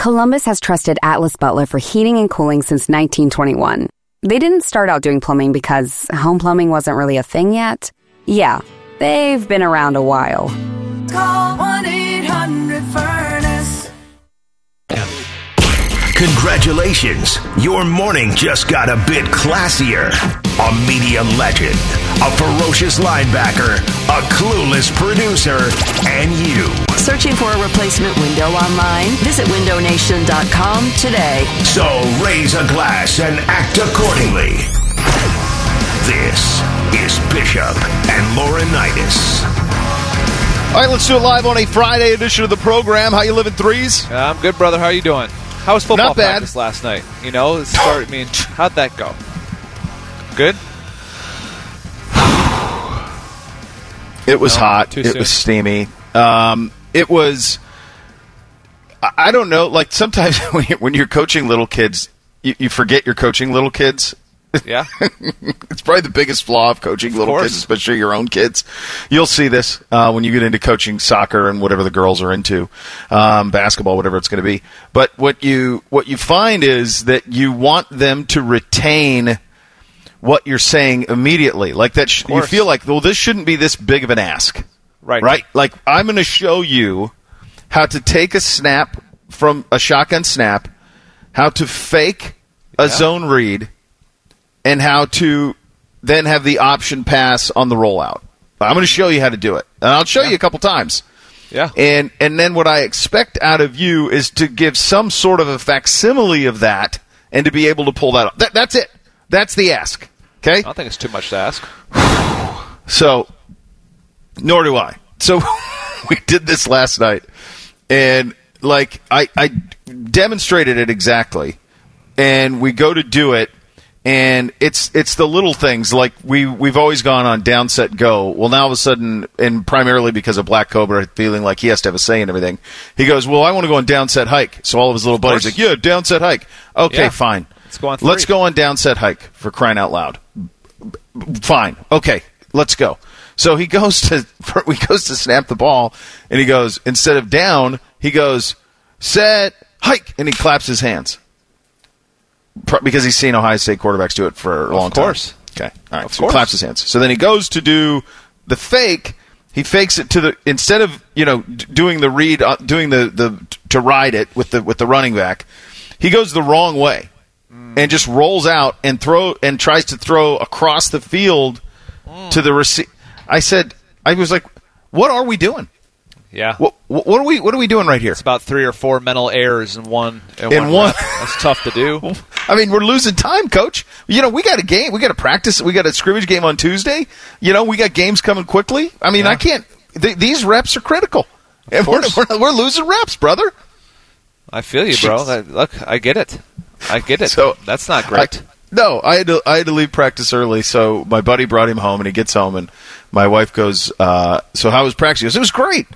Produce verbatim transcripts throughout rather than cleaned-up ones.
Columbus has trusted Atlas Butler for heating and cooling since nineteen twenty-one. They didn't start out doing plumbing because home plumbing wasn't really a thing yet. Yeah, they've been around a while. Call one eight hundred furnace. Congratulations, your morning just got a bit classier. A media legend, a ferocious linebacker, a clueless producer, and you. Searching for a replacement window online? Visit window nation dot com today. So raise a glass and act accordingly. This is Bishop and Laurinaitis. All right, let's do it live on a Friday edition of the program. How you living, threes? Uh, I'm good, brother. How you doing? How was football Not bad. practice last night? You know, it started, I mean, how'd that go? Good? It was No, hot. too It soon. was steamy. Um, it was, I I don't know, like sometimes when you're, when you're coaching little kids, you, you forget you're coaching little kids. Yeah? It's probably the biggest flaw of coaching little course. kids, especially your own kids. You'll see this uh, when you get into coaching soccer and whatever the girls are into, um, basketball, whatever it's going to be. But what you what you find is that you want them to retain what you're saying immediately. Like that, sh- you course. feel like, well, this shouldn't be this big of an ask, Right. right? Like I'm going to show you how to take a snap from a shotgun snap, how to fake a Yeah. zone read, and how to then have the option pass on the rollout. I'm going to show you how to do it. And I'll show Yeah. you a couple times. Yeah. And and then what I expect out of you is to give some sort of a facsimile of that and to be able to pull that off. That, that's it. That's the ask. Okay? I don't think it's too much to ask. So, nor do I. So, we did this last night. And, like, I, I demonstrated it exactly. And we go to do it. And it's it's the little things, like we, we've always gone on down, set, go. Well, now all of a sudden, and primarily because of Black Cobra feeling like he has to have a say in everything, he goes, well, I want to go on down, set, hike. So all of his little buddies are like, yeah, down, set, hike. Okay, Yeah. fine. Let's go on three. Let's go on down, set, hike, for crying out loud. Fine. Okay, let's go. So he goes to he goes to snap the ball, and he goes, instead of down, he goes, set, hike, and he claps his hands. Because he's seen Ohio State quarterbacks do it for a long time. Of course. Okay. All right. Of so course. he claps his hands. So then he goes to do the fake. He fakes it to the instead of you know d- doing the read, uh, doing the, the to ride it with the with the running back. He goes the wrong way mm. and just rolls out and throw and tries to throw across the field mm. to the receiver. I said, I was like, what are we doing? Yeah. What, what are we What are we doing right here? It's about three or four mental errors in one. In, In one. one. rep. That's tough to do. I mean, we're losing time, Coach. You know, we got a game. We got a practice. We got a scrimmage game on Tuesday. You know, we got games coming quickly. I mean, Yeah. I can't. Th- these reps are critical. And we're, course. we're, we're losing reps, brother. I feel you, bro. That, look, I get it. I get it. So That's not great. I, no, I had to. I had to leave practice early. So my buddy brought him home, and he gets home, and my wife goes, uh, "So how was practice?" He goes, "It was great."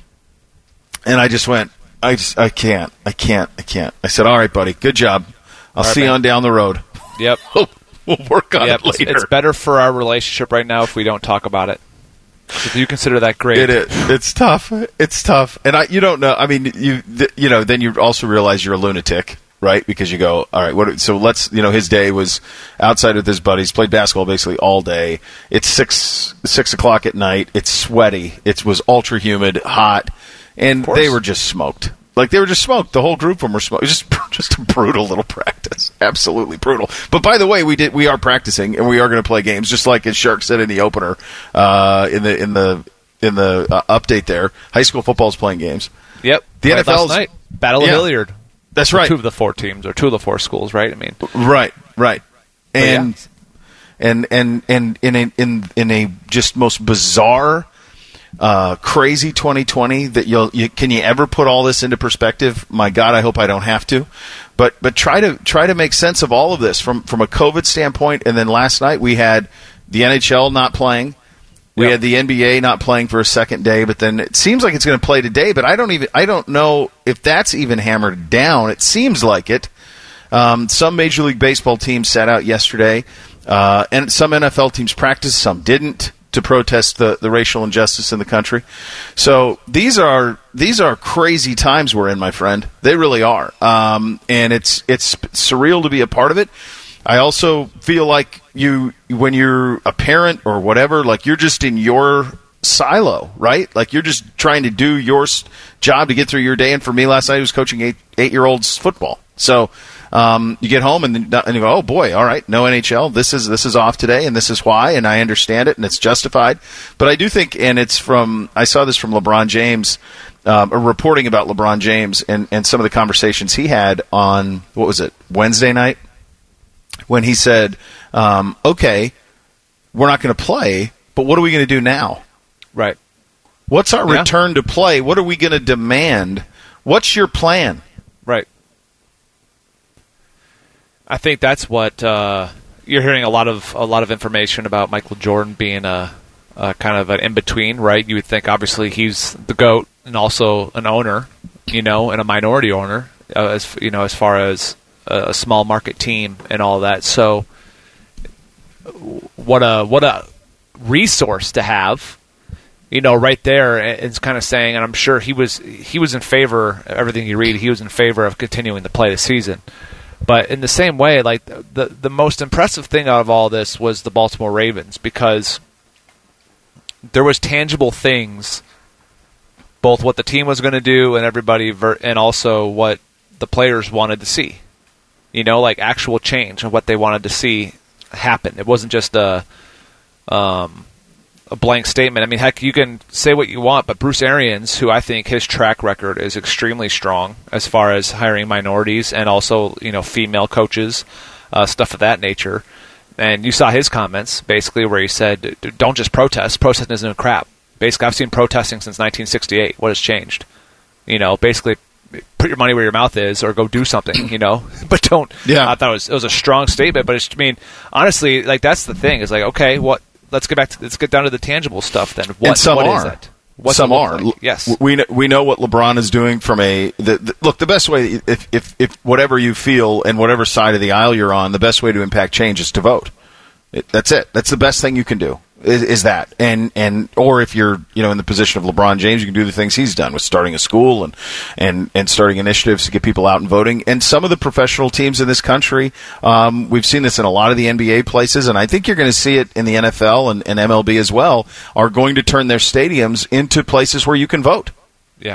And I just went, I just, I can't, I can't, I can't. I said, all right, buddy, good job. I'll right, see you man. on down the road. Yep. We'll work on Yep. it later. It's better for our relationship right now if we don't talk about it. If you consider that great. It is. It's tough. It's tough. And I, you don't know. I mean, you, th- you know, then you also realize you're a lunatic, right? Because you go, all right, what? So let's, you know, his day was outside with his buddies, played basketball basically all day. It's six, six o'clock at night. It's sweaty. It was ultra humid, hot. And course. they were just smoked. Like, they were just smoked. The whole group of them were smoked. It was just, just a brutal little practice. Absolutely brutal. But by the way, we did we are practicing, and we are going to play games, just like as Shark said in the opener, uh, in the in the in the uh, update there. High school football is playing games. Yep. The Right N F L's last night. Battle Yeah. of Hilliard. That's right. Two of the four teams, or two of the four schools, right? I mean, Right, right. And yeah. and and and in a, in in a just most bizarre, uh, crazy twenty twenty that you'll you, can you ever put all this into perspective? My God, I hope I don't have to. But but try to try to make sense of all of this from from a COVID standpoint. And then last night we had the N H L not playing. We Yep. had the N B A not playing for a second day, but then it seems like it's going to play today. But I don't even I don't know if that's even hammered down. It seems like it. Um, some Major League Baseball teams sat out yesterday, uh, and some N F L teams practiced, some didn't. to protest the, the racial injustice in the country. So these are these are crazy times we're in, my friend. They really are, um, and it's it's surreal to be a part of it. I also feel like you, when you're a parent or whatever, like you're just in your silo, right? Like you're just trying to do your job to get through your day. And for me, last night I was coaching eight eight year olds football. So um, you get home and, then, and you go, oh boy, all right, no N H L. This is this is off today, and this is why, and I understand it, and it's justified. But I do think, and it's from I saw this from LeBron James, um, a reporting about LeBron James and and some of the conversations he had on what was it Wednesday night, when he said, um, okay, we're not going to play, but what are we going to do now? Right. What's our yeah. return to play? What are we going to demand? What's your plan? Right. I think that's what uh, you're hearing a lot of a lot of information about Michael Jordan being a, a kind of an in-between, right? You would think obviously he's the GOAT and also an owner, you know, and a minority owner, uh, as you know, as far as a, a small market team and all that. So what a what a resource to have. You know, right there, it's kind of saying, and I'm sure he was he was in favor, everything you read, he was in favor of continuing to play the season. But in the same way, like the the most impressive thing out of all this was the Baltimore Ravens, because there was tangible things, both what the team was going to do and everybody, ver- and also what the players wanted to see. You know, like actual change of what they wanted to see happen. It wasn't just a um. a blank statement. I mean, heck, you can say what you want, but Bruce Arians, who I think his track record is extremely strong as far as hiring minorities and also, you know, female coaches, uh, stuff of that nature. And you saw his comments, basically, where he said, don't just protest. Protesting isn't crap. Basically, I've seen protesting since nineteen sixty-eight. What has changed? You know, basically, put your money where your mouth is or go do something, you know, but don't. Yeah. I thought it was, it was a strong statement, but it's, I mean, honestly, like, that's the thing. It's like, okay, what, Let's get back. To, let's get down to the tangible stuff then. What, and some what are. Is it? What's some it are. Like? Yes, we know, we know what LeBron is doing from a the, the, look. The best way, if, if if whatever you feel and whatever side of the aisle you're on, the best way to impact change is to vote. It, that's it. That's the best thing you can do. Is, is that and and or if you're you know in the position of LeBron James, you can do the things he's done with starting a school and and and starting initiatives to get people out and voting. And some of the professional teams in this country, um, we've seen this in a lot of the N B A places, and I think you're going to see it in the N F L and, and M L B as well. Are going to turn their stadiums into places where you can vote. Yeah,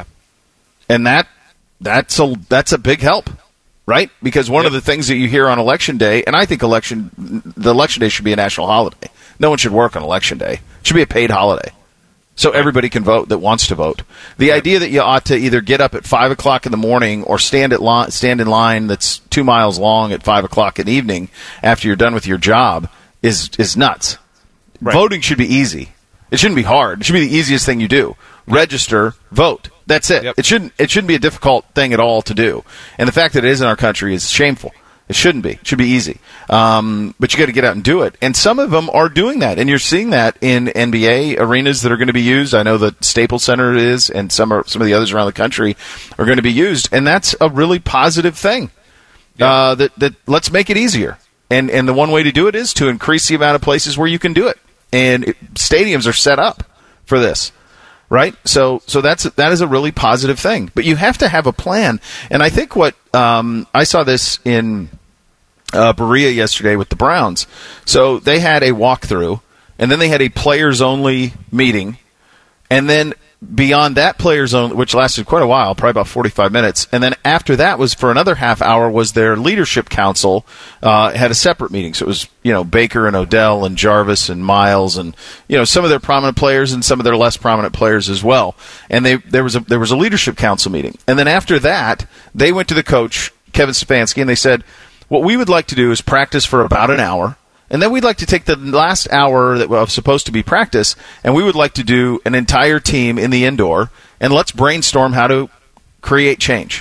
and that that's a that's a big help. Right? Because one yep. of the things that you hear on Election Day, and I think election the Election Day should be a national holiday. No one should work on Election Day. It should be a paid holiday. So everybody can vote that wants to vote. The yep. idea that you ought to either get up at five o'clock in the morning or stand at li- stand in line that's two miles long at five o'clock in the evening after you're done with your job is, is nuts. Right. Voting should be easy. It shouldn't be hard. It should be the easiest thing you do. Register, vote. That's it. Yep. It shouldn't it shouldn't be a difficult thing at all to do. And the fact that it is in our country is shameful. It shouldn't be. It should be easy. Um, but you got to get out and do it. And some of them are doing that. And you're seeing that in N B A arenas that are going to be used. I know the Staples Center is, and some are, some of the others around the country are going to be used. And that's a really positive thing. Yeah. Uh, that that let's make it easier. And and the one way to do it is to increase the amount of places where you can do it. And it, stadiums are set up for this. Right, so so that's that is a really positive thing, but you have to have a plan. And I think what um, I saw this in uh, Berea yesterday with the Browns. So they had a walkthrough, and then they had a players only meeting, and then beyond that players only, which lasted quite a while, probably about forty-five minutes, and then after that was for another half hour was their leadership council uh, had a separate meeting. So it was you know Baker and Odell and Jarvis and Miles and you know some of their prominent players and some of their less prominent players as well. And they there was a there was a leadership council meeting, and then after that they went to the coach Kevin Stefanski and they said, what we would like to do is practice for about an hour. And then we'd like to take the last hour that was supposed to be practice, and we would like to do an entire team in the indoor, and let's brainstorm how to create change.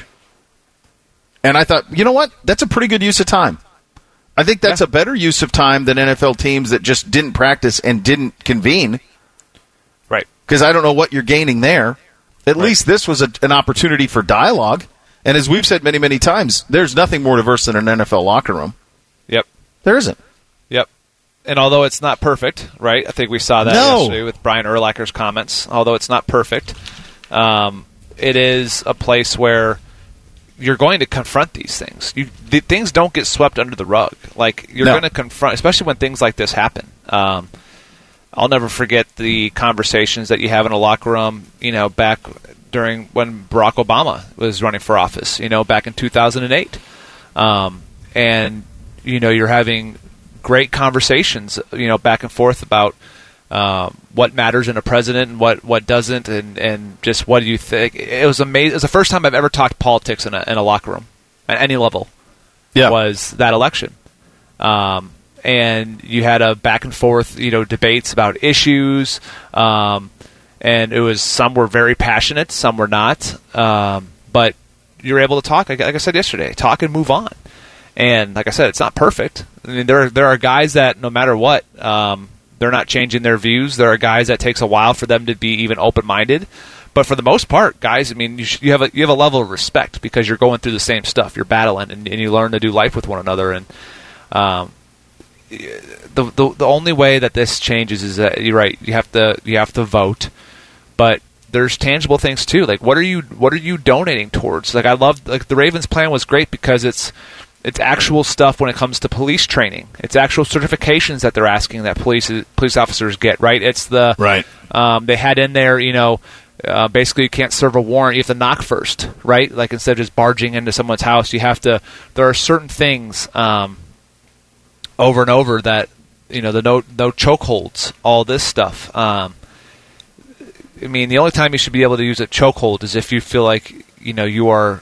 And I thought, you know what? That's a pretty good use of time. I think that's yeah. a better use of time than N F L teams that just didn't practice and didn't convene. Right. Because I don't know what you're gaining there. At right. least this was a, an opportunity for dialogue. And as we've said many, many times, there's nothing more diverse than an N F L locker room. Yep. There isn't. Yep. and although it's not perfect, right? I think we saw that No. yesterday with Brian Urlacher's comments. Although it's not perfect, um, it is a place where you're going to confront these things. You, the, things don't get swept under the rug. Like, you're No. going to confront, especially when things like this happen. Um, I'll never forget the conversations that you have in a locker room, you know, back during when Barack Obama was running for office, you know, back in two thousand eight. Um, and, you know, you're having great conversations, you know, back and forth about um, what matters in a president and what, what doesn't, and, and just what do you think. It was amazing. It was the first time I've ever talked politics in a, in a locker room at any level. Yeah. Was that election. Um, and you had a back and forth, you know, debates about issues, um, and it was, some were very passionate, some were not, um, but you were able to talk, like, like I said yesterday, talk and move on. And like I said, it's not perfect. I mean, there are, there are guys that no matter what, um, they're not changing their views. There are guys that takes a while for them to be even open-minded. But for the most part, guys, I mean, you, sh- you have a you have a level of respect because you're going through the same stuff. You're battling, and, and you learn to do life with one another. And um, the, the the only way that this changes is that you're right. You have to you have to vote, but there's tangible things too. Like, what are you what are you donating towards? Like, I love, like, the Ravens plan was great because it's it's actual stuff when it comes to police training. It's actual certifications that they're asking that police police officers get. Right? It's the Right. Um, they had in there, you know. Uh, basically, you can't serve a warrant. You have to knock first, right? Like, instead of just barging into someone's house, you have to. There are certain things um, over and over that, you know, the no no chokeholds, all this stuff. Um, I mean, the only time you should be able to use a chokehold is if you feel like, you know, you are.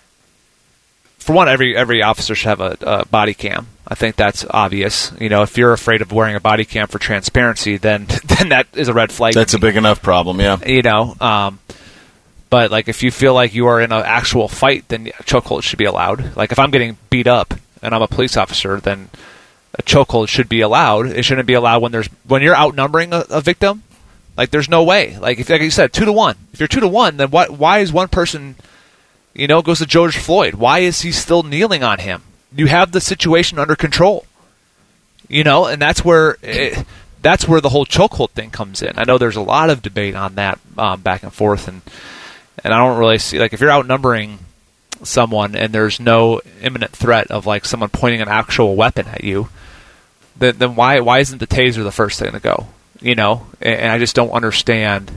For one, every every officer should have a, a body cam. I think that's obvious. You know, if you're afraid of wearing a body cam for transparency, then then that is a red flag. That's a big enough problem, yeah. You know, um, but like, if you feel like you are in an actual fight, then a chokehold should be allowed. Like, if I'm getting beat up and I'm a police officer, then a chokehold should be allowed. It shouldn't be allowed when there's when you're outnumbering a, a victim. Like, there's no way. Like, if like you said, two to one. If you're two to one, then what? Why is one person? You know, goes to George Floyd. Why is he still kneeling on him? You have the situation under control. You know, and that's where it, that's where the whole chokehold thing comes in. I know there's a lot of debate on that um, back and forth, and and I don't really see, like, if you're outnumbering someone and there's no imminent threat of, like, someone pointing an actual weapon at you, then then why why isn't the taser the first thing to go? You know, and, and I just don't understand.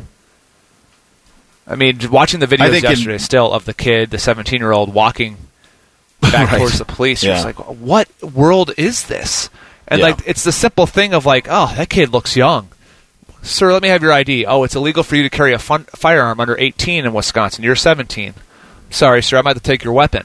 I mean, watching the videos yesterday, in, still, of the kid, the seventeen-year-old, walking back right. towards the police, you're yeah. just like, what world is this? And, yeah. like, it's the simple thing of, like, oh, that kid looks young. Sir, let me have your I D. Oh, it's illegal for you to carry a fun- firearm under eighteen in Wisconsin. You're seventeen. Sorry, sir, I'm about to take your weapon.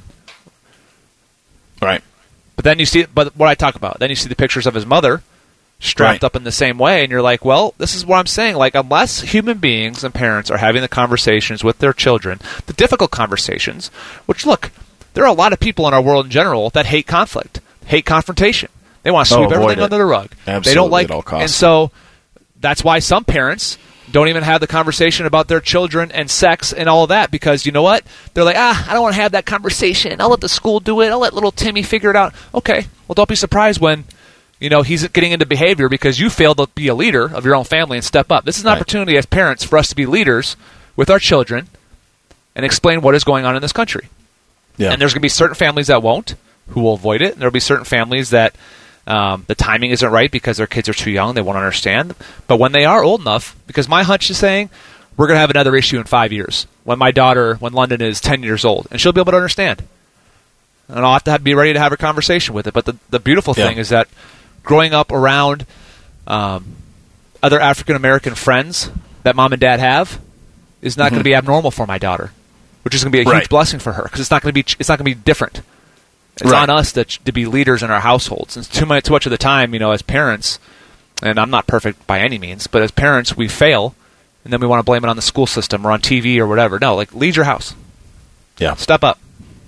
Right. But then you see, but what I talk about, then you see the pictures of his mother strapped right. up in the same way, and you're like, well, this is what I'm saying. Like, unless human beings and parents are having the conversations with their children, the difficult conversations, which, look, there are a lot of people in our world in general that hate conflict, hate confrontation. They want to sweep oh, everything it. under the rug. Absolutely, they don't like, at all costs. And so that's why some parents don't even have the conversation about their children and sex and all of that, because, you know what? They're like, ah, I don't want to have that conversation. I'll let the school do it. I'll let little Timmy figure it out. Okay, well, don't be surprised when, you know, he's getting into behavior because you failed to be a leader of your own family and step up. This is an right. opportunity as parents for us to be leaders with our children and explain what is going on in this country. Yeah. And there's going to be certain families that won't, who will avoid it. And there will be certain families that um, the timing isn't right because their kids are too young, they won't understand. But when they are old enough, because my hunch is saying we're going to have another issue in five years when my daughter, when London is ten years old, and she'll be able to understand. And I'll have to have, be ready to have a conversation with it. But the, the beautiful yeah. thing is that growing up around um, other African-American friends that mom and dad have is not mm-hmm. going to be abnormal for my daughter, which is going to be a right. huge blessing for her because it's not going to be it's not going to be different. It's right. on us to to be leaders in our households. And too much too much of the time, you know, as parents, and I'm not perfect by any means, but as parents, we fail, and then we want to blame it on the school system or on T V or whatever. No, like, lead your house. Yeah, step up.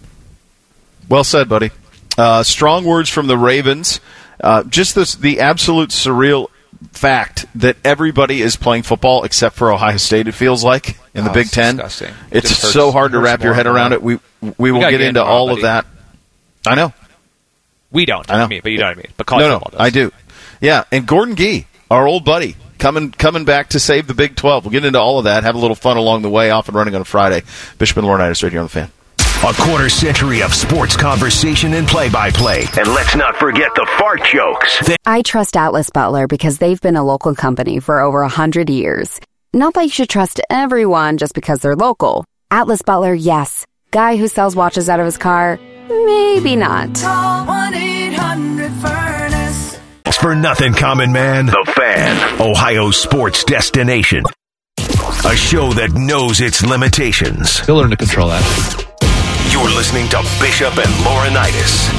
Well said, buddy. Uh, strong words from the Ravens. Uh, just this, the absolute surreal fact that everybody is playing football except for Ohio State, it feels like, in the oh, Big it's Ten. Disgusting. It's it hurts, so hard to wrap your head around it. We we, we will we get into all buddy. of that. I know. We don't. I know. I mean, but you know what I mean. But college no, no, football does. I do. Yeah, and Gordon Gee, our old buddy, coming coming back to save the Big twelve. We'll get into all of that, have a little fun along the way, off and running on a Friday. Bishop and Laurinaitis right here on The Fan. A quarter century of sports conversation and play-by-play. And let's not forget the fart jokes. I trust Atlas Butler because they've been a local company for over one hundred years. Not that you should trust everyone just because they're local. Atlas Butler, yes. Guy who sells watches out of his car, maybe not. Call one eight hundred furnace. For nothing, common man. The Fan, Ohio's sports destination. A show that knows its limitations. He'll learn to control that. You're listening to Bishop and Laurinaitis.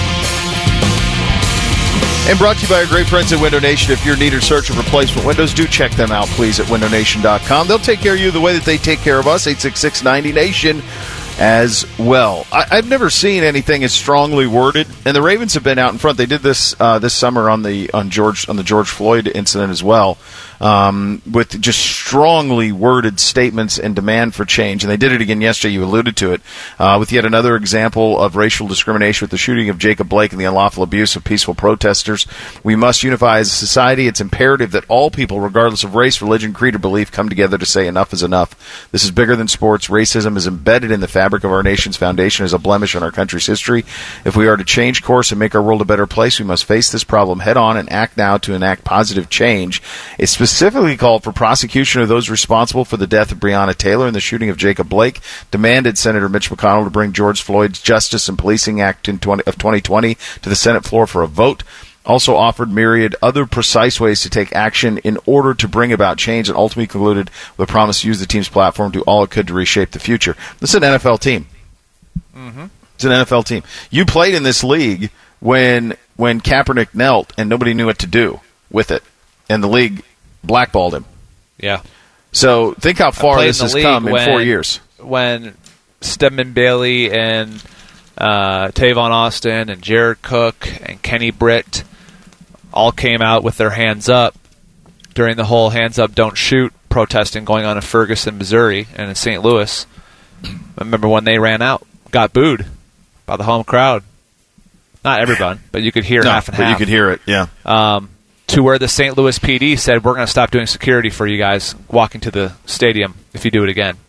And brought to you by our great friends at Window Nation. If you're in need or search of replacement windows, do check them out, please, at window nation dot com. They'll take care of you the way that they take care of us, eight six six, ninety nation as well. I, I've never seen anything as strongly worded, and the Ravens have been out in front. They did this uh, this summer on the on George on the George Floyd incident as well, um, with just strongly worded statements and demand for change. And they did it again yesterday. You alluded to it, uh, with yet another example of racial discrimination with the shooting of Jacob Blake and the unlawful abuse of peaceful protesters. We must unify as a society. It's imperative that all people, regardless of race, religion, creed, or belief, come together to say enough is enough. This is bigger than sports. Racism is embedded in the fabric of our nation's foundation, as a blemish on our country's history. If we are to change course and make our world a better place, we must face this problem head on and act now to enact positive change. It specifically called for prosecution of those responsible for the death of Breonna Taylor and the shooting of Jacob Blake, demanded Senator Mitch McConnell to bring George Floyd's Justice and Policing Act in twenty, of twenty twenty to the Senate floor for a vote. Also offered myriad other precise ways to take action in order to bring about change, and ultimately concluded with a promise to use the team's platform to do all it could to reshape the future. This is an N F L team. Mm-hmm. It's an N F L team. You played in this league when when Kaepernick knelt and nobody knew what to do with it, and the league blackballed him. Yeah. So think how far this has come in when, four years. When Stedman Bailey and uh, Tavon Austin and Jared Cook and Kenny Britt all came out with their hands up during the whole hands up, don't shoot protesting going on in Ferguson, Missouri, and in Saint Louis. I remember when they ran out, got booed by the home crowd. Not everyone, but you could hear no, half and but half. You could hear it, yeah. Um, to where the Saint Louis P D said, we're going to stop doing security for you guys walking to the stadium if you do it again.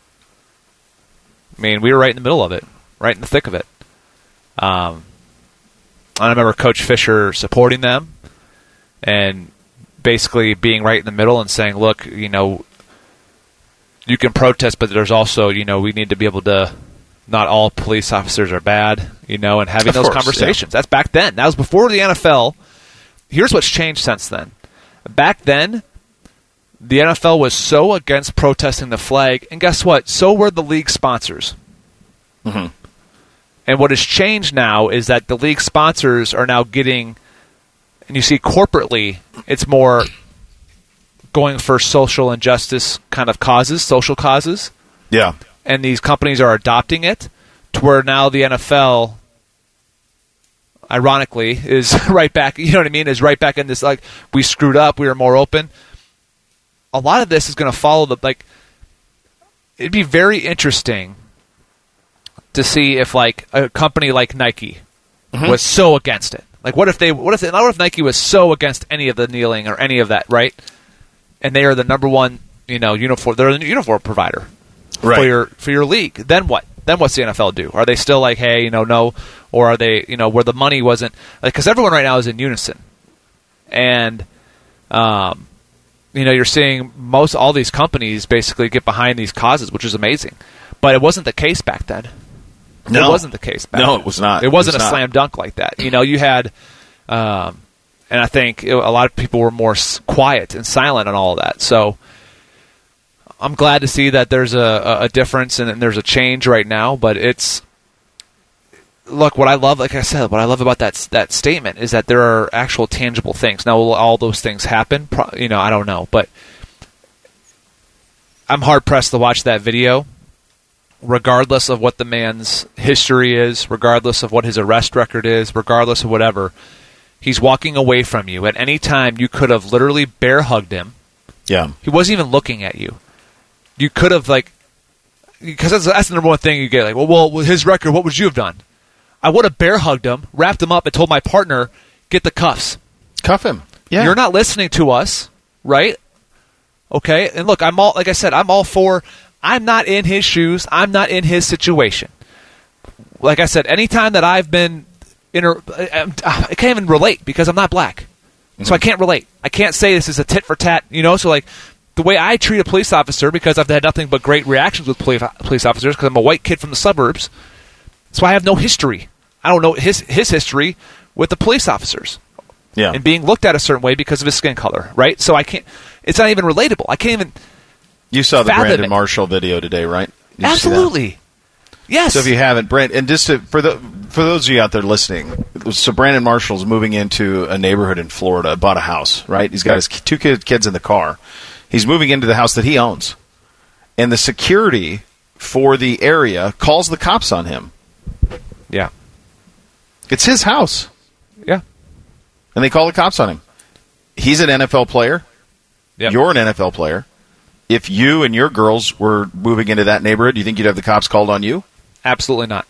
I mean, we were right in the middle of it, right in the thick of it. Um, I remember Coach Fisher supporting them and basically being right in the middle and saying, look, you know, you can protest, but there's also, you know, we need to be able to, not all police officers are bad, you know, and having of those course, conversations. Yeah. That's back then. That was before the N F L. Here's what's changed since then. Back then, the N F L was so against protesting the flag, and guess what? So were the league sponsors. Mm-hmm. And what has changed now is that the league sponsors are now getting, and you see corporately, it's more going for social injustice kind of causes, social causes. Yeah. And these companies are adopting it to where now the N F L, ironically, is right back, you know what I mean, is right back in this, like, we screwed up, we were more open. A lot of this is going to follow the, like, it'd be very interesting to see if, like, a company like Nike mm-hmm. was so against it. Like, what if they, what if, they, what if Nike was so against any of the kneeling or any of that, right? And they are the number one, you know, uniform, they're the uniform provider right. for your, for your league. Then what? Then what's the N F L do? Are they still like, hey, you know, no, or are they, you know, where the money wasn't, like, because everyone right now is in unison. And, um, you know, you're seeing most, all these companies basically get behind these causes, which is amazing. But it wasn't the case back then. No. It wasn't the case back No, then. it was not. It wasn't it was a not. slam dunk like that. You know, you had, um, and I think it, a lot of people were more s- quiet and silent on all of that. So I'm glad to see that there's a, a difference and, and there's a change right now. But it's, look, what I love, like I said, what I love about that that statement is that there are actual tangible things. Now, will all those things happen? Pro- you know, I don't know. But I'm hard-pressed to watch that video, regardless of what the man's history is, regardless of what his arrest record is, regardless of whatever. He's walking away from you. At any time, you could have literally bear hugged him. Yeah. He wasn't even looking at you. You could have, like, because that's, that's the number one thing you get. Like, well, well, with his record, what would you have done? I would have bear hugged him, wrapped him up, and told my partner, get the cuffs. Cuff him. Yeah. You're not listening to us, right? Okay, and look, I'm all like I said, I'm all for. I'm not in his shoes. I'm not in his situation. Like I said, anytime that I've been in, a, I can't even relate because I'm not black, mm-hmm. so I can't relate. I can't say this is a tit for tat, you know. So like the way I treat a police officer, because I've had nothing but great reactions with police police officers, because I'm a white kid from the suburbs, so I have no history. I don't know his his history with the police officers. Yeah. And being looked at a certain way because of his skin color, right? So I can't. It's not even relatable. I can't even. You saw the Brandon it. Marshall video today, right? Did Absolutely. Yes. So if you haven't, Brand, and just to, for the for those of you out there listening, so Brandon Marshall's moving into a neighborhood in Florida, bought a house, right? He's got his two kid, kids in the car. He's moving into the house that he owns, and the security for the area calls the cops on him. Yeah. It's his house. Yeah. And they call the cops on him. He's an N F L player. Yep. You're an N F L player. If you and your girls were moving into that neighborhood, do you think you'd have the cops called on you? Absolutely not.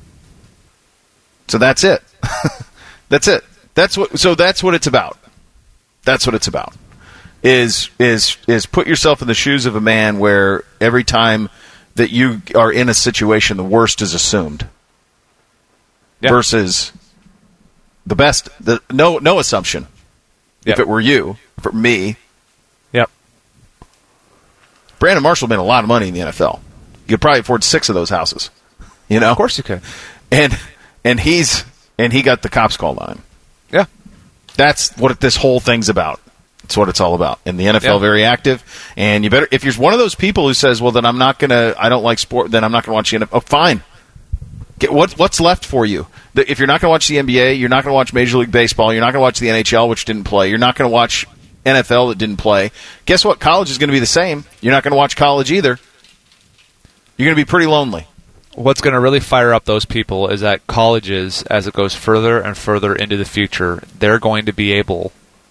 So that's it. that's it. That's what. So that's what it's about. That's what it's about. Is is is put yourself in the shoes of a man where every time that you are in a situation, the worst is assumed. Yep. Versus the best. The no no assumption. Yep. If it were you, for me. Yep. Brandon Marshall made a lot of money in the N F L. You could probably afford six of those houses. You know, of course you could. And and he's and he got the cops called on him. Yeah, that's what this whole thing's about. That's what it's all about. And the N F L yeah. very active. And you better if you're one of those people who says, "Well, then I'm not gonna. I don't like sport. Then I'm not gonna watch the N F L." Oh, fine. Get what what's left for you. The, if you're not gonna watch the N B A, you're not gonna watch Major League Baseball. You're not gonna watch the N H L, which didn't play. You're not gonna watch N F L that didn't play. Guess what? College is going to be the same. You're not going to watch college either. You're going to be pretty lonely. What's going to really fire up those people is that colleges, as it goes further and further into the future, they're going to be able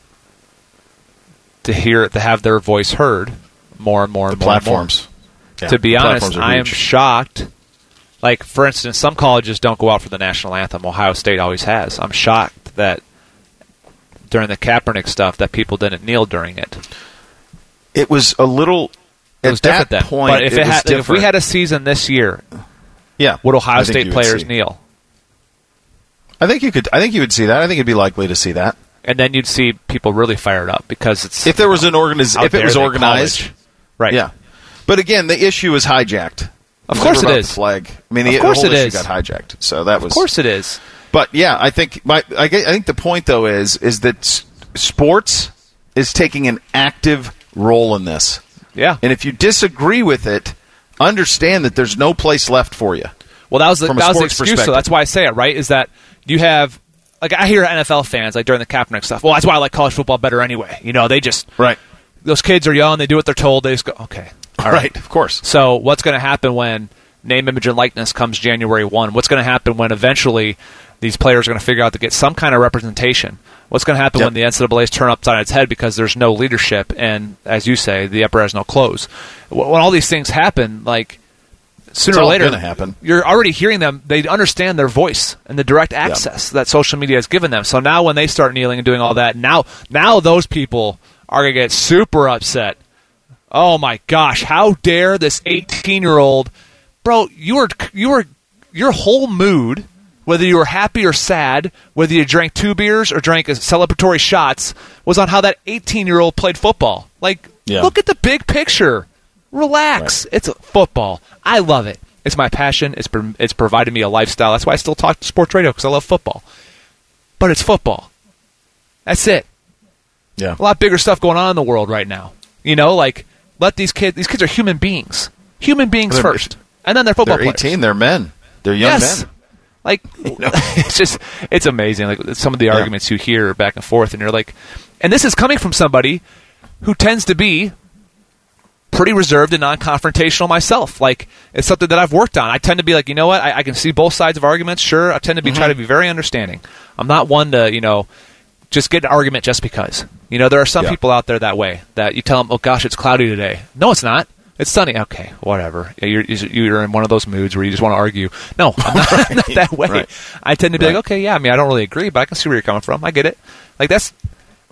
to hear, to have their voice heard more and more and the more. Platforms. And more. Yeah, to be the honest, I am shocked. Like, for instance, some colleges don't go out for the national anthem. Ohio State always has. I'm shocked that during the Kaepernick stuff that people didn't kneel during it. It was a little it was at that then. point. But if it it was had, different. if we had a season this year, yeah, would Ohio I think State you would players see. kneel? I think you could. I think you would see that. I think it'd be likely to see that. And then you'd see people really fired up because it's if there was know, an organiz- if it was organized, college. Right? Yeah. But again, the issue is hijacked. Of course it is. The flag. I mean, the, of course the whole it issue is. got hijacked. So that was. Of course it is. But yeah, I think my I, I think the point though is is that s- sports is taking an active role in this. Yeah. And if you disagree with it, understand that there's no place left for you. Well, that was the, From a that was the sports excuse. So perspective. that's why I say it. Right? Is that you have like I hear N F L fans like during the Kaepernick stuff. Well, that's why I like college football better anyway. You know, they just right. Those kids are young. They do what they're told. They just go okay. All right. right. Of course. So what's going to happen when name, image, and likeness comes January first? What's going to happen when eventually these players are going to figure out to get some kind of representation? What's going to happen yep. when the N C double A's turn upside its head because there's no leadership and, as you say, the emperor has no clothes? When all these things happen, like sooner it's or all later, gonna happen. You're already hearing them. They understand their voice and the direct access yep. that social media has given them. So now when they start kneeling and doing all that, now now those people are going to get super upset. Oh my gosh! How dare this eighteen-year-old, bro? You were you were your whole mood, whether you were happy or sad, whether you drank two beers or drank a celebratory shots, was on how that eighteen-year-old played football. Like, yeah. look at the big picture. Relax. Right. It's football. I love it. It's my passion. It's it's provided me a lifestyle. That's why I still talk to sports radio because I love football. But it's football. That's it. Yeah. A lot bigger stuff going on in the world right now. You know, like. Let these kids, these kids are human beings. Human beings they're, first. And then they're football they're eighteen, players. They're men. They're young yes. men. Like, you know? it's just, it's amazing. Like, some of the yeah. arguments you hear back and forth, and you're like, and this is coming from somebody who tends to be pretty reserved and non-confrontational myself. Like, it's something that I've worked on. I tend to be like, you know what, I, I can see both sides of arguments, sure. I tend to be mm-hmm. try to be very understanding. I'm not one to, you know, just get an argument just because. You know, there are some yeah. people out there that way, that you tell them, oh gosh, it's cloudy today. No, it's not. It's sunny. Okay, whatever. You're, you're in one of those moods where you just want to argue. No, I'm not, right. I'm not that way. Right. I tend to be right. like, okay, yeah, I mean, I don't really agree, but I can see where you're coming from. I get it. Like, that's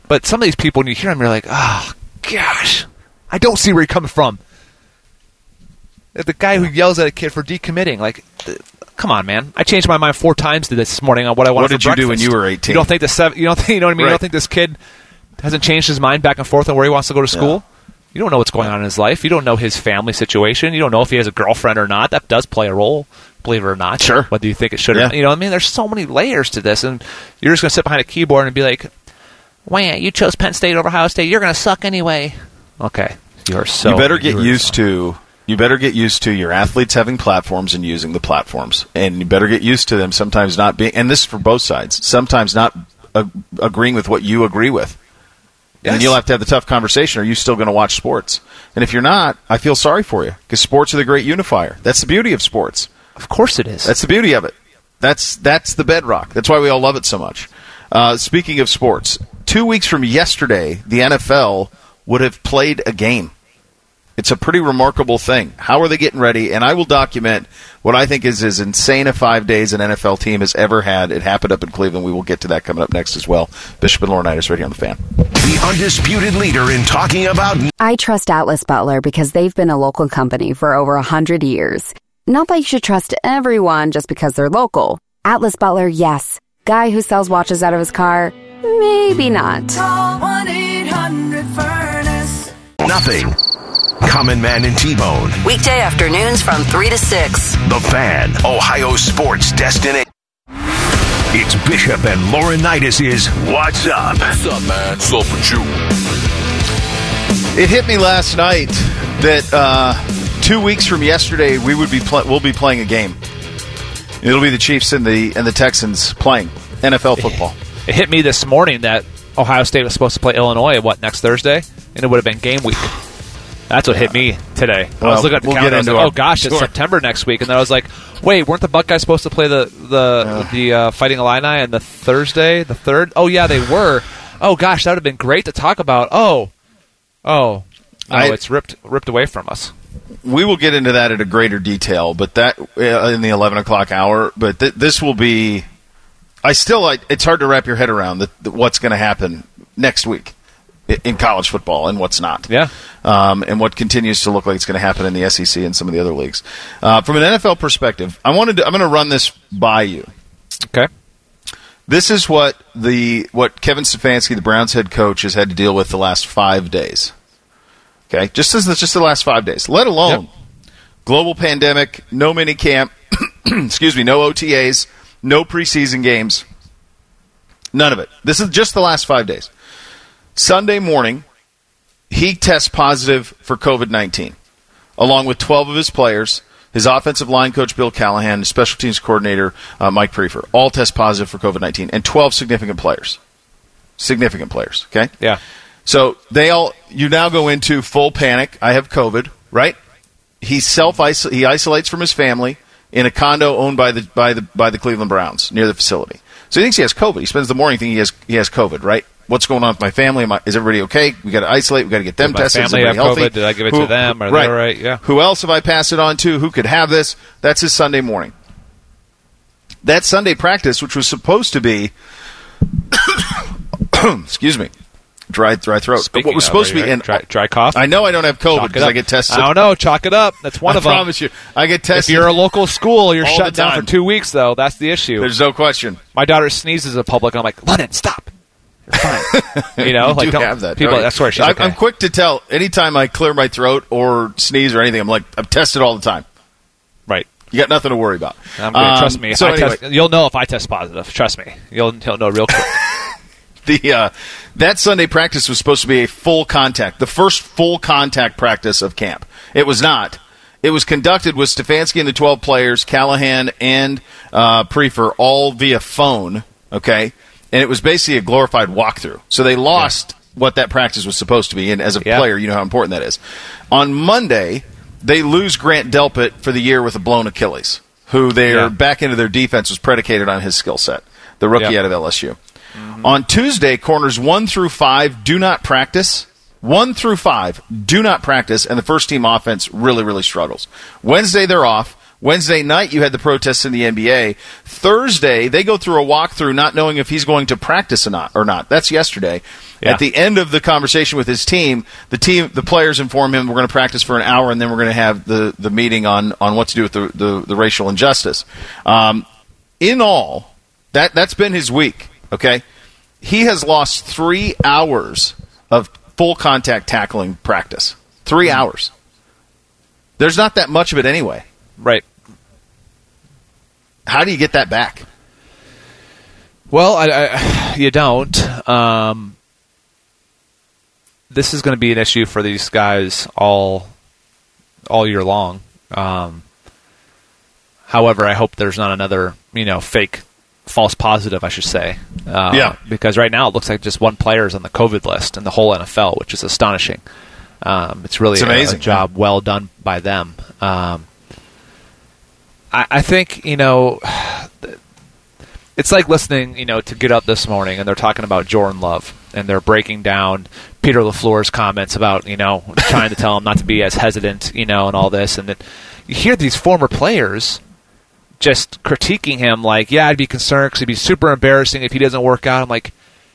But some of these people, when you hear them, you're like, oh, gosh, I don't see where you're coming from. The guy who yells at a kid for decommitting, like, come on, man. I changed my mind four times this morning on what I wanted What did for you breakfast. do when you were eighteen? You don't think the seven, you don't think, you know what I mean? Right. You don't think this kid hasn't changed his mind back and forth on where he wants to go to school? Yeah. You don't know what's going on in his life. You don't know his family situation. You don't know if he has a girlfriend or not. That does play a role, believe it or not. Sure. Whether you think it should or Yeah. not. You know what I mean? There's so many layers to this, and you're just going to sit behind a keyboard and be like, wah, you chose Penn State over Ohio State. You're going to suck anyway. Okay. You're so... You better get you're used so- to... You better get used to your athletes having platforms and using the platforms. And you better get used to them sometimes not being... And this is for both sides. Sometimes not uh, agreeing with what you agree with. Yes. And you'll have to have the tough conversation. Are you still going to watch sports? And if you're not, I feel sorry for you. Because sports are the great unifier. That's the beauty of sports. Of course it is. That's the beauty of it. That's that's the bedrock. That's why we all love it so much. Uh, speaking of sports, two weeks from yesterday, the N F L would have played a game. It's a pretty remarkable thing. How are they getting ready? And I will document what I think is as insane a five days an N F L team has ever had. It happened up in Cleveland. We will get to that coming up next as well. Bishop and Laurinaitis right here on The Fan. The undisputed leader in talking about I trust Atlas Butler because they've been a local company for over one hundred years. Not that you should trust everyone just because they're local. Atlas Butler, yes. Guy who sells watches out of his car, maybe not. Call one eight hundred furnace. nothing. Common Man and T-Bone. Weekday afternoons from three to six. The Fan, Ohio sports destination. It's Bishop and Laurinaitis' What's Up? What's up, man? What's up with you? It hit me last night that uh, two weeks from yesterday we would be pl- we'll be playing a game. It'll be the Chiefs and the and the Texans playing N F L football. It hit me this morning that Ohio State was supposed to play Illinois, what, next Thursday? And it would have been game week. That's what hit me today. Well, I was looking at the we'll calendar. I get was into like, our- oh, gosh, it's Sure. September next week. And then I was like, wait, weren't the Buckeyes supposed to play the the, the uh, Fighting Illini on the Thursday, the third? Oh, yeah, they were. Oh, gosh, that would have been great to talk about. Oh, oh. No, I- it's ripped ripped away from us. We will get into that at a greater detail, but that uh, in the eleven o'clock hour. But th- this will be. I still. Like, it's hard to wrap your head around the, the, what's going to happen next week in, in college football and what's not. Yeah. Um, and what continues to look like it's going to happen in the S E C and some of the other leagues. Uh, from an N F L perspective, I wanted. To, I'm going to run this by you. Okay. This is what the what Kevin Stefanski, the Browns head coach, has had to deal with the last five days. Okay, just as the, just the last five days. Let alone Yep. global pandemic, no mini camp, excuse me, no O T As, no preseason games, none of it. This is just the last five days. Sunday morning, he tests positive for COVID nineteen, along with twelve of his players. His offensive line coach, Bill Callahan, his special teams coordinator, uh, Mike Prefer, all test positive for COVID nineteen, and twelve significant players. Significant players, okay? Yeah. So they all, you now go into full panic. I have COVID, right? He self he isolates from his family in a condo owned by the by the by the Cleveland Browns near the facility. So he thinks he has COVID. He spends the morning thinking he has he has COVID, right? What's going on with my family? Am I, is everybody okay? We got to isolate. We got to get them Did my tested. Is family everybody have healthy? COVID? Did I give it Who- to them? Are they right. all right? Yeah. Who else have I passed it on to? Who could have this? That's his Sunday morning. That Sunday practice, which was supposed to be, excuse me, dry dry throat. Speaking what was of, supposed to are be you in right? dry, dry cough. I know I don't have COVID Chalk it because up. I get tested. I don't know. Chalk it up. That's one I of them. promise you, I get If tested. you're a local school, you're all shut the down time. for two weeks, though. That's the issue. There's no question. My daughter sneezes in public, and I'm like, London, stop. You're fine. You know, You like do don't have that. People, don't you? I swear, she's I, okay. I'm quick to tell. Anytime I clear my throat or sneeze or anything, I'm like, I'm tested all the time. Right. You got nothing to worry about. I'm good. Um, Trust me. So I anyway, test, you'll know if I test positive. Trust me. You'll, you'll know real quick. the uh, that Sunday practice was supposed to be a full contact, the first full contact practice of camp. It was not. It was conducted with Stefanski and the twelve players, Callahan and uh, Prefer, all via phone. Okay, and it was basically a glorified walkthrough. So they lost yeah. what that practice was supposed to be. And as a yeah. player, you know how important that is. On Monday, they lose Grant Delpit for the year with a blown Achilles, who their yeah. back end of their defense was predicated on his skill set, the rookie yeah. out of L S U. Mm-hmm. On Tuesday, corners one through five do not practice. One through five do not practice, and the first team offense really, really struggles. Wednesday, they're off. Wednesday night, you had the protests in the N B A. Thursday, they go through a walkthrough not knowing if he's going to practice or not. Or not. That's yesterday. Yeah. At the end of the conversation with his team, the team, the players inform him we're going to practice for an hour, and then we're going to have the, the meeting on, on what to do with the, the, the racial injustice. Um, in all, that, that's been his week, okay? He has lost three hours of full contact tackling practice. Three mm-hmm. hours. There's not that much of it anyway. Right. How do you get that back? Well, I, I, you don't. Um, this is going to be an issue for these guys all all year long. Um, however, I hope there's not another, you know, fake false positive, I should say. Uh, yeah. Because right now it looks like just one player is on the COVID list in the whole N F L, which is astonishing. Um, it's really it's amazing, a, a job man. well done by them. Um, I, I think, you know, it's like listening, you know, to Get Up this morning, and they're talking about Jordan Love, and they're breaking down Peter LaFleur's comments about, you know, trying to tell him not to be as hesitant, you know, and all this. And then you hear these former players just critiquing him like, yeah, I'd be concerned because it'd be super embarrassing if he doesn't work out. I'm like,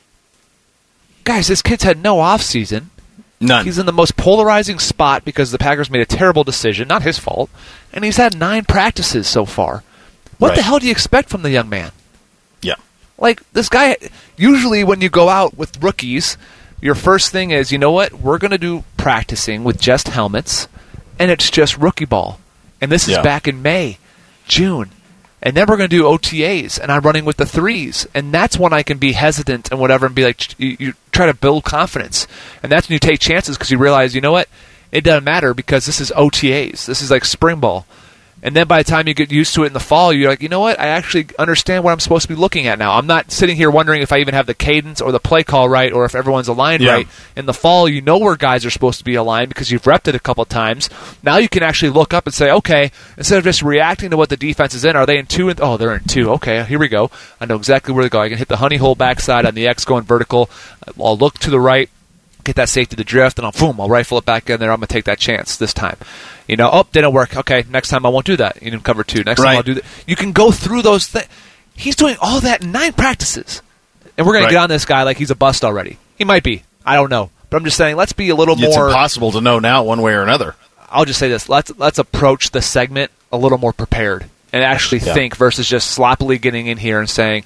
guys, this kid's had no offseason. None. He's in the most polarizing spot because the Packers made a terrible decision, not his fault, and he's had nine practices so far. What right. the hell do you expect from the young man? Yeah. Like, this guy, usually when you go out with rookies, your first thing is, you know what, we're going to do practicing with just helmets, and it's just rookie ball. And this is yeah. back in May, June. And then we're going to do O T As, and I'm running with the threes. And that's when I can be hesitant and whatever and be like, you, you try to build confidence. And that's when you take chances because you realize, you know what, it doesn't matter because this is O T As. This is like spring ball. And then by the time you get used to it in the fall, you're like, you know what, I actually understand what I'm supposed to be looking at now. I'm not sitting here wondering if I even have the cadence or the play call right or if everyone's aligned yeah. right. In the fall, you know where guys are supposed to be aligned because you've repped it a couple times. Now you can actually look up and say, okay, instead of just reacting to what the defense is in, are they in two? And, oh, they're in two. Okay, here we go. I know exactly where to go. I can hit the honey hole backside on the X going vertical. I'll look to the right, get that safety to drift, and I'll boom, I'll rifle it back in there. I'm going to take that chance this time. You know, oh, didn't work. Okay, next time I won't do that. You didn't cover two. Next right. time I'll do that. You can go through those things. He's doing all that in nine practices. And we're going right. to get on this guy like he's a bust already. He might be. I don't know. But I'm just saying, let's be a little it's more... It's impossible to know now one way or another. I'll just say this. Let's let's approach the segment a little more prepared and actually yeah. think versus just sloppily getting in here and saying,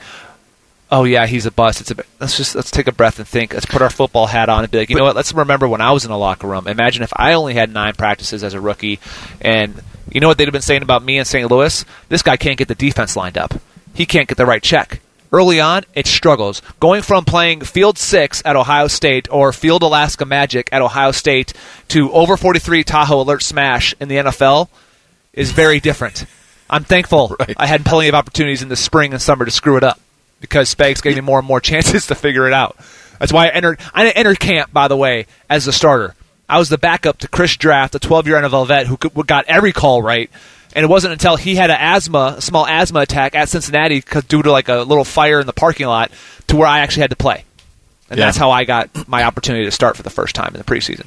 oh, yeah, he's a bust. It's a, let's just let's take a breath and think. Let's put our football hat on and be like, you but, know what, let's remember when I was in a locker room. Imagine if I only had nine practices as a rookie, and you know what they'd have been saying about me in Saint Louis? This guy can't get the defense lined up. He can't get the right check. Early on, it struggles. Going from playing Field six at Ohio State or Field Alaska Magic at Ohio State to over forty-three Tahoe Alert Smash in the N F L is very different. I'm thankful right. I had plenty of opportunities in the spring and summer to screw it up, because Spags gave me more and more chances to figure it out. That's why I entered I entered camp, by the way, as the starter. I was the backup to Chris Draft, a twelve-year N F L vet who got every call right. And it wasn't until he had an asthma, a small asthma attack at Cincinnati due to like a little fire in the parking lot to where I actually had to play. And yeah. that's how I got my opportunity to start for the first time in the preseason.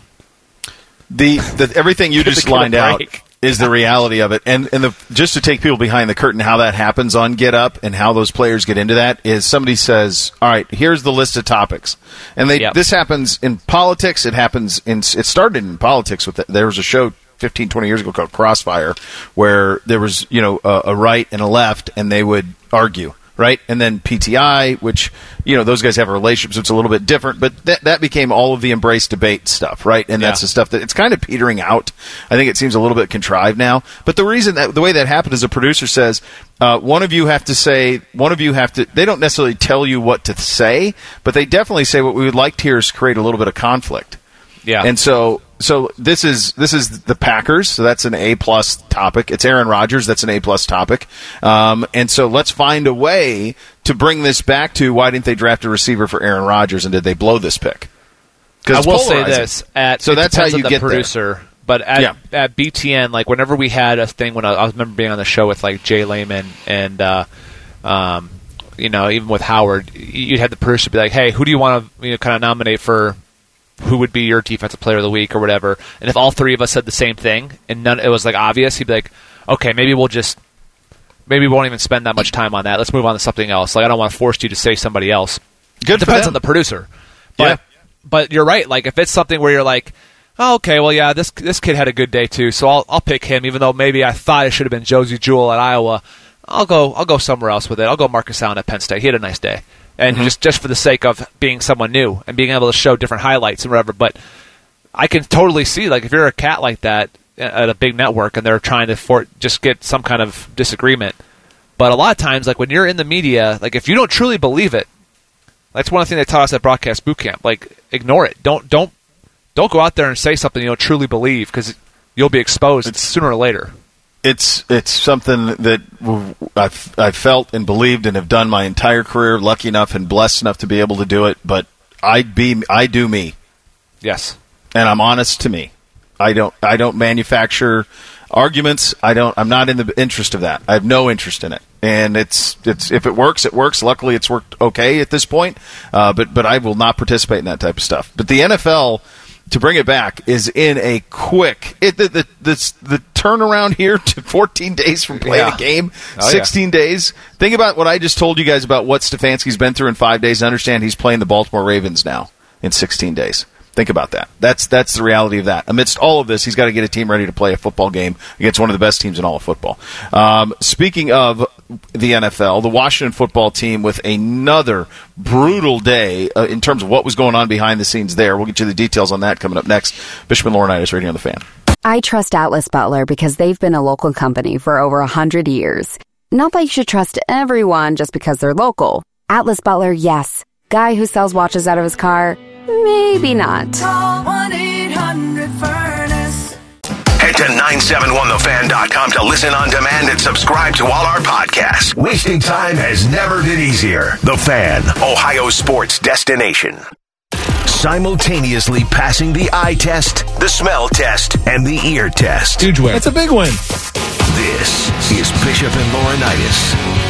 The, the everything you just lined out is the reality of it. And and the, just to take people behind the curtain, how that happens on Get Up and how those players get into that is somebody says, all right, here's the list of topics. And they yep. this happens in politics. It happens in, it started in politics with, the, there was a show fifteen, twenty years ago called Crossfire where there was, you know, a, a right and a left and they would argue. Right? And then P T I, which, you know, those guys have a relationship, so it's a little bit different, but that that became all of the embrace debate stuff, right? And yeah. that's the stuff that it's kind of petering out. I think it seems a little bit contrived now. But the reason that the way that happened is a producer says, uh, one of you have to say, one of you have to, they don't necessarily tell you what to say, but they definitely say what we would like to hear is create a little bit of conflict. Yeah. And so so this is this is the Packers, so that's an A plus topic. It's Aaron Rodgers, that's an A plus topic. Um, and so let's find a way to bring this back to why didn't they draft a receiver for Aaron Rodgers and did they blow this pick? I will say this, at so that's how you the get producer, there. But at yeah. at B T N, like whenever we had a thing when I, I remember being on the show with like Jay Lehman and uh, um, you know, even with Howard, you'd have the producer be like, hey, who do you want to, you know, kind of nominate for who would be your defensive player of the week or whatever, and if all three of us said the same thing and none, it was like obvious, he'd be like, okay, maybe we'll just maybe we won't even spend that much time on that. Let's move on to something else. Like I don't want to force you to say somebody else. Good it depends for on the producer. But yeah. but you're right. Like if it's something where you're like, oh, okay, well yeah, this this kid had a good day too, so I'll I'll pick him, even though maybe I thought it should have been Josie Jewell at Iowa. I'll go I'll go somewhere else with it. I'll go Marcus Allen at Penn State. He had a nice day. And mm-hmm. just, just for the sake of being someone new and being able to show different highlights and whatever. But I can totally see, like, if you're a cat like that at a big network and they're trying to for, just get some kind of disagreement. But a lot of times, like, when you're in the media, like, if you don't truly believe it, that's one of the things they taught us at Broadcast Boot Camp. Like, ignore it. Don't don't don't go out there and say something you don't truly believe because you'll be exposed it's, sooner or later. It's it's something that I've, I've felt and believed and have done my entire career, lucky enough and blessed enough to be able to do it, but I be I do me. Yes. And I'm honest to me. I don't I don't manufacture arguments. I don't I'm not in the interest of that. I have no interest in it. And it's it's if it works, it works. Luckily it's worked okay at this point. Uh, but but I will not participate in that type of stuff. But the N F L, to bring it back, is in a quick it, the, the the the turnaround here to fourteen days from playing yeah. a game, oh, sixteen yeah. days. Think about what I just told you guys about what Stefanski's been through in five days. Understand he's playing the Baltimore Ravens now in sixteen days. Think about that. That's that's the reality of that. Amidst all of this, he's got to get a team ready to play a football game against one of the best teams in all of football. Um, speaking of the N F L, the Washington football team with another brutal day uh, in terms of what was going on behind the scenes there. We'll get you the details on that coming up next. Bishop and Laurinaitis, Radio on the Fan. I trust Atlas Butler because they've been a local company for over one hundred years. Not that you should trust everyone just because they're local. Atlas Butler, yes. Guy who sells watches out of his car, maybe not. Call one eight hundred furnace. Head to nine seven one the fan dot com to listen on demand and subscribe to all our podcasts. Wasting time has never been easier. The Fan, Ohio sports destination. Simultaneously passing the eye test, the smell test, and the ear test. Huge win. It's a big win. This is Bishop and Laurinaitis.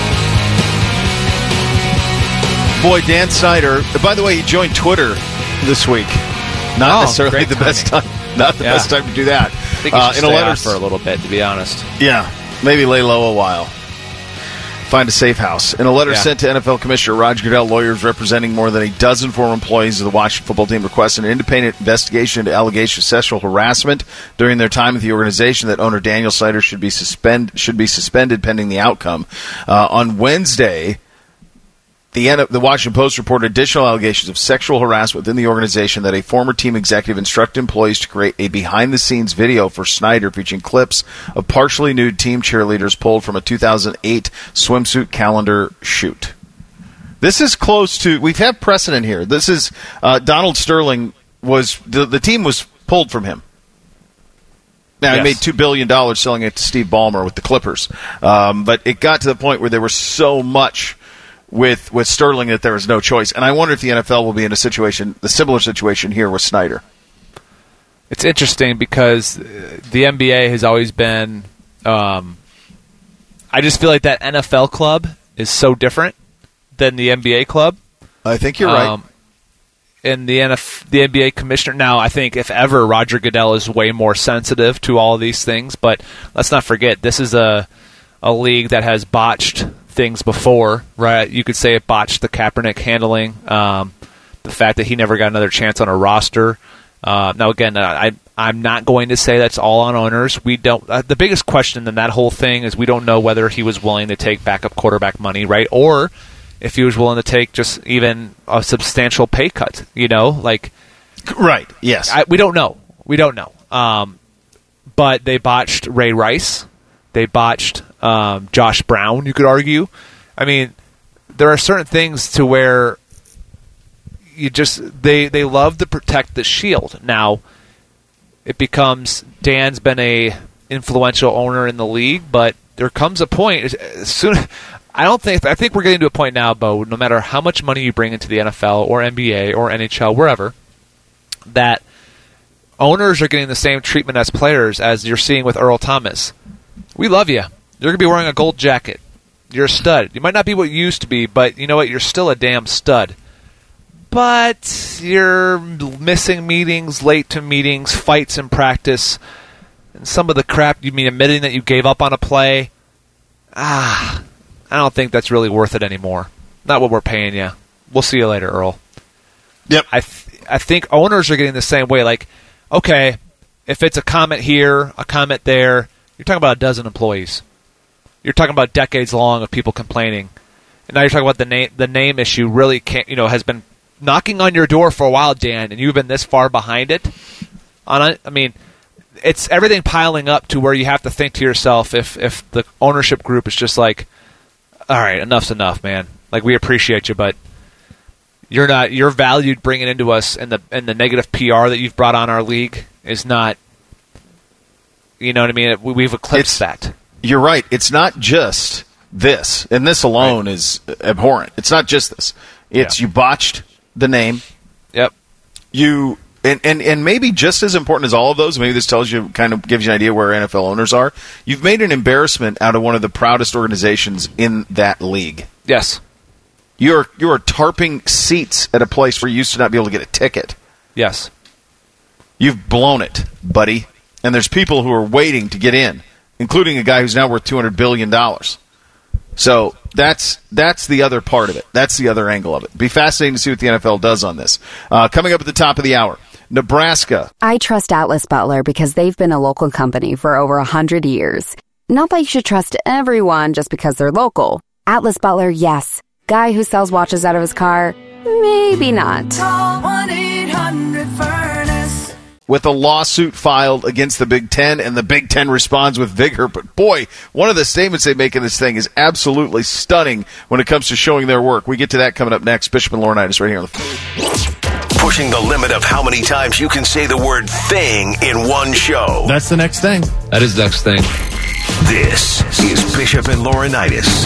Boy, Dan Snyder. By the way, he joined Twitter this week. Not oh, necessarily the timing. best time. Not the yeah. best time to do that. I think he uh, should in stay a letter off for a little bit, to be honest. Yeah, maybe lay low a while. Find a safe house. In a letter yeah. sent to N F L Commissioner Roger Goodell, lawyers representing more than a dozen former employees of the Washington football team requested an independent investigation into allegations of sexual harassment during their time with the organization. That owner Daniel Snyder should be suspend should be suspended pending the outcome. Uh, on Wednesday, The, the Washington Post reported additional allegations of sexual harassment within the organization, that a former team executive instructed employees to create a behind-the-scenes video for Snyder featuring clips of partially nude team cheerleaders pulled from a two thousand eight swimsuit calendar shoot. This is close to – we've had precedent here. This is uh, Donald Sterling was the, – the team was pulled from him. Now, yes. He made two billion dollars selling it to Steve Ballmer with the Clippers. Um, but it got to the point where there was so much – with with Sterling that there was no choice. And I wonder if the N F L will be in a situation, the similar situation here with Snyder. It's interesting because the N B A has always been, um, I just feel like that N F L club is so different than the N B A club. I think you're um, right. And the N F, the N B A commissioner, now I think if ever, Roger Goodell is way more sensitive to all of these things. But let's not forget, this is a a league that has botched things before, right? You could say it botched the Kaepernick handling, um, the fact that he never got another chance on a roster. Uh, now, again, I, I'm not going to say that's all on owners. We don't. Uh, the biggest question in that whole thing is we don't know whether he was willing to take backup quarterback money, right? Or if he was willing to take just even a substantial pay cut, you know, like right? Yes, I, we don't know. We don't know. Um, but they botched Ray Rice. They botched um, Josh Brown, you could argue. I mean, there are certain things to where you just they, they love to protect the shield. Now, it becomes Dan's been a influential owner in the league, but there comes a point soon. I don't think I think we're getting to a point now, Bo. No matter how much money you bring into the N F L or N B A or N H L, wherever, that owners are getting the same treatment as players as you're seeing with Earl Thomas. We love you. You're going to be wearing a gold jacket. You're a stud. You might not be what you used to be, but you know what? You're still a damn stud. But you're missing meetings, late to meetings, fights in practice. and some of the crap, you mean admitting that you gave up on a play, ah, I don't think that's really worth it anymore. Not what we're paying you. We'll see you later, Earl. Yep. I th- I think owners are getting the same way. Like, okay, if it's a comment here, a comment there, you're talking about a dozen employees. You're talking about decades long of people complaining. And now you're talking about the name the name issue really can't, you know, has been knocking on your door for a while, Dan, and you've been this far behind it. On it, I mean, it's everything piling up to where you have to think to yourself, if if the ownership group is just like, all right, enough's enough, man. Like, we appreciate you, but you're not you're valued bringing into us, and the and the negative P R that you've brought on our league is not. You know what I mean? We, we've eclipsed It's, that. You're right. It's not just this, and this alone right. is abhorrent. It's not just this. It's yeah. you botched the name. Yep. You and, and and maybe just as important as all of those, maybe this tells you, kind of gives you an idea where N F L owners are. You've made an embarrassment out of one of the proudest organizations in that league. Yes. You're you're tarping seats at a place where you used to not be able to get a ticket. Yes. You've blown it, buddy. And there's people who are waiting to get in, including a guy who's now worth two hundred billion dollars. So that's that's the other part of it. That's the other angle of it. It'd be fascinating to see what the N F L does on this. Uh, coming up at the top of the hour, Nebraska. I trust Atlas Butler because they've been a local company for over one hundred years. Not that you should trust everyone just because they're local. Atlas Butler, yes. Guy who sells watches out of his car, maybe not. Call one eight hundred furnace. With a lawsuit filed against the Big Ten, and the Big Ten responds with vigor. But boy, one of the statements they make in this thing is absolutely stunning when it comes to showing their work. We get to that coming up next. Bishop and Laurinaitis right here on the Pushing the limit of how many times you can say the word thing in one show. That's the next thing. That is the next thing. This is Bishop and Laurinaitis.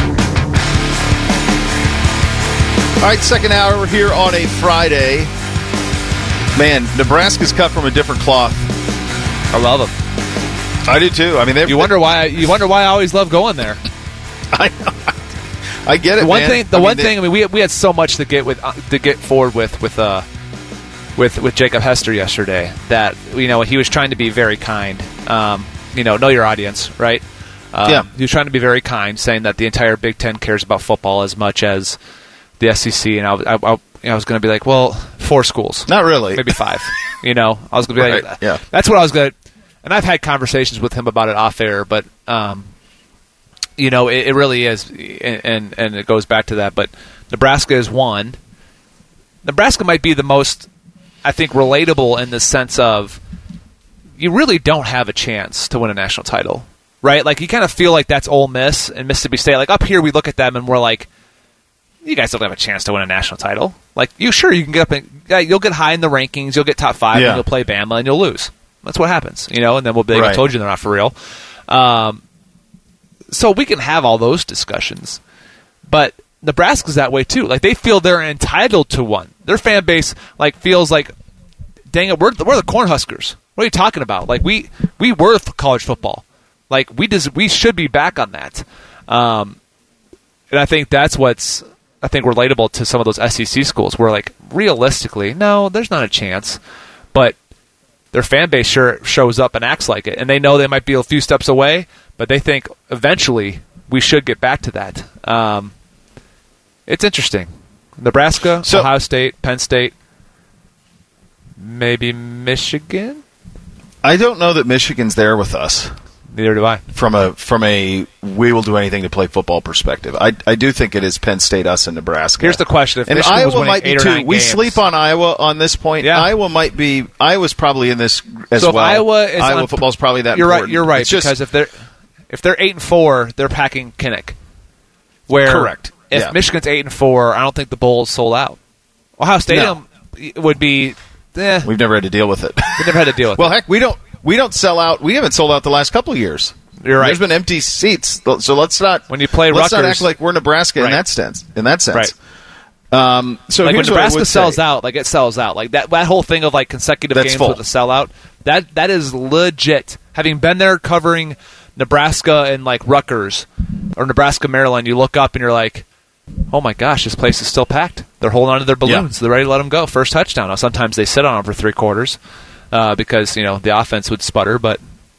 All right, second hour here on a Friday. Man, Nebraska's cut from a different cloth. I love them. I do too. I mean, you wonder why. You wonder why I always love going there. I know. I get it. The one man. thing. The I one mean, thing. I mean, we we had so much to get with uh, to get forward with with uh with with Jacob Hester yesterday that you know he was trying to be very kind. Um, you know, know your audience, right? Um, yeah. He was trying to be very kind, saying that the entire Big Ten cares about football as much as the S E C, and I, I, I, I was going to be like, well, four schools. Not really. Maybe five. you know, I was going to be right. like, yeah. That's what I was going to, and I've had conversations with him about it off air, but, um, you know, it, it really is, and, and, and it goes back to that, but Nebraska is one. Nebraska might be the most, I think, relatable in the sense of you really don't have a chance to win a national title, right? Like, you kind of feel like that's Ole Miss and Mississippi State. Like, up here we look at them and we're like, you guys don't have a chance to win a national title. Like, you sure you can get up and yeah, you'll get high in the rankings, you'll get top five, yeah. and you'll play Bama and you'll lose. That's what happens, you know. And then we'll be like, right. I told you they're not for real. Um, so we can have all those discussions, but Nebraska's that way too. Like, they feel they're entitled to one. Their fan base like feels like, dang it, we're the, we're the Cornhuskers. What are you talking about? Like, we we were college football. Like, we des- we should be back on that. Um, and I think that's what's I think relatable to some of those S E C schools where, like, realistically, no, there's not a chance. But their fan base sure shows up and acts like it. And they know they might be a few steps away, but they think eventually we should get back to that. Um, it's interesting. Nebraska, so, Ohio State, Penn State, maybe Michigan? I don't know that Michigan's there with us. Neither do I. From a from a we will do anything to play football perspective, I I do think it is Penn State, us, and Nebraska. Here's the question: if and Michigan Iowa was winning might be eight or too. nine We games, sleep on Iowa on this point. Yeah. Iowa might be. Iowa's probably in this as so if well. Iowa is Iowa on, football's probably that. You're important. right. You're right It's just, because if they're if they're eight and four, they're packing Kinnick. Where correct. If yeah. Michigan's eight and four, I don't think the Bulls sold out. Ohio Stadium no. would be. Eh, We've never had to deal with it. We've never had to deal with well, it. Well, heck, we don't. We don't sell out. We haven't sold out the last couple of years. You're right. There's been empty seats, so let's not. When you play let's Rutgers, not act like we're Nebraska right. in that sense. In that sense, right. Um, so like when here's what I Nebraska would sells say. out, like it sells out, like that. That whole thing of like consecutive That's games full. with a sellout. That that is legit. Having been there covering Nebraska and like Rutgers or Nebraska, Maryland, you look up and you're like, oh my gosh, this place is still packed. They're holding on to their balloons. Yeah. They're ready to let them go. First touchdown. Now, sometimes they sit on them for three quarters uh, because you know the offense would sputter, but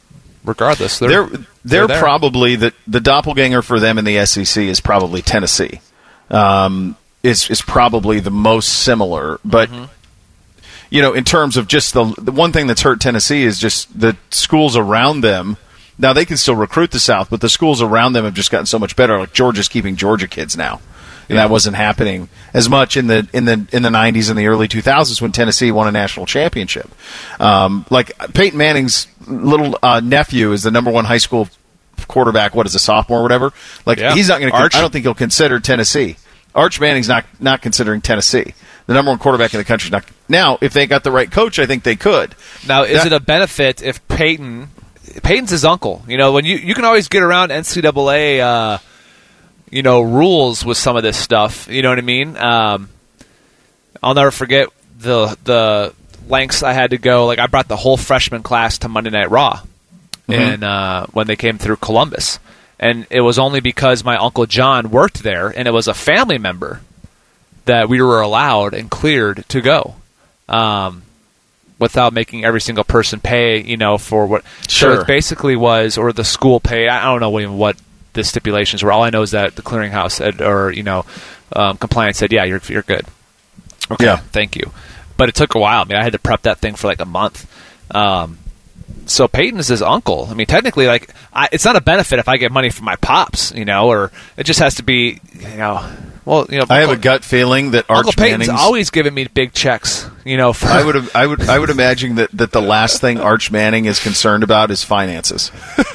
regardless, they're they're they're, they're there. probably the the doppelganger for them in the S E C is probably Tennessee. Um, is is probably the most similar, but. Mm-hmm. You know, in terms of just the the one thing that's hurt Tennessee is just the schools around them. Now, they can still recruit the South, but the schools around them have just gotten so much better. Like Georgia's keeping Georgia kids now, and yeah. that wasn't happening as much in the in the in the nineties and the early two thousands when Tennessee won a national championship. Um, like Peyton Manning's little uh, nephew is the number one high school quarterback. What is a sophomore or whatever? Like yeah. he's not going to. I don't think he'll consider Tennessee. Arch Manning's not not considering Tennessee. The number one quarterback in the country. Not, now, if they got the right coach, I think they could. Now, is that, it a benefit if Peyton, Peyton's his uncle? You know, when you you can always get around N C double A, uh, you know, rules with some of this stuff. You know what I mean? Um, I'll never forget the the lengths I had to go. Like I brought the whole freshman class to Monday Night Raw, mm-hmm. and uh, when they came through Columbus, and it was only because my Uncle John worked there, and it was a family member that we were allowed and cleared to go, um, without making every single person pay, you know, for what. Sure. So it basically was, or the school paid. I don't know even what the stipulations were. All I know is that the clearinghouse said, or you know, um, compliance said, yeah, you're you're good. Okay, yeah. Thank you. But it took a while. I mean, I had to prep that thing for like a month. Um, so Peyton is his uncle. I mean, technically, like, I, it's not a benefit if I get money from my pops, you know, or it just has to be, you know. Well, you know, I have a gut feeling that Arch Uncle Peyton's Manning's always giving me big checks. You know, for I would have, I would, I would imagine that, that the last thing Arch Manning is concerned about is finances.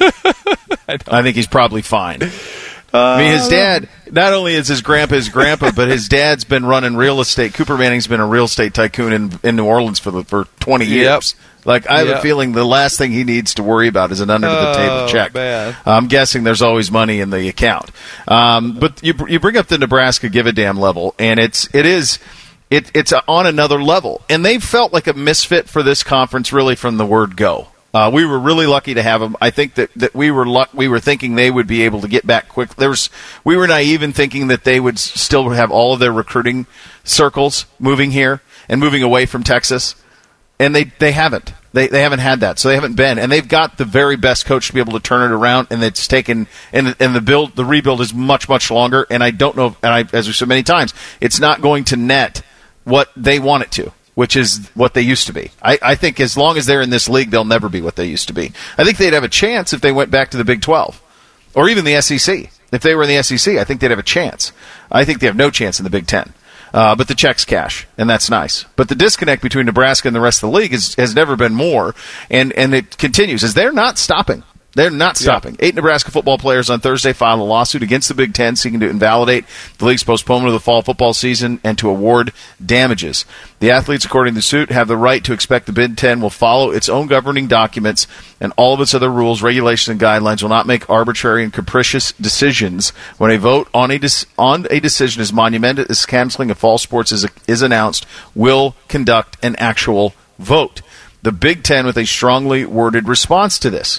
I, I think he's probably fine. Uh, I mean, his dad. Not only is his grandpa his grandpa, but his dad's been running real estate. Cooper Manning's been a real estate tycoon in in New Orleans for the, for twenty years. Yep. Like, I have yep. a feeling the last thing he needs to worry about is an under-the-table oh, check. Man. I'm guessing there's always money in the account. Um, but you you bring up the Nebraska give-a-damn level, and it's it is it it's on another level. And they felt like a misfit for this conference really from the word go. Uh, we were really lucky to have them. I think that, that we were luck, we were thinking they would be able to get back quick. There was we were naive in thinking that they would still have all of their recruiting circles moving here and moving away from Texas. And they, they haven't. They they haven't had that. So they haven't been. And they've got the very best coach to be able to turn it around. And it's taken and and the build the rebuild is much, much longer. And I don't know, and I as we said many times, it's not going to net what they want it to, which is what they used to be. I, I think as long as they're in this league, they'll never be what they used to be. I think they'd have a chance if they went back to the Big twelve. Or even the S E C. If they were in the S E C, I think they'd have a chance. I think they have no chance in the Big Ten. Uh, but the checks cash, and that's nice. But the disconnect between Nebraska and the rest of the league is, has never been more, and, and it continues, as they're not stopping. They're not stopping. Yeah. Eight Nebraska football players on Thursday filed a lawsuit against the Big Ten seeking to invalidate the league's postponement of the fall football season and to award damages. The athletes, according to the suit, have the right to expect the Big Ten will follow its own governing documents and all of its other rules, regulations, and guidelines, will not make arbitrary and capricious decisions. When a vote on a dis- on a decision as monumental as canceling of fall sports is, is announced, will conduct an actual vote. The Big Ten with a strongly worded response to this.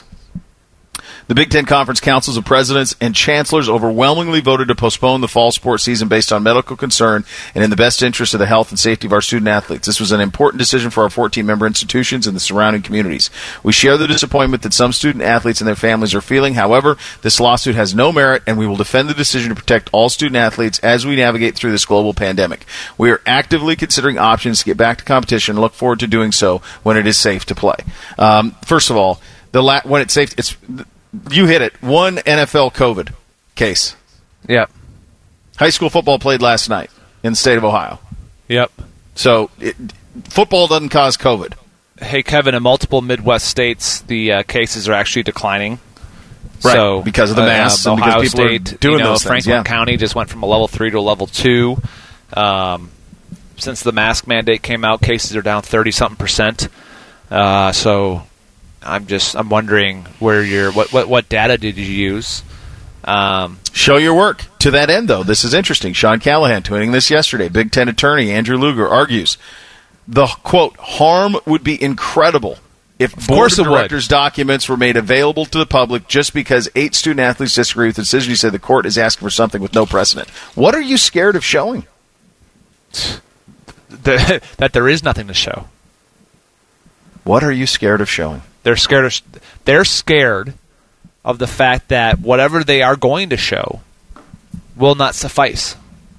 The Big Ten Conference Councils of Presidents and Chancellors overwhelmingly voted to postpone the fall sports season based on medical concern and in the best interest of the health and safety of our student athletes. This was an important decision for our fourteen-member institutions and the surrounding communities. We share the disappointment that some student athletes and their families are feeling. However, this lawsuit has no merit, and we will defend the decision to protect all student athletes as we navigate through this global pandemic. We are actively considering options to get back to competition and look forward to doing so when it is safe to play. Um, first of all, the la- when it's safe, it's you hit it. One N F L COVID case. Yep. High school football played last night in the state of Ohio. Yep. So it, football doesn't cause COVID. Hey, Kevin, in multiple Midwest states, the uh, cases are actually declining. Right, so, because of the masks uh, and Ohio because people State, are doing you know, those things. Franklin Yeah. County just went from a level three to a level two. Um, since the mask mandate came out, cases are down thirty-something percent. Uh, so... I'm just I'm wondering where your what, what what data did you use? Um, Show your work. To that end, though, this is interesting. Sean Callahan tweeting this yesterday. Big Ten attorney Andrew Luger argues the quote harm would be incredible if of board course of it would. directors documents were made available to the public just because eight student athletes disagree with the decision. He said the court is asking for something with no precedent. What are you scared of showing? The, that there is nothing to show. What are you scared of showing? They're scared of, they're scared of the fact that whatever they are going to show will not suffice.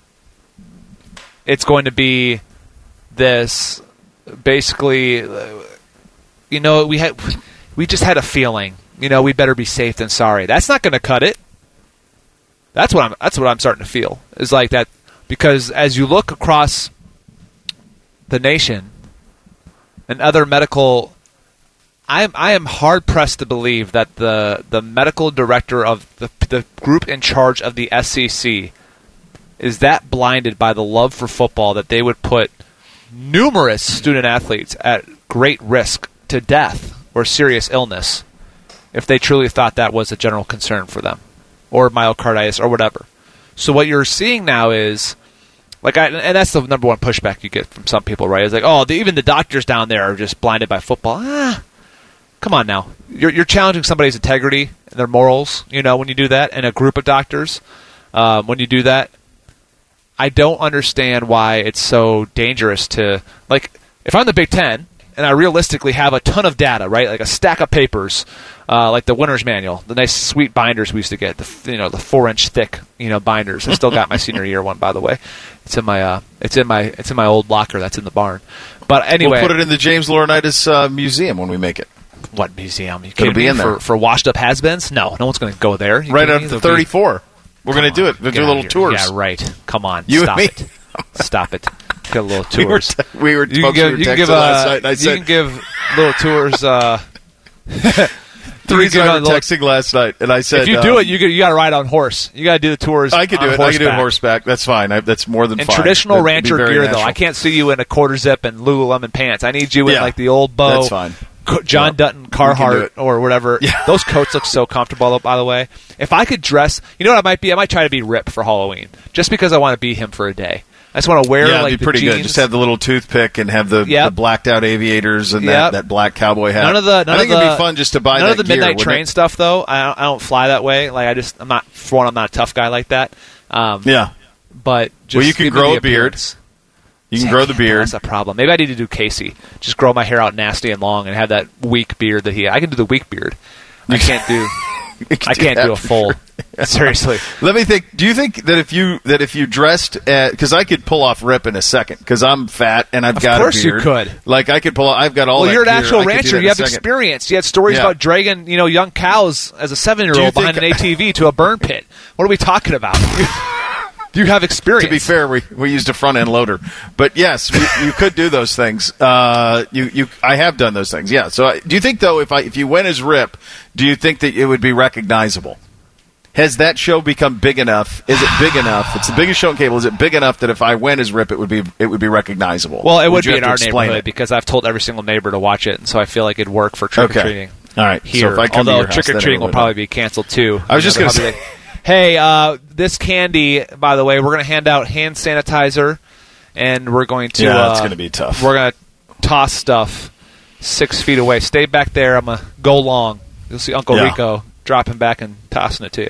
It's going to be this basically, you know, we had we just had a feeling, you know, we better be safe than sorry. That's not going to cut it. That's what I'm that's what I'm starting to feel. Is like that, because as you look across the nation and other medical, I am I am hard pressed to believe that the the medical director of the the group in charge of the S E C is that blinded by the love for football that they would put numerous student athletes at great risk to death or serious illness if they truly thought that was a general concern for them, or myocarditis or whatever. So what you're seeing now is, like, I, and that's the number one pushback you get from some people, right? It's like, oh, the, even the doctors down there are just blinded by football. Ah, come on now. You're, you're challenging somebody's integrity and their morals, you know, when you do that, and a group of doctors, um, when you do that. I don't understand why it's so dangerous to, like, if I'm the Big Ten and I realistically have a ton of data, right, like a stack of papers, uh, like the winner's manual, the nice sweet binders we used to get, the you know the four inch thick you know binders. I still got my senior year one, by the way. It's in my uh, it's in my it's in my old locker that's in the barn. But anyway, we'll put it in the James Laurinaitis uh, museum when we make it. What museum? You It'll be me? in there for, for washed up has-beens? No, no one's going to go there. You right kidding up me? to thirty-four. We're going to do it. We'll do little tours. Yeah, right. Come on. You Stop and it. me. Stop it. Get a little We were, tours. t- we were, you can folks, give, we were you can texting give, last uh, night, and I you said, can give little tours. Uh, the reason I was texting last night, and I said, if you um, do it, you, you got to ride on horse. You got to do the tours. I could do on it. I could do it horseback. horseback. That's fine. I, that's more than In fine. traditional That'd be rancher very gear, natural. though, I can't see you in a quarter zip and Lululemon pants. I need you in Yeah. like the old bow. That's fine. Co- John Yeah. Dutton We can do Carhartt it. or whatever. Yeah. Those coats look so comfortable, by the way. If I could dress, you know what I might be? I might try to be Rip for Halloween, just because I want to be him for a day. I just want to wear Yeah, like it'd be the pretty jeans. good. Just have the little toothpick and have the, Yep. the blacked out aviators and Yep. that, that black cowboy hat. None of the. None I think of the, it'd be fun just to buy none that of the gear, midnight wouldn't train it? stuff, though. I don't, I don't fly that way. Like I just, I'm not. For one, I'm not a tough guy like that. Um, Yeah. But just Well, you can give me grow the a beard. appearance. You can See, I grow the can't, beard. That's a problem. Maybe I need to do Casey. Just grow my hair out nasty and long and have that weak beard that he. I can do the weak beard. I can't do. You can I can't that do a for full. sure. Seriously. Let me think. Do you think that if you that if you dressed at, because I could pull off Rip in a second because I'm fat and I've Of got course a you beard. could. Like I could pull. I've got all. Well, that you're an gear. actual I could do rancher. that in You a have second. experience. You had stories Yeah. about dragging, you know, young cows as a seven-year-old Do you behind think- an A T V to a burn pit. What are we talking about? You have experience. To be fair, we, we used a front end loader, but yes, we, you could do those things. Uh, you you I have done those things. Yeah. So I, do you think though, if I if you went as Rip, do you think that it would be recognizable? Has that show become big enough? Is it big enough? It's the biggest show on cable. Is it big enough that if I went as Rip, it would be it would be recognizable? Well, it would, you be have in to our explain neighborhood it? because I've told every single neighbor to watch it, and so I feel like it'd work for trick or treating. All right. So Here, if I come to although your house, trick or then treating will everyone probably would be canceled too. I was just You know, gonna they'll say- probably like, hey, uh, this candy, by the way, we're going to hand out hand sanitizer, and we're going to. Yeah, uh, it's gonna be tough. We're going to toss stuff six feet away. Stay back there. I'm going to go long. You'll see Uncle Yeah. Rico dropping back and tossing it to you.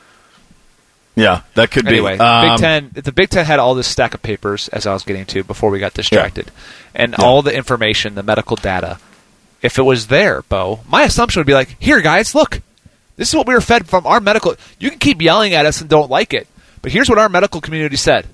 Yeah, that could Anyway, be. Um, Big Ten. The Big Ten had all this stack of papers, as I was getting to before we got distracted, and Yeah. all the information, the medical data. If it was there, Bo, my assumption would be like, "Here, guys, look. This is what we were fed from our medical. You can keep yelling at us and don't like it, but here's what our medical community said.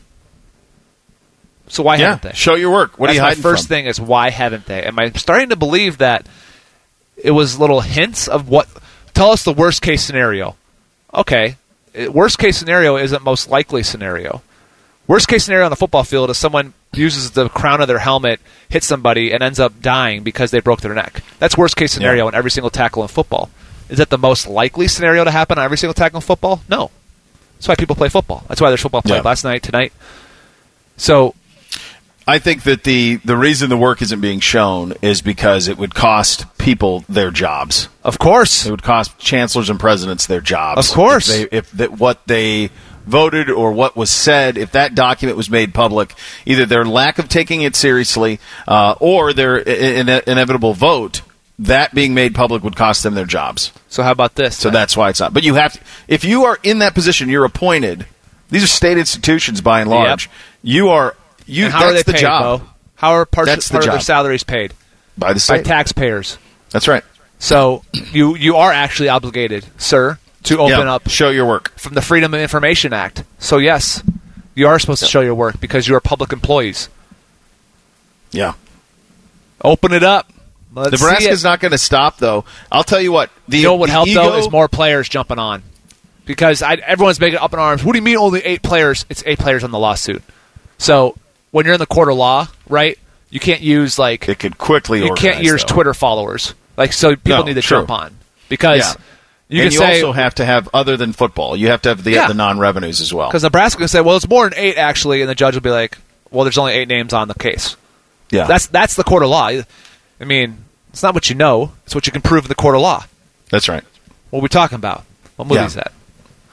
So why Yeah, haven't they? show your work. What That's are you my hiding first from? thing is why haven't they? Am I starting to believe that it was little hints of what? Tell us the worst case scenario. Okay, it- worst case scenario isn't most likely scenario. Worst case scenario on the football field is someone uses the crown of their helmet, hits somebody, and ends up dying because they broke their neck. That's worst case scenario Yeah. in every single tackle in football. Is that the most likely scenario to happen on every single tackle in football? No. That's why people play football. That's why there's football played Yeah. last night, tonight. So I think that the, the reason the work isn't being shown is because it would cost people their jobs. of course, It would cost chancellors and presidents their jobs. Of course. If, they, if that what they voted or what was said, if that document was made public, either their lack of taking it seriously uh, or their in, in, inevitable vote, that being made public would cost them their jobs. so how about this? So then? that's why it's not. But you have to, if you are in that position, you're appointed. These are state institutions by and large. Yep. You are you. And how that's are they the paid, job Bo? How are parts, That's the part of their job. salaries paid? by the By state. taxpayers. That's right. So you you are actually obligated, sir, to open Yeah, up show your work. from the Freedom of Information Act. So yes, you are supposed to show your work because you are public employees. Yeah. Open it up. Let's see Nebraska's it. not going to stop, though. I'll tell you what. The, You know what would the help, ego, though, is more players jumping on. Because I, everyone's making up in arms. What do you mean only eight players? It's eight players on the lawsuit. So when you're in the court of law, right, you can't use, like... It could quickly You organize, can't use though. Twitter followers. Like, so people No, need to true. jump on. Because Yeah. you and can you say... also have to have, other than football, you have to have the, Yeah. the non-revenues as well. Because Nebraska can say, well, it's more than eight, actually, and the judge will be like, well, there's only eight names on the case. Yeah. That's that's the court of law. I mean, it's not what you know. It's what you can prove in the court of law. That's right. What are we talking about? What movie Yeah. is that?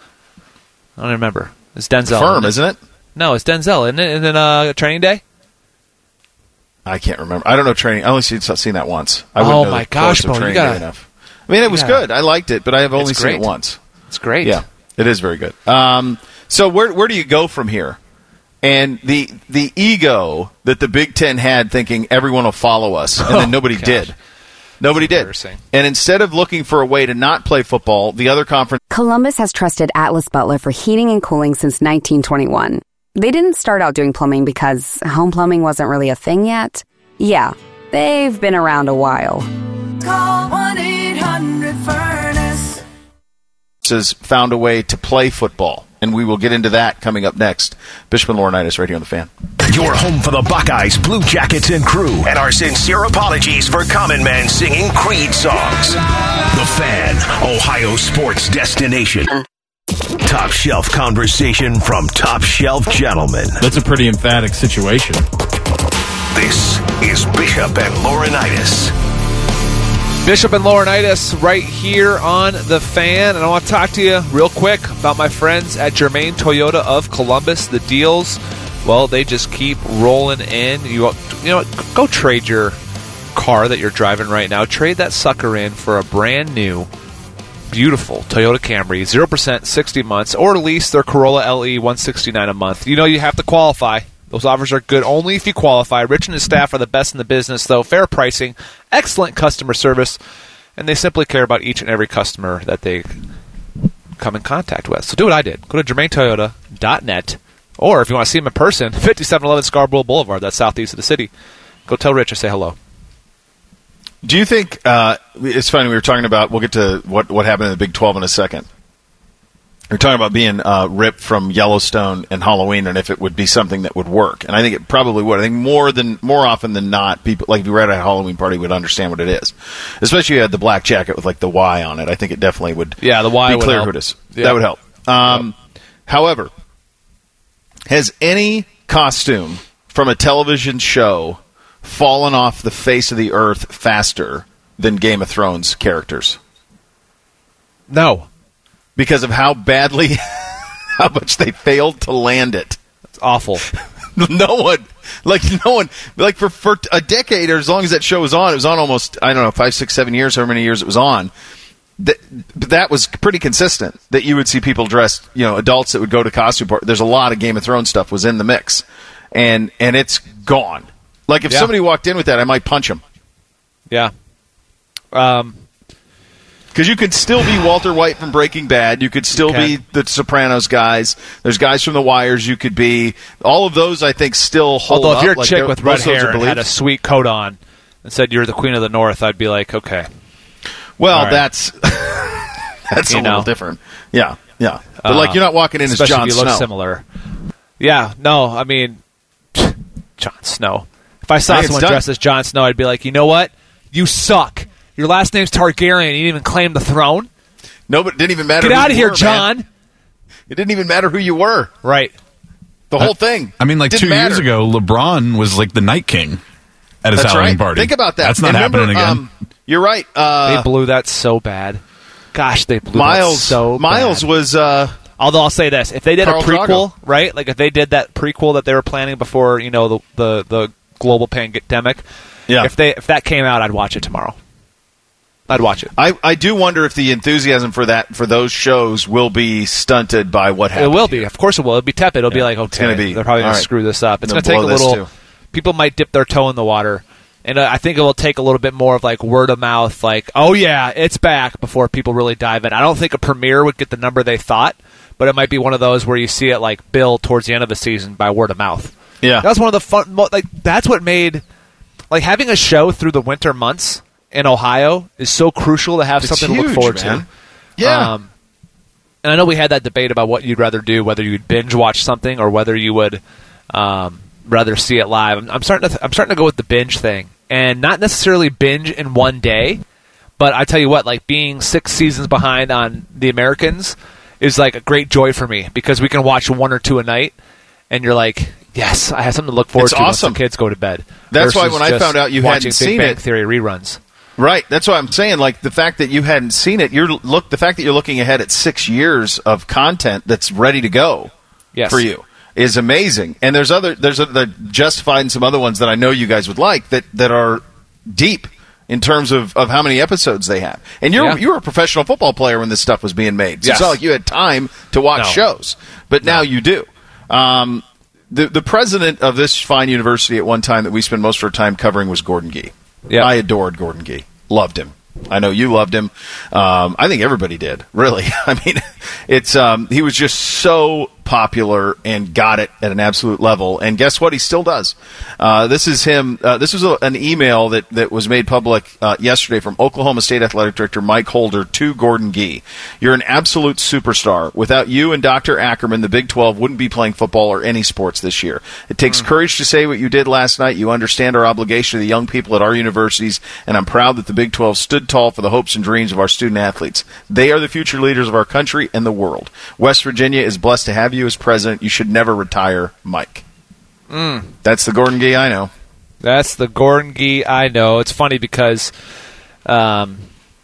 I don't remember. It's Denzel. Firm, isn't it? No, it's Denzel. Isn't it? And then uh, Training Day? I can't remember. I don't know training. I only seen, seen that once. I wouldn't Oh, know my the gosh, course of Bo, you Training gotta- Day enough. I mean, it was gotta- good. I liked it, but I have only It's seen it great. once. It's great. Yeah, it is very good. Um, so where where do you go from here? And the the ego that the Big Ten had, thinking everyone will follow us, and then nobody gosh. did. Nobody did. Embarrassing. And instead of looking for a way to not play football, the other conference. Columbus has trusted Atlas Butler for heating and cooling since nineteen twenty-one. They didn't start out doing plumbing because home plumbing wasn't really a thing yet. Yeah, they've been around a while. Call one eight hundred furnace. has found a way to play football, and we will get into that coming up next. Bishop and Laurinaitis right here on The Fan. Your home for the Buckeyes, Blue Jackets, and crew. And our sincere apologies for common men singing Creed songs. The Fan, Ohio sports destination. Top shelf conversation from top shelf gentlemen. That's a pretty emphatic situation. This is Bishop and Laurinaitis. Bishop and Laurinaitis right here on The Fan. And I want to talk to you real quick about my friends at Germain Toyota of Columbus. The deals, well, they just keep rolling in. You, you know what? Go trade your car that you're driving right now. Trade that sucker in for a brand new, beautiful Toyota Camry, zero percent, sixty months, or lease their Corolla L E, one hundred sixty-nine dollars a month. You know you have to qualify. Those offers are good only if you qualify. Rich and his staff are the best in the business, though. Fair pricing, excellent customer service, and they simply care about each and every customer that they come in contact with. So do what I did. Go to germain toyota dot net, or if you want to see them in person, fifty-seven eleven Scarborough Boulevard, that's southeast of the city. Go tell Rich I say hello. Do you think uh, it's funny? We were talking about. We'll get to what what happened in the Big twelve in a second. We were talking about being uh, ripped from Yellowstone and Halloween, and if it would be something that would work. And I think it probably would. I think more than more often than not, people like if you were at a Halloween party would understand what it is. Especially if you had the black jacket with like the Y on it. I think it definitely would. Yeah, the Y be would clear help. who it is. Yeah. That would help. Um, however, has any costume from a television show fallen off the face of the earth faster than Game of Thrones characters? No. Because of how badly, how much they failed to land it. It's awful. No one, like no one, like for, for a decade or as long as that show was on, it was on almost, I don't know, five, six, seven years, however many years it was on. That, that was pretty consistent, that you would see people dressed, you know, adults that would go to costume parties. There's a lot of Game of Thrones stuff was in the mix. And, and it's gone. Like if Yeah. somebody walked in with that, I might punch him. Yeah. Um, Because you could still be Walter White from Breaking Bad. You could still You be can. the Sopranos guys. There's guys from The Wires. You could be. All of those, I think, still hold although up. if you're a Like, chick they're- with most red of those are hair and had a believed. sweet coat on and said you're the Queen of the North, I'd be like, okay. Well, All right. that's that's You a little know. different. Yeah, yeah. But, Uh, like, you're not walking in as Especially Jon if you look Snow. similar. Yeah, no, I mean, Jon Snow. If I I saw think it's someone done. dressed as Jon Snow, I'd be like, you know what? You suck. Your last name's Targaryen. You didn't even claim the throne. No, but it didn't even matter. Get who out of you here, were, John. man. It didn't even matter who you were. Right. The whole thing. I mean, like Didn't two matter. years ago, LeBron was like the Night King at his That's Halloween right. party. Think about that. That's not And happening remember, again. um, you're right. Uh, They blew that so bad. Gosh, they blew Miles. that so Miles bad. was. Uh, Although I'll say this, if they did Carl a prequel, Drago. right? Like if they did that prequel that they were planning before, you know, the the, the global pandemic. Yeah. If they if that came out, I'd watch it tomorrow. I'd watch it. I, I do wonder if the enthusiasm for that for those shows will be stunted by what It happened. will be. Of course it will. It'll be tepid. It'll be like, okay, gonna be- they're probably going all to right. screw this up. It's They'll going to take a blow this, little. too. People might dip their toe in the water, And uh, I think it will take a little bit more of like word of mouth, like, oh yeah, it's back, before people really dive in. I don't think a premiere would get the number they thought, but it might be one of those where you see it like build towards the end of the season by word of mouth. Yeah. That's one of the fun, like, that's what made, like, having a show through the winter months in Ohio is so crucial to have It's something huge, to look forward man. to. Yeah. Um, and I know we had that debate about what you'd rather do, whether you'd binge watch something or whether you would um, rather see it live. I'm, I'm starting to th- I'm starting to go with the binge thing, and not necessarily binge in one day, but I tell you what, like being six seasons behind on The Americans is like a great joy for me, because we can watch one or two a night, and you're like, yes, I have something to look forward It's to awesome. once the kids go to bed. That's why versus when I just found out you watching hadn't Big seen Bang it- Theory reruns. Right. That's what I'm saying. Like the fact that you hadn't seen it, you're look the fact that you're looking ahead at six years of content that's ready to go Yes. for you is amazing. And there's other there's a, the Justified and some other ones that I know you guys would like that, that are deep in terms of, of how many episodes they have. And you're Yeah. you were a professional football player when this stuff was being made. So Yes. it's not like you had time to watch No. shows, but now you do. Um, the the president of this fine university at one time that we spent most of our time covering was Gordon Gee. Yeah. I adored Gordon Gee. Loved him. I know you loved him. Um, I think everybody did, really. I mean, it's um, he was just so popular and got it at an absolute level. And guess what? He still does. Uh, this is him. Uh, this was a, an email that, that was made public uh, yesterday from Oklahoma State Athletic Director Mike Holder to Gordon Gee. You're an absolute superstar. Without you and Doctor Ackerman, the Big twelve wouldn't be playing football or any sports this year. It takes courage to say what you did last night. You understand our obligation to the young people at our universities, and I'm proud that the Big twelve stood tall for the hopes and dreams of our student athletes. They are the future leaders of our country and the world. West Virginia is blessed to have you as president. You should never retire, Mike. Mm. That's the Gordon Gee I know. That's the Gordon Gee I know. It's funny because um,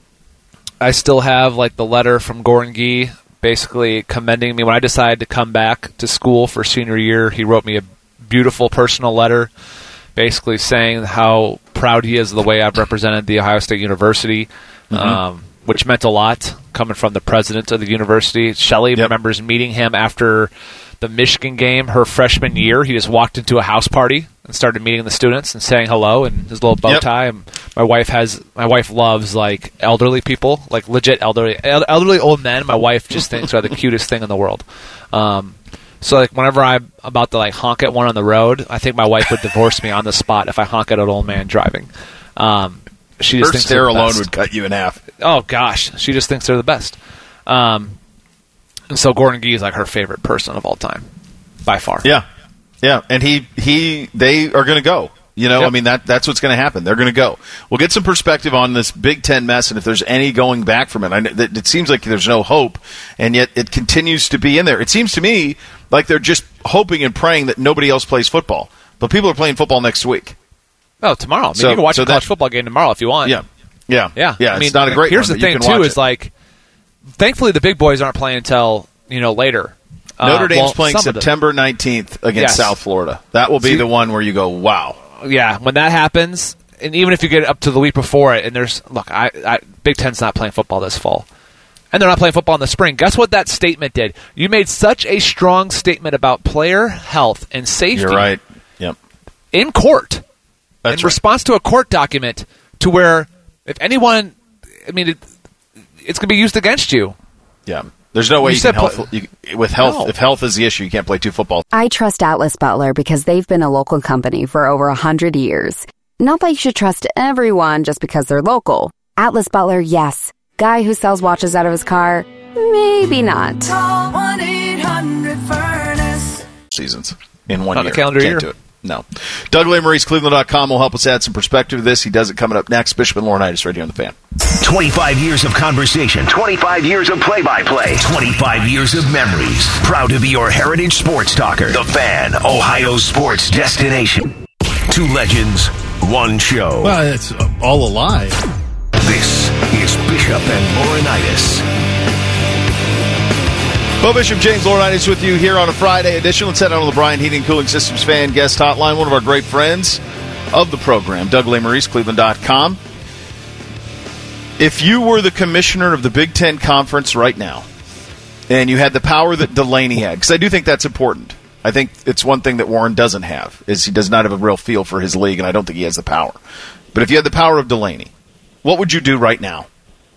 I still have like the letter from Gordon Gee basically commending me. When I decided to come back to school for senior year, he wrote me a beautiful personal letter basically saying how proud he is of the way I've represented the Ohio State University, mm-hmm. um, which meant a lot coming from the president of the university. Shelley Yep. remembers meeting him after the Michigan game her freshman year. He just walked into a house party and started meeting the students and saying hello and his little bow Yep. tie. And my wife has my wife loves like elderly people, like legit elderly el- elderly old men. My wife just thinks are the cutest thing in the world. Um, so like whenever I'm about to like honk at one on the road, I think my wife would divorce me on the spot if I honk at an old man driving. Um, she just Her thinks stare they're the alone best. would cut you in half. Oh gosh, she just thinks they're the best. Um, and so Gordon Gee is like her favorite person of all time, by far. Yeah, yeah, and he he they are going to go. You know, Yep. I mean that that's what's going to happen. They're going to go. We'll get some perspective on this Big Ten mess, and if there's any going back from it. I, it, it seems like there's no hope, and yet it continues to be in there. It seems to me like they're just hoping and praying that nobody else plays football, but people are playing football next week. Oh, tomorrow. I mean, So- you can watch so a college that- football game tomorrow if you want. Yeah, yeah, Yeah, yeah. I It's mean, not a great. Here's one, the but you thing can too: watch is it. like, thankfully the big boys aren't playing until you know later. Notre Uh, Dame's well, playing some of them. September nineteenth against Yes. South Florida. That will be See- the one where you go, wow. Yeah, when that happens, and even if you get up to the week before it, and there's look, I, I Big Ten's not playing football this fall, and they're not playing football in the spring. Guess what that statement did? You made such a strong statement about player health and safety. You're right. Yep. In court, That's in right. response to a court document, to where if anyone, I mean, it, it's going to be used against you. Yeah. There's no way You you, said can pl- health, you, with health. No. If health is the issue, you can't play two football. I trust Atlas Butler because they've been a local company for over one hundred years. Not that you should trust everyone just because they're local. Atlas Butler, yes. Guy who sells watches out of his car, maybe not. Call one eight hundred furnace. Seasons in one Not a year. calendar Can't year. do it. No. Doug Lesmerises, Cleveland dot com will help us add some perspective to this. He does it coming up next. Bishop and Laurinaitis right here on The Fan. twenty-five years of conversation, twenty-five years of play-by-play, twenty-five years of memories. Proud to be your heritage sports talker. The Fan, Ohio sports destination. Two legends, one show. Well, it's all a lie. This is Bishop and Laurinaitis. Bo Bishop, James Laurinaitis with you here on a Friday edition. Let's head on to the Brian Heating and Cooling Systems Fan Guest Hotline. One of our great friends of the program, Doug Lesmerises, Cleveland dot com. If you were the commissioner of the Big Ten Conference right now, and you had the power that Delaney had, because I do think that's important, I think it's one thing that Warren doesn't have, is he does not have a real feel for his league, and I don't think he has the power. But if you had the power of Delaney, what would you do right now?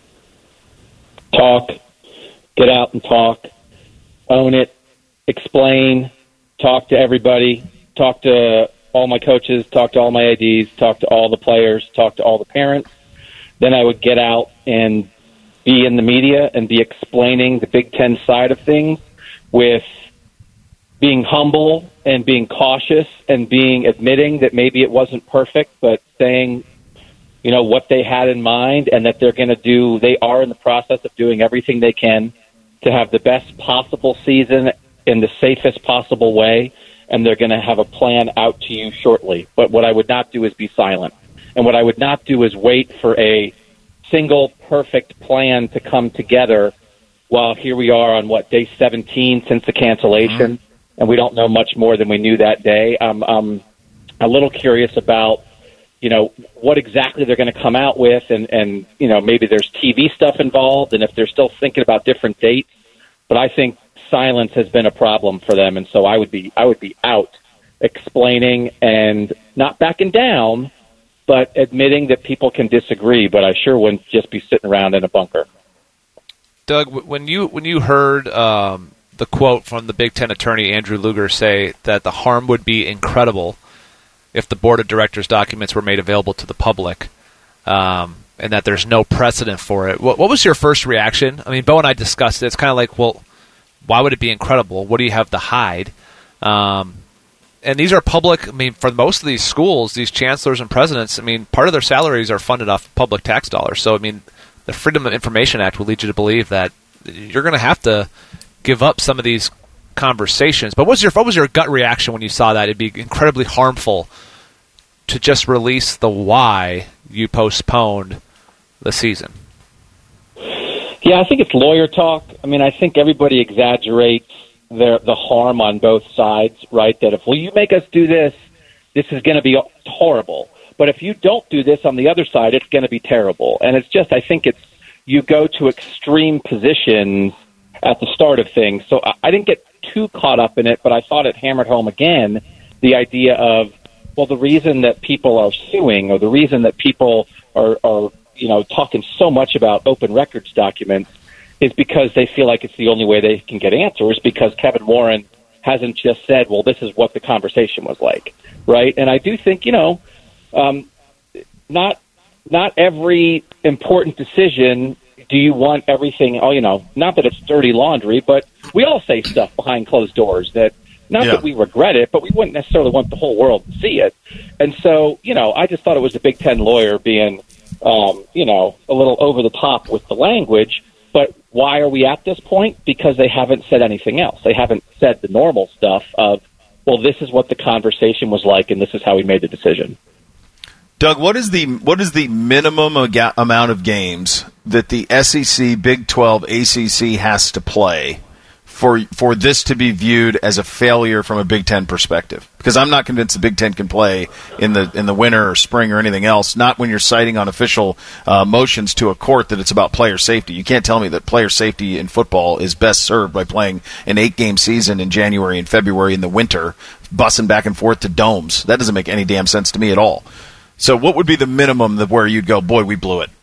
Talk. Get out and talk. Own it. Explain. Talk to everybody. Talk to all my coaches. Talk to all my A Ds. Talk to all the players. Talk to all the parents. Then I would get out and be in the media and be explaining the Big Ten side of things with being humble and being cautious and being admitting that maybe it wasn't perfect, but saying, you know, what they had in mind and that they're going to do, they are in the process of doing everything they can to have the best possible season in the safest possible way, and they're going to have a plan out to you shortly. But what I would not do is be silent. And what I would not do is wait for a single perfect plan to come together while here we are on, what, day seventeen since the cancellation, mm-hmm. and we don't know much more than we knew that day. I'm, I'm a little curious about, you know, what exactly they're going to come out with, and, and, you know, maybe there's T V stuff involved, and if they're still thinking about different dates. But I think silence has been a problem for them, and so I would be I would be out explaining and not backing down, but admitting that people can disagree. But I sure wouldn't just be sitting around in a bunker. Doug, when you when you heard um, the quote from the Big Ten attorney Andrew Luger say that the harm would be incredible if the board of directors documents were made available to the public, um, and that there's no precedent for it, what, what was your first reaction? I mean, Bo and I discussed it. It's kind of like, well, why would it be incredible? What do you have to hide? Um, and these are public. I mean, for most of these schools, these chancellors and presidents, I mean, part of their salaries are funded off public tax dollars. So, I mean, the Freedom of Information Act will lead you to believe that you're going to have to give up some of these conversations. But what was your what was your gut reaction when you saw that it'd be incredibly harmful to just release the why you postponed the season? Yeah, I think it's lawyer talk. I mean, I think everybody exaggerates their, the harm on both sides, right? That if, well, you make us do this, this is going to be horrible. But if you don't do this on the other side, it's going to be terrible. And it's just, I think it's, you go to extreme positions at the start of things. So I, I didn't get too caught up in it, but I thought it hammered home again the idea of, well, the reason that people are suing, or the reason that people are, are you know, talking so much about open records documents is because they feel like it's the only way they can get answers, because Kevin Warren hasn't just said, well, this is what the conversation was like, right? And I do think, you know, um, not not every important decision do you want everything, oh, you know, not that it's dirty laundry, but we all say stuff behind closed doors that, not yeah. that we regret it, but we wouldn't necessarily want the whole world to see it. And so, you know, I just thought it was the Big Ten lawyer being, um, you know, a little over the top with the language. But why are we at this point? Because they haven't said anything else. They haven't said the normal stuff of, well, this is what the conversation was like, and this is how we made the decision. Doug, what is the what is the minimum aga- amount of games that the S E C, Big twelve, A C C has to play for for this to be viewed as a failure from a Big Ten perspective? Because I'm not convinced the Big Ten can play in the in the winter or spring or anything else, not when you're citing on official uh, motions to a court that it's about player safety. You can't tell me that player safety in football is best served by playing an eight-game season in January and February in the winter, bussing back and forth to domes. That doesn't make any damn sense to me at all. So what would be the minimum that where you'd go, boy, we blew it?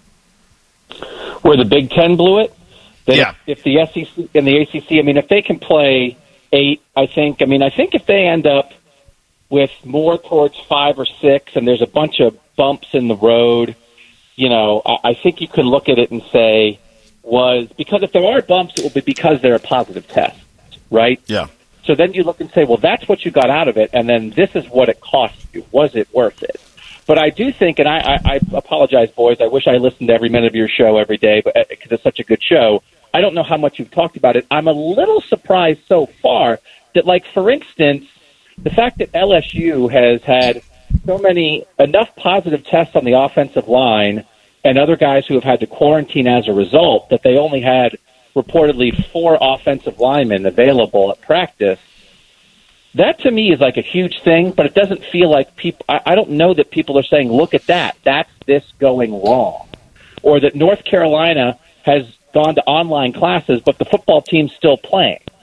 Where the Big Ten blew it? Then yeah. If, if the S E C and the A C C, I mean, if they can play eight, I think, I mean, I think if they end up with more towards five or six and there's a bunch of bumps in the road, you know, I, I think you can look at it and say, was, because if there are bumps, it will be because they're a positive test, right? Yeah. So then you look and say, well, that's what you got out of it, and then this is what it cost you. Was it worth it? But I do think, and I, I, I apologize, boys, I wish I listened to every minute of your show every day, but because it's such a good show. I don't know how much you've talked about it. I'm a little surprised so far that, like, for instance, the fact that L S U has had so many, enough positive tests on the offensive line and other guys who have had to quarantine as a result, that they only had reportedly four offensive linemen available at practice. That to me is like a huge thing, but it doesn't feel like people, I, I don't know that people are saying, look at that, that's this going wrong. Or that North Carolina has gone to online classes, but the football team's still playing,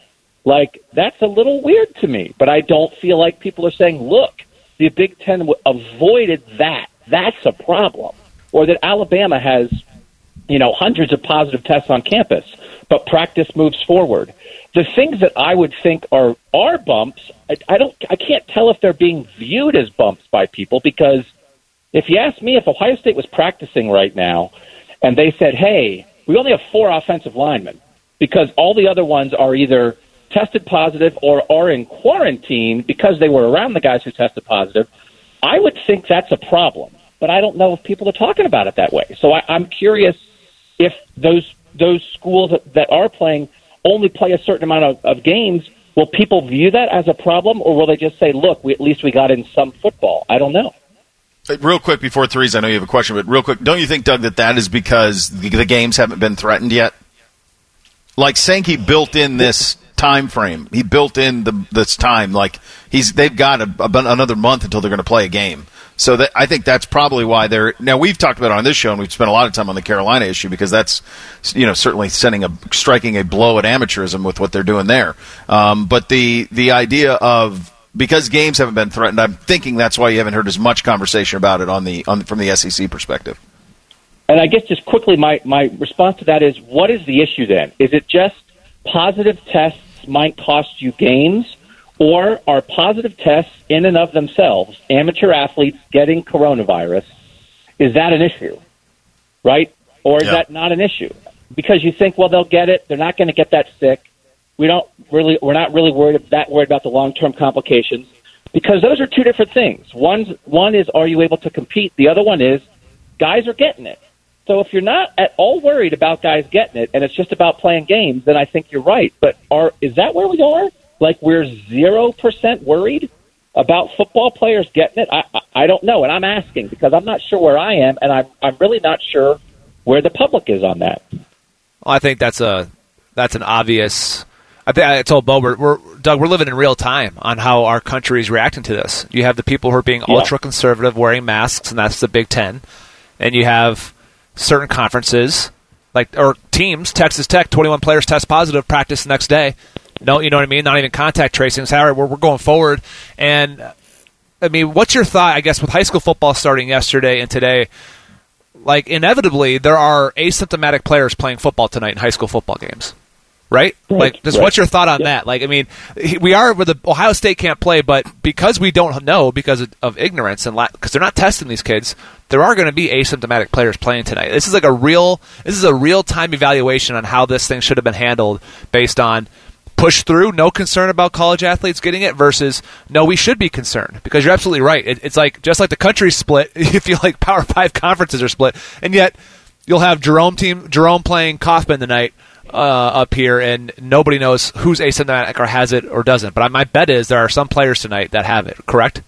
Like, that's a little weird to me, but I don't feel like people are saying, look, the Big Ten w- avoided that. That's a problem. Or that Alabama has, you know, hundreds of positive tests on campus, but practice moves forward. The things that I would think are are bumps, I, I don't, I can't tell if they're being viewed as bumps by people, because if you ask me, if Ohio State was practicing right now and they said, hey, we only have four offensive linemen because all the other ones are either tested positive or are in quarantine because they were around the guys who tested positive, I would think that's a problem. But I don't know if people are talking about it that way. So I, I'm curious if those those schools that, that are playing only play a certain amount of, of games, will people view that as a problem, or will they just say, look, we, at least we got in some football? I don't know. Real quick before threes, I know you have a question, but real quick, don't you think, Doug, that that is because the, the games haven't been threatened yet? Like Sankey built in this time frame. He built in the this time. Like he's they've got a, a, another month until they're going to play a game. So that, I think that's probably why they're – now, we've talked about it on this show, and we've spent a lot of time on the Carolina issue because that's, you know, certainly sending a striking a blow at amateurism with what they're doing there. Um, but the the idea of – because games haven't been threatened, I'm thinking that's why you haven't heard as much conversation about it on the on from the S E C perspective. And I guess just quickly, my, my response to that is, what is the issue then? Is it just positive tests might cost you games? Or are positive tests in and of themselves, amateur athletes getting coronavirus, is that an issue, right? Or is yeah. that not an issue? Because you think, well, they'll get it. They're not going to get that sick. We don't really, we're not really worried that worried about the long-term complications, because those are two different things. One's, one is, are you able to compete? The other one is, guys are getting it. So if you're not at all worried about guys getting it, and it's just about playing games, then I think you're right. But are is that where we are? Like we're zero percent worried about football players getting it? I, I I don't know, and I'm asking because I'm not sure where I am, and I'm I'm really not sure where the public is on that. Well, I think that's a that's an obvious. I think I told Bo, we're, we're Doug, we're living in real time on how our country is reacting to this. You have the people who are being yeah. ultra conservative, wearing masks, and that's the Big Ten, and you have certain conferences like or teams. Texas Tech, twenty-one players test positive, practice the next day. No, you know what I mean? Not even contact tracing. So, all right, we're, we're going forward. And, I mean, what's your thought, I guess, with high school football starting yesterday and today? Like, inevitably, there are asymptomatic players playing football tonight in high school football games, right? right like, just right. what's your thought on yeah. that? Like, I mean, we are where the Ohio State can't play, but because we don't know, because of, of ignorance and because they're not testing these kids, there are going to be asymptomatic players playing tonight. This is like a real, this is a real time evaluation on how this thing should have been handled based on push through, no concern about college athletes getting it, versus no, we should be concerned, because you're absolutely right. It, it's like just like the country's split. You feel like Power Five conferences are split, and yet you'll have Jerome team Jerome playing Kaufman tonight uh, up here, and nobody knows who's asymptomatic or has it or doesn't. But my bet is there are some players tonight that have it. Correct?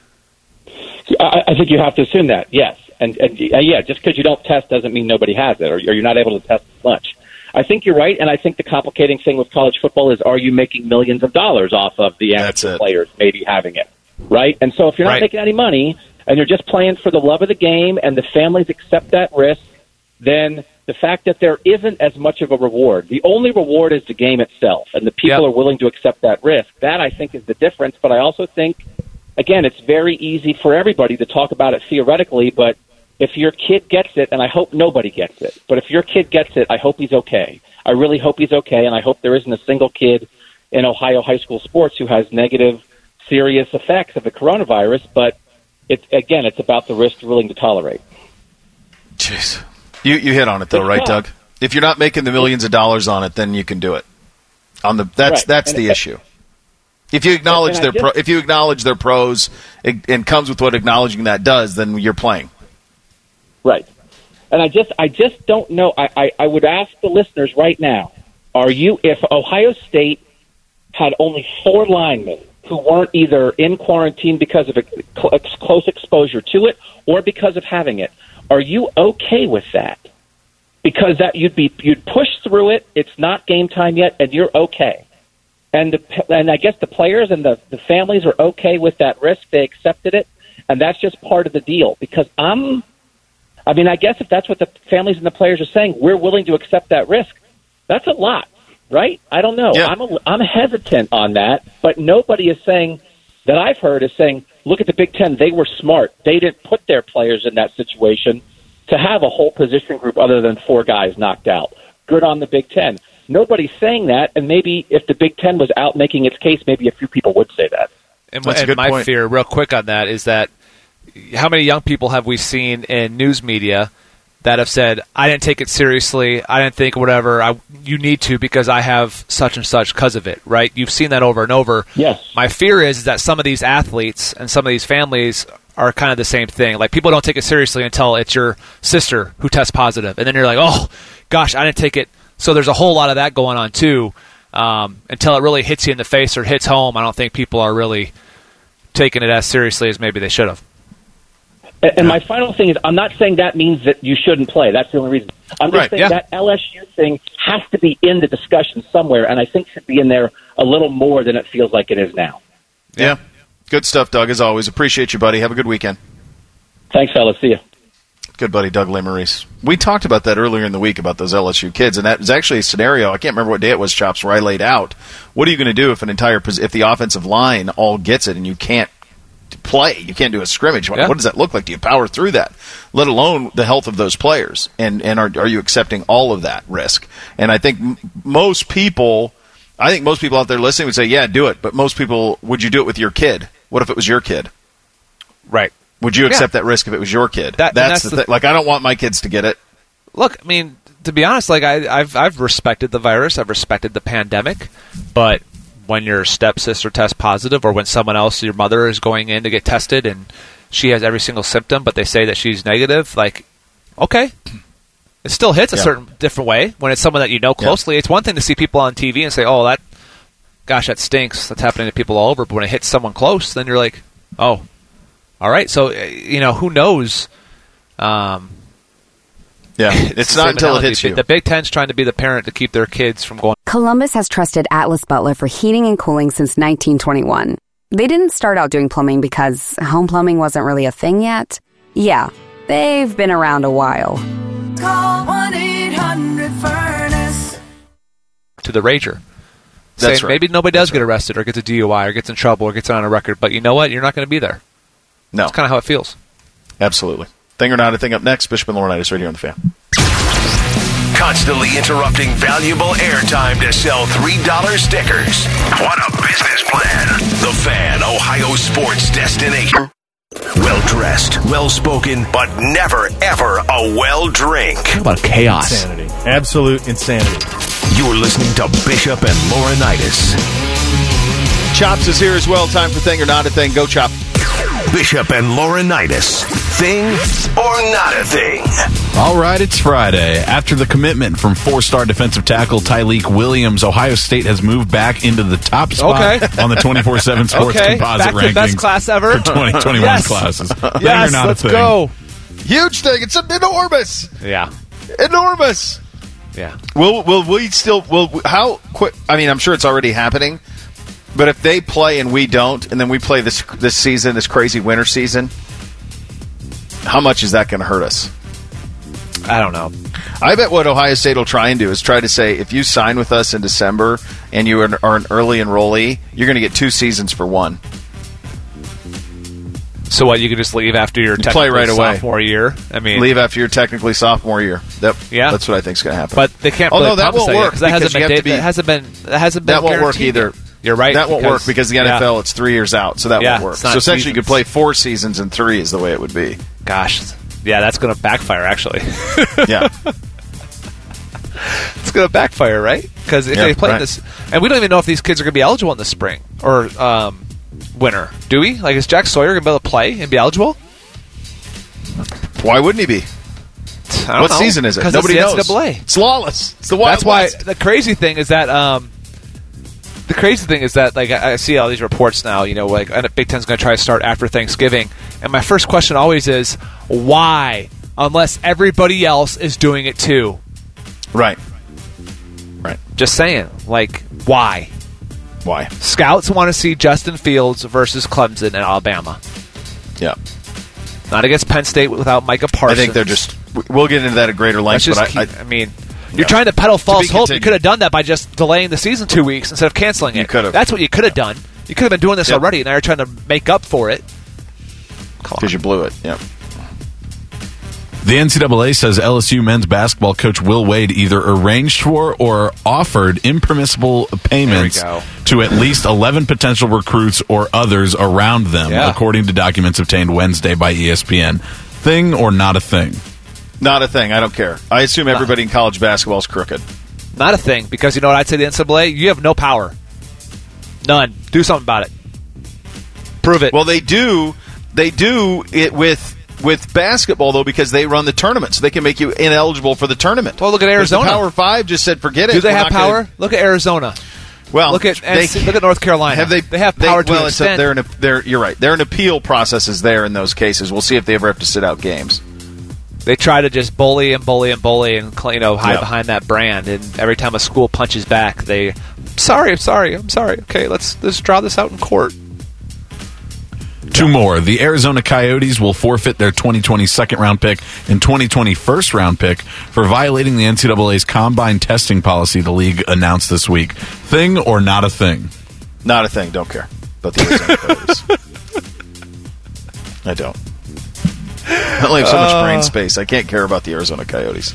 I, I think you have to assume that, yes, and, and uh, yeah, just because you don't test doesn't mean nobody has it, or, or you're not able to test as much. I think you're right, and I think the complicating thing with college football is, are you making millions of dollars off of the amateur players maybe having it, right? And so if you're not right. making any money and you're just playing for the love of the game and the families accept that risk, then the fact that there isn't as much of a reward, the only reward is the game itself, and the people yep. are willing to accept that risk. That, I think, is the difference. But I also think, again, it's very easy for everybody to talk about it theoretically, but if your kid gets it, and I hope nobody gets it, but if your kid gets it, I hope he's okay. I really hope he's okay, and I hope there isn't a single kid in Ohio high school sports who has negative, serious effects of the coronavirus, but it's, again, it's about the risk you're willing to tolerate. Jeez. You you hit on it, though, it's right, tough. Doug? If you're not making the millions of dollars on it, then you can do it. On the That's, right. that's and the it, issue. If you acknowledge and their just, pro, if you acknowledge their pros, it, and comes with what acknowledging that does, then you're playing. Right. And I just I just don't know. I, I, I would ask the listeners right now, are you, if Ohio State had only four linemen who weren't either in quarantine because of a cl- close exposure to it or because of having it, are you okay with that? Because that you'd be you'd push through it. It's not game time yet, and you're okay. And the, and I guess the players and the, the families are okay with that risk. They accepted it, and that's just part of the deal. Because I'm, I mean, I guess if that's what the families and the players are saying, we're willing to accept that risk. That's a lot. right? I don't know. Yeah. I'm a, I'm hesitant on that, but nobody is saying that I've heard is saying, look at the Big Ten. They were smart. They didn't put their players in that situation to have a whole position group other than four guys knocked out. Good on the Big Ten. Nobody's saying that, and maybe if the Big Ten was out making its case, maybe a few people would say that. And, That's a and good my point. fear, real quick on that, is that how many young people have we seen in news media that have said, I didn't take it seriously, I didn't think whatever, I, you need to because I have such and such because of it, right? You've seen that over and over. Yes. My fear is that some of these athletes and some of these families are kind of the same thing. Like, people don't take it seriously until it's your sister who tests positive. And then you're like, oh, gosh, I didn't take it. So there's a whole lot of that going on, too. Um, until it really hits you in the face or hits home, I don't think people are really taking it as seriously as maybe they should have. And, and my final thing is, I'm not saying that means that you shouldn't play. That's the only reason. I'm just Right, saying yeah. that L S U thing has to be in the discussion somewhere, and I think should be in there a little more than it feels like it is now. Yeah. Good stuff, Doug, as always. Appreciate you, buddy. Have a good weekend. Thanks, fellas. See you. Good buddy, Doug Lesmerises. We talked about that earlier in the week about those L S U kids, and that was actually a scenario. I can't remember what day it was, Chops, where I laid out. What are you going to do if an entire pos- if the offensive line all gets it and you can't play? You can't do a scrimmage. What, Yeah. what does that look like? Do you power through that? Let alone the health of those players, and and are are you accepting all of that risk? And I think m- most people, I think most people out there listening would say, yeah, do it. But most people, would you do it with your kid? What if it was your kid? Right. Would you accept Yeah. that risk if it was your kid? That- and that's that's the, the- thing. Like, I don't want my kids to get it. Look, I mean, to be honest, like I, I've I've respected the virus, I've respected the pandemic, but when your stepsister tests positive, or when someone else, your mother, is going in to get tested and she has every single symptom, but they say that she's negative, like, okay, it still hits a Yeah. certain different way when it's someone that you know closely. Yeah. It's one thing to see people on T V and say, oh, that, gosh, that stinks. That's happening to people all over. But when it hits someone close, then you're like, oh, all right. So, you know, who knows? Um, Yeah, it's the not same until it analogy. hits you. The Big Ten's trying to be the parent to keep their kids from going. Columbus has trusted Atlas Butler for heating and cooling since nineteen twenty-one. They didn't start out doing plumbing because home plumbing wasn't really a thing yet. Yeah, they've been around a while. Call one eight hundred furnace. To the Rager. That's Saying right. maybe nobody does That's get right. arrested or gets a D U I or gets in trouble or gets on a record, but you know what? You're not going to be there. No, That's kind of how it feels. absolutely. Thing or not a thing up next. Bishop and Laurinaitis right here on The Fan. Constantly interrupting valuable airtime to sell three dollar stickers. What a business plan. The Fan, Ohio sports destination. Well-dressed, well-spoken, but never, ever a well drink. How about chaos? Insanity. Absolute insanity. You're listening to Bishop and Laurinaitis. Chops is here as well. Time for Thing or Not a Thing. Go, Chop. Bishop and Laurinaitis. Thing or not a thing? All right, it's Friday. After the commitment from four-star defensive tackle Tyleek Williams, Ohio State has moved back into the top spot Okay. on the twenty-four seven Sports Okay, Composite back to rankings best class ever. for twenty twenty-one Yes. classes. Thing Yes, or not let's a thing? go. Huge thing. It's enormous. Yeah, Enormous. yeah. Will will we still will how quick? I mean, I'm sure it's already happening. But if they play and we don't, and then we play this this season, this crazy winter season, how much is that going to hurt us? I don't know. I bet what Ohio State will try and do is try to say, if you sign with us in December and you are an, are an early enrollee, you're going to get two seasons for one. So what? You can just leave after your You play right away. sophomore year. I mean, Leave after your technically sophomore year. That, Yeah. That's what I think is going to happen. but they can't. Oh, really no, that promise won't yet, work 'cause that hasn't because you been. have to be- That hasn't been. That hasn't been. that won't work guaranteed either. yet. You're right. That won't work because the N F L, it's three years out, so that Yeah, won't work. it's not So essentially, you could seasons. play four seasons in three is the way it would be. Gosh, yeah, that's going to backfire. Actually, Yeah. it's going to backfire, right? Because if Yeah, they play right. this, and we don't even know if these kids are going to be eligible in the spring or um, winter. Do we? Like, is Jack Sawyer going to be able to play and be eligible? Why wouldn't he be? I don't What know. season is it? 'Cause Nobody it's knows. the N C double A. It's lawless. It's the Wild That's why West. the crazy thing is that um, the crazy thing is that like I, I see all these reports now. You know, like and Big Ten's going to try to start after Thanksgiving, and my first question always is why, unless everybody else is doing it too. Right. Right. Just saying, like why? Why? Scouts want to see Justin Fields versus Clemson and Alabama, Yeah. not against Penn State without Micah I Parsons. think they're just. We'll get into that at greater length, Let's just but I, keep, I, I mean, You're Yeah. trying to peddle false be hope. You continued. could have done that by just delaying the season two weeks instead of canceling it. You could have. That's what you could have done. You could have been doing this Yep. already, and now you're trying to make up for it. Because you blew it. Yep. The N C double A says L S U men's basketball coach Will Wade either arranged for or offered impermissible payments There we go. to at least eleven potential recruits or others around them, Yeah. according to documents obtained Wednesday by E S P N. Thing or not a thing? Not a thing. I don't care. I assume everybody in college basketball is crooked. Not a thing, because you know what I'd say to the N C double A? You have no power. None. Do something about it. Prove it. Well, they do. They do it with with basketball though, because they run the tournament, so they can make you ineligible for the tournament. Well, look at Arizona. The Power Five just said, "Forget it." Do they We're have not power? gonna- Look at Arizona. Well, Look at they, look at North Carolina. Have they? They have power they, to well, an it's a, extent. they're in a, they're, you're right. There are an appeal processes there in those cases. We'll see if they ever have to sit out games. They try to just bully and bully and bully and you know hide Yeah. behind that brand. And every time a school punches back, they, sorry, I'm sorry, I'm sorry. Okay, let's let's draw this out in court. Two more. The Arizona Coyotes will forfeit their twenty twenty second round pick and twenty twenty first round pick for violating the N C double A's combine testing policy the league announced this week. Thing or not a thing? Not a thing. Don't care about the Arizona Coyotes. I don't. I only have so much brain space. I can't care about the Arizona Coyotes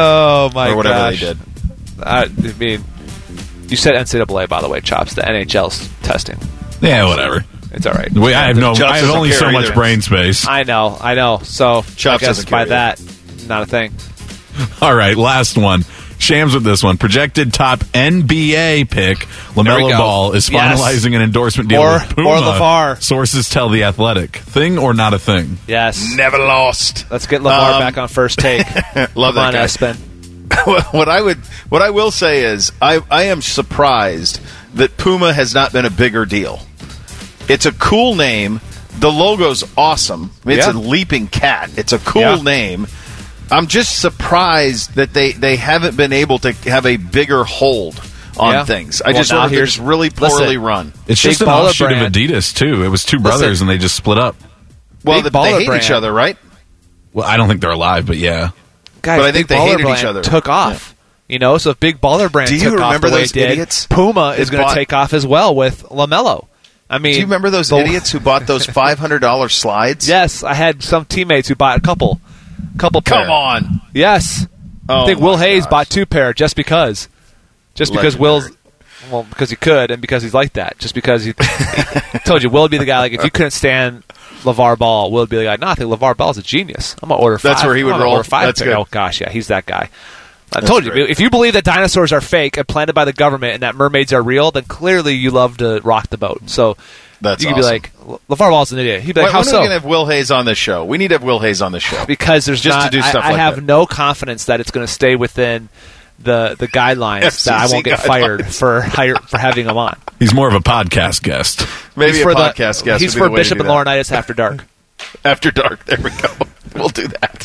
Oh my or whatever gosh. they did. I, I mean, you said N C double A, by the way, Chops. The N H L's testing. Yeah, whatever. It's all right. We, I have no. Chops I have doesn't only care so much either. brain space. I know, I know. So Chops I guess doesn't by care that, not a thing. All right, last one. Shams with this one. Projected top N B A pick There we LaMelo go. Ball is Yes. finalizing an endorsement deal Or- with Puma. or LeVar. Sources tell The Athletic. Thing or not a thing? Yes. Never lost. Let's get LeVar Um, back on first take. Love Come that on, guy. Espen. what I would, what I will say is, I, I am surprised that Puma has not been a bigger deal. It's a cool name. The logo's awesome. I mean, it's Yeah. a leaping cat. It's a cool Yeah. name. I'm just surprised that they, they haven't been able to have a bigger hold on Yeah. things. I Well, just now wonder if they're here's- just really poorly listen. run. It's Big just an baller offshoot brand. of Adidas, too. It was two brothers, Listen. and they just split up. Well, Big they, they baller hate brand. each other, right? Well, I don't think they're alive, but yeah. Guys, But I think Big they Baller hated each Brand other. Took off. You know, so if Big Baller Brand Do you took remember off the way those it did, idiots? Puma is that going to bought- take off as well with LaMelo. I mean, Do you remember those the- idiots who bought those five hundred dollars slides? Yes, I had some teammates who bought a couple. Couple pair. Come on. Yes. Oh I think my Will Hayes gosh. bought two pair just because. Just because Legendary. Will's well, because he could and because he's like that. Just because he, he told you Will would be the guy like if you couldn't stand LeVar Ball, Will would be the guy, no, I think LeVar Ball's a genius. I'm gonna order five. That's where he would I'm gonna roll. Order five That's pair. good. Oh gosh, yeah, he's that guy. I told you, great. if you believe that dinosaurs are fake and planted by the government and that mermaids are real, then clearly you love to rock the boat. So That's you could awesome. be like, LeVar Ball's an idiot. He'd be like, When, how when are so? we going to have Will Hayes on this show? We need to have Will Hayes on this show. Because there's Just to not, do stuff I, I like have that. no confidence that it's going to stay within the the guidelines F C C that I won't get fired guidelines. for hire, for having him on. He's more of a podcast guest. Maybe he's a for podcast the, guest. He's would be for the way to Bishop do and that. Laurinaitis After Dark. After dark. There we go. We'll do that.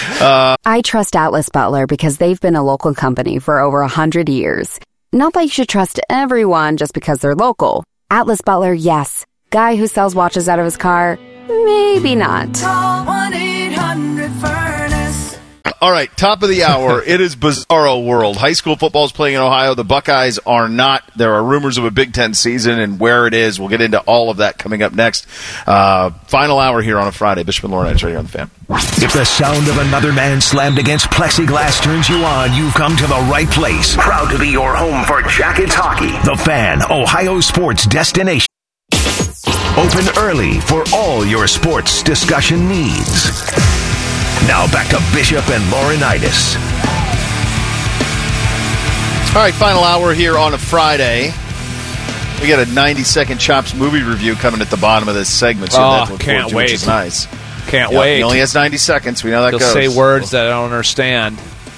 I trust Atlas Butler because they've been a local company for over one hundred years. Not that you should trust everyone just because they're local. Atlas Butler, yes. Guy who sells watches out of his car, maybe not. Call one eight hundred furnace. All right, top of the hour. It is Bizarro World. High school football is playing in Ohio. The Buckeyes are not. There are rumors of a Big Ten season and where it is. We'll get into all of that coming up next. Uh, final hour here on a Friday. Bishop and Laurinaitis right here on the Fan. If the sound of another man slammed against plexiglass turns you on, you've come to the right place. Proud to be your home for Jackets hockey. The Fan, Ohio sports destination. Open early for all your sports discussion needs. Now back to Bishop and Laurinaitis. All right, final hour here on a Friday. We got a ninety-second Chops movie review coming at the bottom of this segment. So Oh, that's what can't we'll do, which wait. is nice. Can't Yeah, wait. He only has ninety seconds. We know that He'll goes. say words that I don't understand.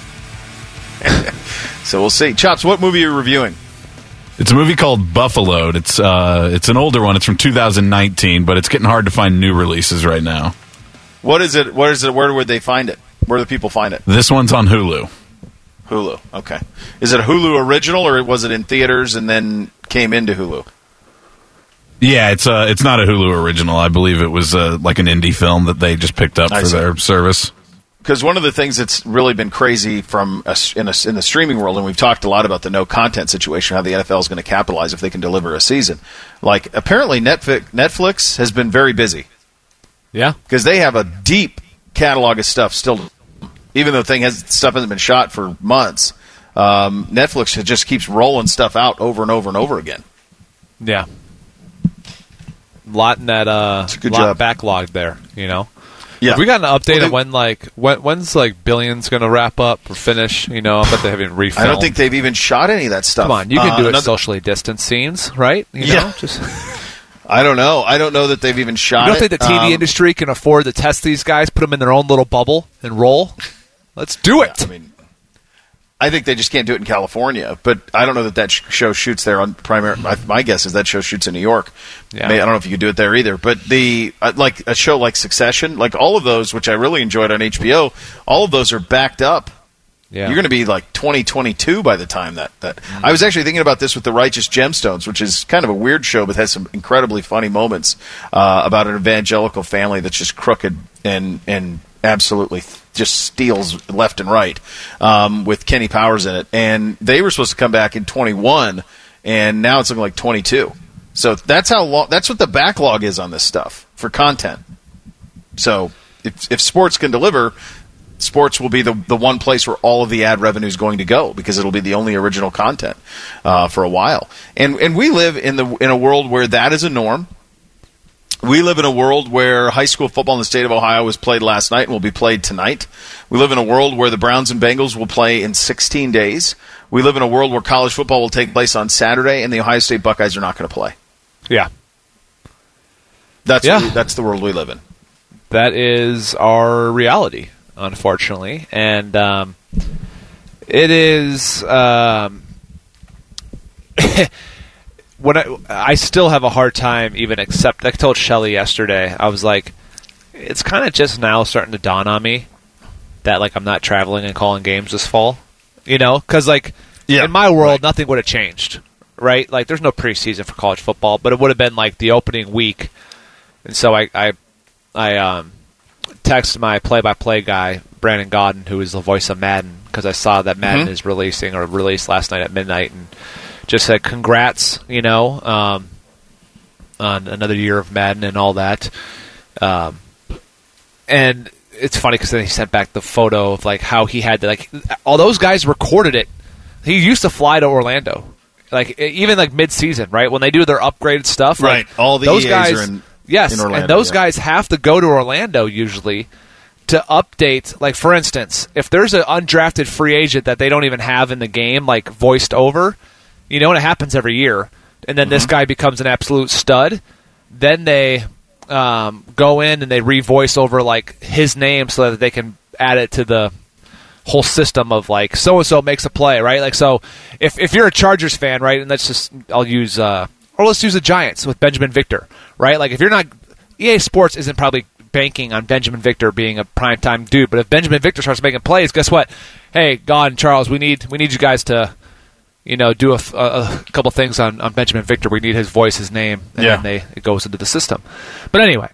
So we'll see. Chops, what movie are you reviewing? It's a movie called Buffaloed. It's uh, it's an older one. It's from two thousand nineteen, but it's getting hard to find new releases right now. What is it? Where is it? Where would they find it? Where do the people find it? This one's on Hulu. Hulu. Okay. Is it a Hulu original or was it in theaters and then came into Hulu? Yeah, it's uh, it's not a Hulu original. I believe it was uh, like an indie film that they just picked up I for see. their service. because one of the things that's really been crazy from a, in, a, in the streaming world, and we've talked a lot about the no content situation, how the N F L is going to capitalize if they can deliver a season. Like, apparently Netflix, Netflix has been very busy. Yeah. Because they have a deep catalog of stuff still, even though the thing has stuff hasn't been shot for months. Um, Netflix just keeps rolling stuff out over and over and over again. Yeah. Lot in that uh, It's a good lot job. backlogged there, you know? Yeah. Have we got an update Well, they- on when, like, when, when's, like, Billions going to wrap up or finish? You know, I bet they haven't refilmed. I don't think they've even shot any of that stuff. Come on, you can Uh, do it another- socially distanced scenes, right? You Yeah. know, just... I don't know. I don't know that they've even shot You don't it. think the T V Um, industry can afford to test these guys, put them in their own little bubble, and roll? Let's do it. I mean, I think they just can't do it in California, but I don't know that that sh- show shoots there on primary. My, my guess is that show shoots in New York. Yeah. May- I don't know if you could do it there either. But the uh, like a show like Succession, like all of those, which I really enjoyed on H B O, all of those are backed up. Yeah. You're going to be like twenty twenty-two by the time that that. I was actually thinking about this with The Righteous Gemstones, which is kind of a weird show, but has some incredibly funny moments uh, about an evangelical family that's just crooked and and absolutely just steals left and right, um, with Kenny Powers in it. And they were supposed to come back in twenty-one, and now it's looking like twenty-two. So that's how long. That's what the backlog is on this stuff for content. So if if sports can deliver, sports will be the the one place where all of the ad revenue is going to go, because it'll be the only original content uh, for a while. And and we live in the in a world where that is a norm. We live in a world where high school football in the state of Ohio was played last night and will be played tonight. We live in a world where the Browns and Bengals will play in sixteen days. We live in a world where college football will take place on Saturday, and the Ohio State Buckeyes are not going to play. Yeah. That's Yeah. that's the world we live in. That is our reality, unfortunately. And um, it is... Um, when I, I still have a hard time even accept. I told Shelly yesterday, I was like, it's kind of just now starting to dawn on me that like I'm not traveling and calling games this fall. You know, because like Yeah, in my world, right. nothing would have changed, right? Like there's no preseason for college football, but it would have been like the opening week, and so I I, I um, texted my play-by-play guy Brandon Godden, who is the voice of Madden, because I saw that Madden Mhm. is releasing or released last night at midnight, and just said congrats, you know, um, on another year of Madden and all that. Um, and it's funny because then he sent back the photo of like how he had to like all those guys recorded it. He used to fly to Orlando, like even like mid-season, right when they do their upgraded stuff. Right, like, all the those E As guys, are in- yes, in Orlando, and those yeah. guys have to go to Orlando usually to update. Like for instance, if there's an undrafted free agent that they don't even have in the game, like voiced over. You know, and it happens every year. And then Mm-hmm. this guy becomes an absolute stud. Then they um, go in and they revoice over like his name so that they can add it to the whole system of like so and so makes a play, right? Like so, if if you're a Chargers fan, right, and let's just I'll use uh, or let's use the Giants with Benjamin Victor, right? Like if you're not E A Sports isn't probably banking on Benjamin Victor being a primetime dude, but if Benjamin Victor starts making plays, guess what? Hey, God and Charles, we need we need you guys to. You know, do a, a, a couple things on, on Benjamin Victor. We need his voice, his name, and Yeah. then they it goes into the system. But anyway,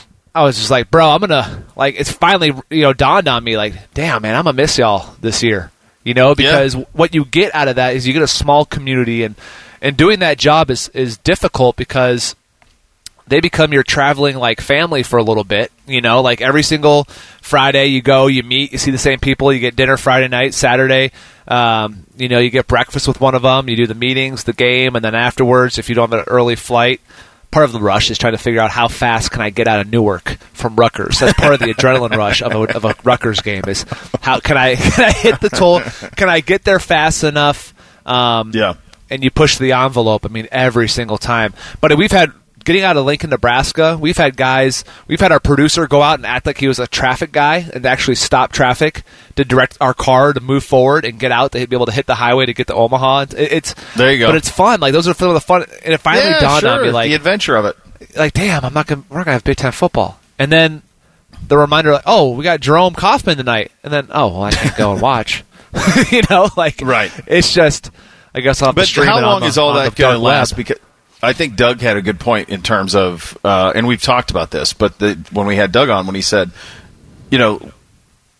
I was just like, bro, I'm gonna like. It's finally you know dawned on me, like, damn man, I'm gonna miss y'all this year. You know, because Yeah. what you get out of that is you get a small community, and and doing that job is is difficult because they become your traveling like family for a little bit. You know, like every single Friday you go, you meet, you see the same people, you get dinner Friday night, Saturday. Um, you know, you get breakfast with one of them, you do the meetings, the game, and then afterwards, if you don't have an early flight, part of the rush is trying to figure out how fast can I get out of Newark from Rutgers. That's part of the adrenaline rush of a, of a Rutgers game is how can I can I hit the toll? Can I get there fast enough? Um, Yeah. And you push the envelope. I mean, every single time. But we've had. Getting out of Lincoln, Nebraska, we've had guys, we've had our producer go out and act like he was a traffic guy and actually stop traffic to direct our car to move forward and get out to be able to hit the highway to get to Omaha. It- It's There you go. But it's fun. Like those are some of the fun. And it finally Yeah, dawned sure. on me, like the adventure of it. like damn, I'm not gonna we're not gonna have big time football. And then the reminder, like, oh, we got Jerome Kaufman tonight. And then oh, well, I can't go and watch. you know, like Right. It's just, I guess I'll have to But stream how it long on the, is all on that the going to dark last? web. Because I think Doug had a good point in terms of, uh, and we've talked about this, but the, when we had Doug on, when he said, you know,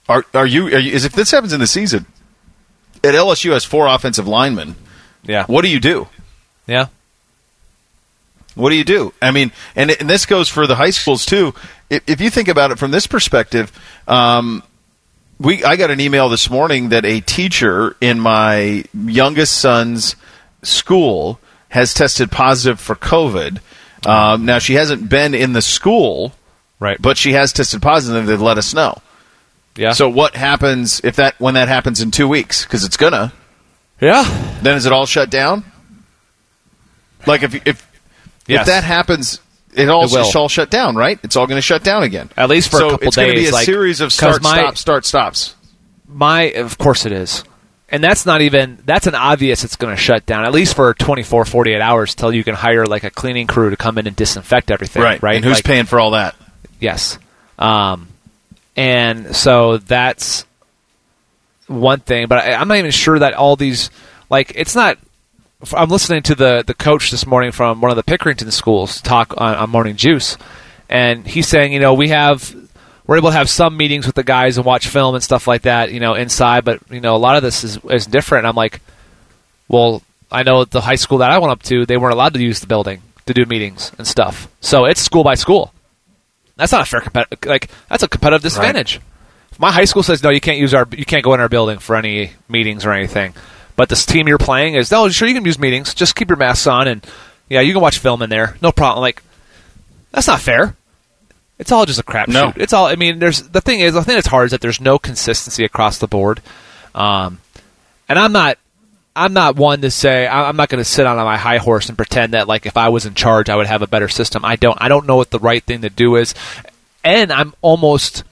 Are are you? Are you is if this happens in the season, at L S U has four offensive linemen. Yeah. What do you do? Yeah. What do you do? I mean, and, and this goes for the high schools too. If, if you think about it from this perspective, um, we I got an email this morning that a teacher in my youngest son's school has tested positive for COVID. Um, now she hasn't been in the school, right? But she has tested positive. They'd let us know. Yeah. So what happens if that when that happens in two weeks? Because it's gonna. Yeah. Then is it all shut down? Like if if yes. if that happens, it all it will. it's all shut down, right? It's all going to shut down again. At least for so a couple it's days. It's going to be a like, series of start, my, stop, start, stops. My, of course it is. And that's not even, that's an obvious it's going to shut down, at least for twenty-four, forty-eight hours till you can hire like a cleaning crew to come in and disinfect everything. Right. Right. And who's like, paying for all that? Yes. Um, and so that's one thing, but I, I'm not even sure that all these, like, it's not, I'm listening to the, the coach this morning from one of the Pickerington schools talk on, on Morning Juice, and he's saying, you know, we have, we're able to have some meetings with the guys and watch film and stuff like that, you know, inside, but, you know, a lot of this is, is different. And I'm like, well, I know at the high school that I went up to, they weren't allowed to use the building to do meetings and stuff. So it's school by school. That's not a fair competitive, like, that's a competitive disadvantage. Right. If my high school says, no, you can't use our, you can't go in our building for any meetings or anything, but this team you're playing is, no, sure, you can use meetings, just keep your masks on, and, yeah, you can watch film in there, no problem. Like, that's not fair. It's all just a crapshoot. No. It's all. I mean, there's the thing is the thing that's hard is that there's no consistency across the board, um, and I'm not. I'm not one to say I'm not going to sit on my high horse and pretend that like if I was in charge I would have a better system. I don't. I don't know what the right thing to do is, and I'm almost.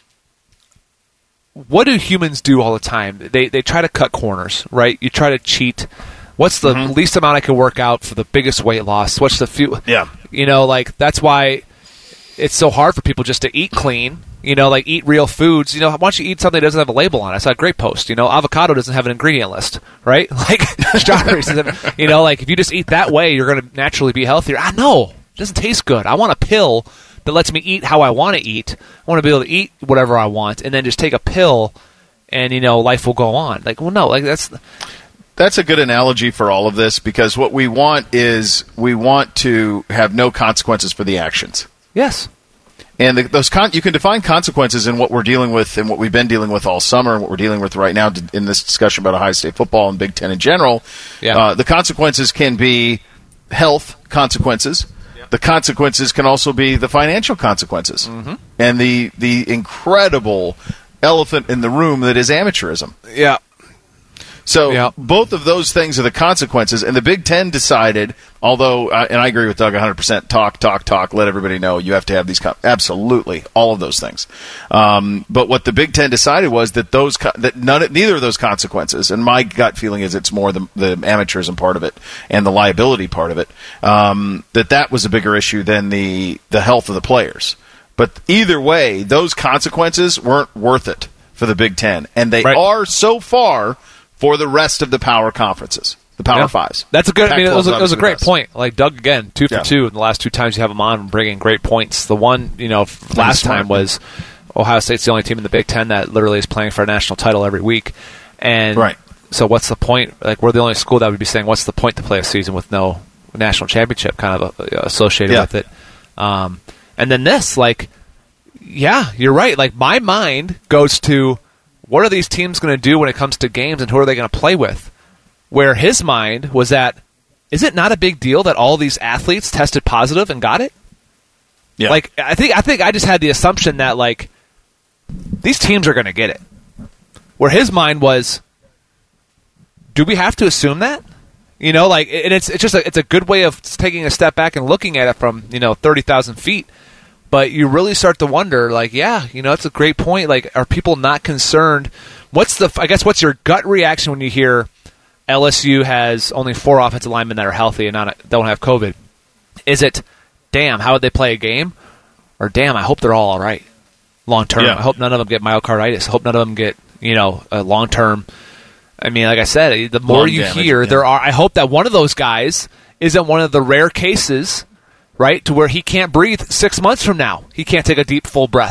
What do humans do all the time? They they try to cut corners, right? You try to cheat. What's the mm-hmm. least amount I can work out for the biggest weight loss? What's the few? Yeah. You know, like that's why. It's so hard for people just to eat clean, you know, like eat real foods. You know, why don't you eat something that doesn't have a label on it? I saw a great post. You know, avocado doesn't have an ingredient list, right? Like strawberries, doesn't, you know, like if you just eat that way, you're going to naturally be healthier. I know, it doesn't taste good. I want a pill that lets me eat how I want to eat. I want to be able to eat whatever I want, and then just take a pill, and you know, life will go on. Like, well, no, like that's. That's a good analogy for all of this because what we want is we want to have no consequences for the actions. Yes. And the, those con- you can define consequences in what we're dealing with and what we've been dealing with all summer and what we're dealing with right now in this discussion about Ohio State football and Big Ten in general. Yeah. Uh, the consequences can be health consequences. Yeah. The consequences can also be the financial consequences. Mm-hmm. And the, the incredible elephant in the room that is amateurism. Yeah. So yeah. both of those things are the consequences, and the Big Ten decided, although, uh, and I agree with Doug one hundred percent, talk, talk, talk, let everybody know you have to have these, con- absolutely, all of those things. Um, but what the Big Ten decided was that those co- that none, neither of those consequences, and my gut feeling is it's more the, the amateurism part of it and the liability part of it, um, that that was a bigger issue than the, the health of the players. But either way, those consequences weren't worth it for the Big Ten, and they right. are so far for the rest of the power conferences, the Power yeah. Fives. That's a good. I mean, it was a, it was a great best. point. Like Doug again, two for yeah. two in the last two times you have him on, bringing great points. The one, you know, last time was Ohio State's the only team in the Big Ten that literally is playing for a national title every week, and right. So what's the point? Like we're the only school that would be saying, what's the point to play a season with no national championship kind of uh, associated yeah. with it? Um, and then this, like, yeah, you're right. Like my mind goes to. What are these teams going to do when it comes to games, and who are they going to play with? Where his mind was at, is it not a big deal that all these athletes tested positive and got it? Yeah. Like I think I think I just had the assumption that like these teams are going to get it. Where his mind was, do we have to assume that? You know, like and it's it's just a, it's a good way of taking a step back and looking at it from you know thirty thousand feet. But you really start to wonder, like, yeah, you know, that's a great point. Like, are people not concerned? What's the, I guess, what's your gut reaction when you hear L S U has only four offensive linemen that are healthy and not don't have COVID? Is it, damn, how would they play a game? Or, damn, I hope they're all all right long term. Yeah. I hope none of them get myocarditis. I hope none of them get, you know, a long term. I mean, like I said, the more Long you damage, hear, yeah. there are. I hope that one of those guys isn't one of the rare cases. Right, to where he can't breathe six months from now. He can't take a deep, full breath.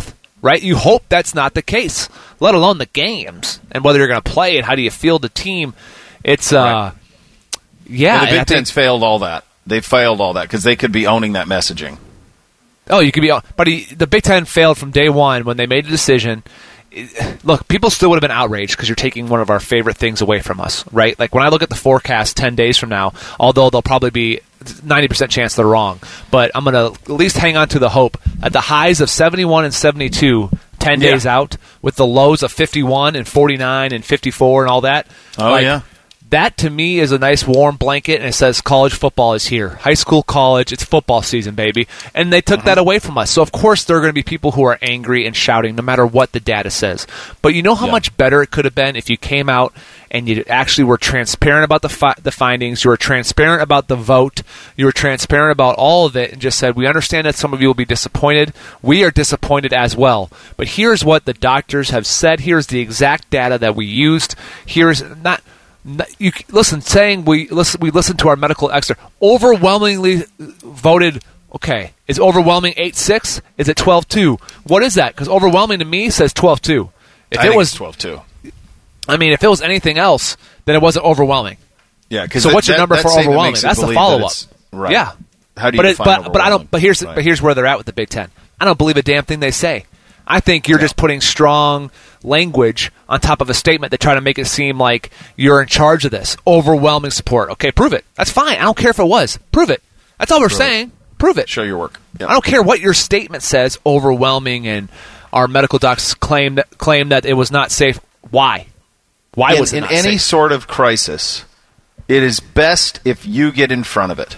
right? You hope that's not the case, let alone the games and whether you're going to play it. How do you field the team? It's, uh, right. yeah. And the Big I Ten's think, failed all that. They failed all that because they could be owning that messaging. Oh, you could be, but he, the Big Ten failed from day one when they made the decision. Look, people still would have been outraged because you're taking one of our favorite things away from us, right? Like when I look at the forecast ten days from now, although they'll probably be ninety percent chance they're wrong, but I'm going to at least hang on to the hope at the highs of seventy-one and seventy-two ten yeah. days out with the lows of fifty-one and forty-nine and fifty-four and all that. Oh, like, yeah. That, to me, is a nice warm blanket, and it says college football is here. High school, college, it's football season, baby. And they took uh-huh. that away from us. So, of course, there are going to be people who are angry and shouting no matter what the data says. But you know how yeah. much better it could have been if you came out and you actually were transparent about the fi- the findings, you were transparent about the vote, you were transparent about all of it, and just said, we understand that some of you will be disappointed. We are disappointed as well. But here's what the doctors have said. Here's the exact data that we used. Here's not... You listen. Saying we listen, we listened to our medical expert. Overwhelmingly voted. Okay, is overwhelming eight six? Is it twelve two? What is that? Because overwhelming to me says twelve two. If I it think was twelve two, I mean, if it was anything else, then it wasn't overwhelming. Yeah. Because so that, what's your number that, for that overwhelming? That's the follow up. That right. Yeah. How do you but it, define but but I don't. But here's right. but here's where they're at with the Big Ten. I don't believe a damn thing they say. I think you're yeah. just putting strong language on top of a statement to try to make it seem like you're in charge of this. Overwhelming support. Okay, prove it. That's fine. I don't care if it was. Prove it. That's all we're prove saying. It. Prove it. Show your work. Yep. I don't care what your statement says, overwhelming, and our medical docs claim that, claim that it was not safe. Why? Why in, was it in not any safe? sort of crisis, it is best if you get in front of it.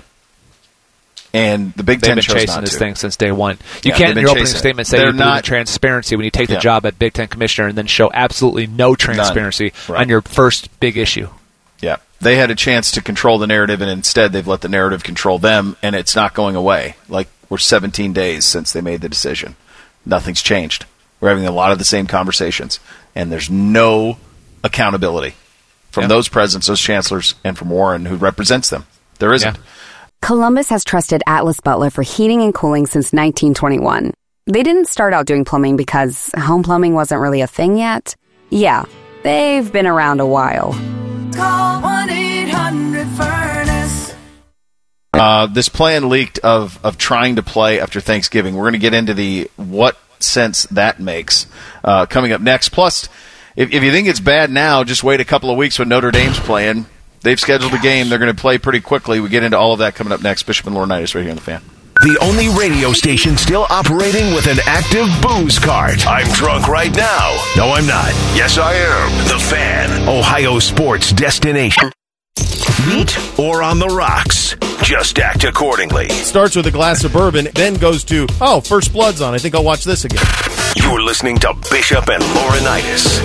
And the Big They've Ten been chose chasing not this to. thing since day one. You yeah, can't, in your opening chasing. statement, say They're you believe not, in transparency when you take the yeah. job at Big Ten commissioner and then show absolutely no transparency right. on your first big issue. Yeah. They had a chance to control the narrative, and instead they've let the narrative control them, and it's not going away. Like, we're seventeen days since they made the decision. Nothing's changed. We're having a lot of the same conversations, and there's no accountability from yeah. those presidents, those chancellors, and from Warren, who represents them. There isn't. Yeah. Columbus has trusted Atlas Butler for heating and cooling since nineteen twenty-one. They didn't start out doing plumbing because home plumbing wasn't really a thing yet. Yeah, they've been around a while. Call one eight hundred furnace. Uh, this plan leaked of, of trying to play after Thanksgiving. We're going to get into the what sense that makes uh, coming up next. Plus, if, if you think it's bad now, just wait a couple of weeks when Notre Dame's playing. They've scheduled a game. They're going to play pretty quickly. We get into all of that coming up next. Bishop and Laurinaitis right here on The Fan. The only radio station still operating with an active booze card. I'm drunk right now. No, I'm not. Yes, I am. The Fan, Ohio sports destination. Meet or on the rocks. Just act accordingly. Starts with a glass of bourbon, then goes to, oh, First Blood's on. I think I'll watch this again. You're listening to Bishop and Laurinaitis.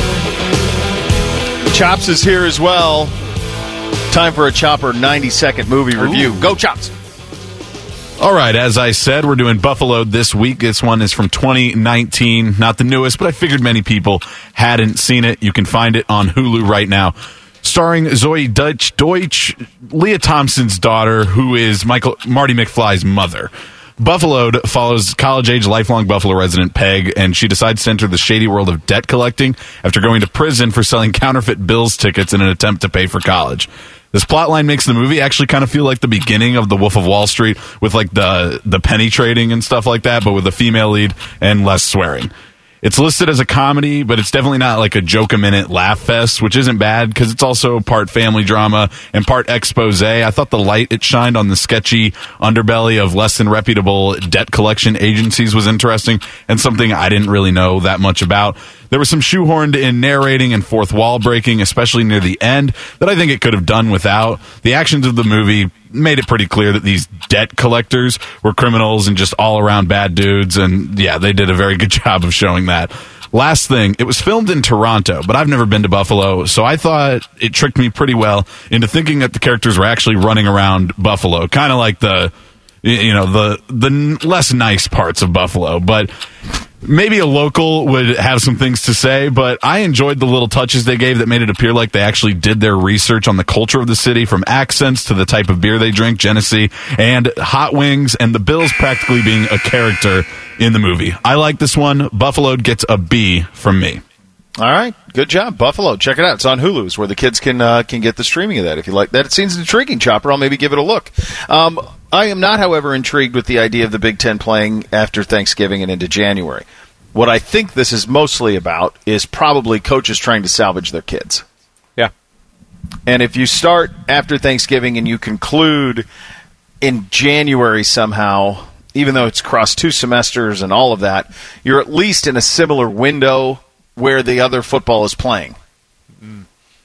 Chops is here as well. Time for a Chopper ninety-second movie review. Ooh. Go, Chops! All right, as I said, we're doing Buffalo this week. This one is from twenty nineteen, not the newest, but I figured many people hadn't seen it. You can find it on Hulu right now. Starring Zoe Deutsch, Deutsch Leah Thompson's daughter, who is Michael Marty McFly's mother. Buffalo follows college-age, lifelong Buffalo resident Peg, and she decides to enter the shady world of debt collecting after going to prison for selling counterfeit Bills tickets in an attempt to pay for college. This plotline makes the movie actually kind of feel like the beginning of The Wolf of Wall Street, with like the the penny trading and stuff like that, but with a female lead and less swearing. It's listed as a comedy, but it's definitely not like a joke-a-minute laugh fest, which isn't bad because it's also part family drama and part expose. I thought the light it shined on the sketchy underbelly of less than reputable debt collection agencies was interesting and something I didn't really know that much about. There was some shoehorned in narrating and fourth wall breaking, especially near the end, that I think it could have done without. The actions of the movie made it pretty clear that these debt collectors were criminals and just all-around bad dudes, and yeah, they did a very good job of showing that. Last thing, it was filmed in Toronto, but I've never been to Buffalo, so I thought it tricked me pretty well into thinking that the characters were actually running around Buffalo, kind of like the, you know, the the less nice parts of Buffalo, but maybe a local would have some things to say, but I enjoyed the little touches they gave that made it appear like they actually did their research on the culture of the city, from accents to the type of beer they drink, Genesee, and hot wings, and the Bills practically being a character in the movie. I like this one. Buffalo gets a B from me. All right, good job, Buffalo. Check it out. It's on Hulu's, where the kids can uh, can get the streaming of that. If you like that, it seems intriguing, Chopper. I'll maybe give it a look. Um, I am not, however, intrigued with the idea of the Big Ten playing after Thanksgiving and into January. What I think this is mostly about is probably coaches trying to salvage their kids. Yeah. And if you start after Thanksgiving and you conclude in January somehow, even though it's across two semesters and all of that, you're at least in a similar window where the other football is playing. Mm.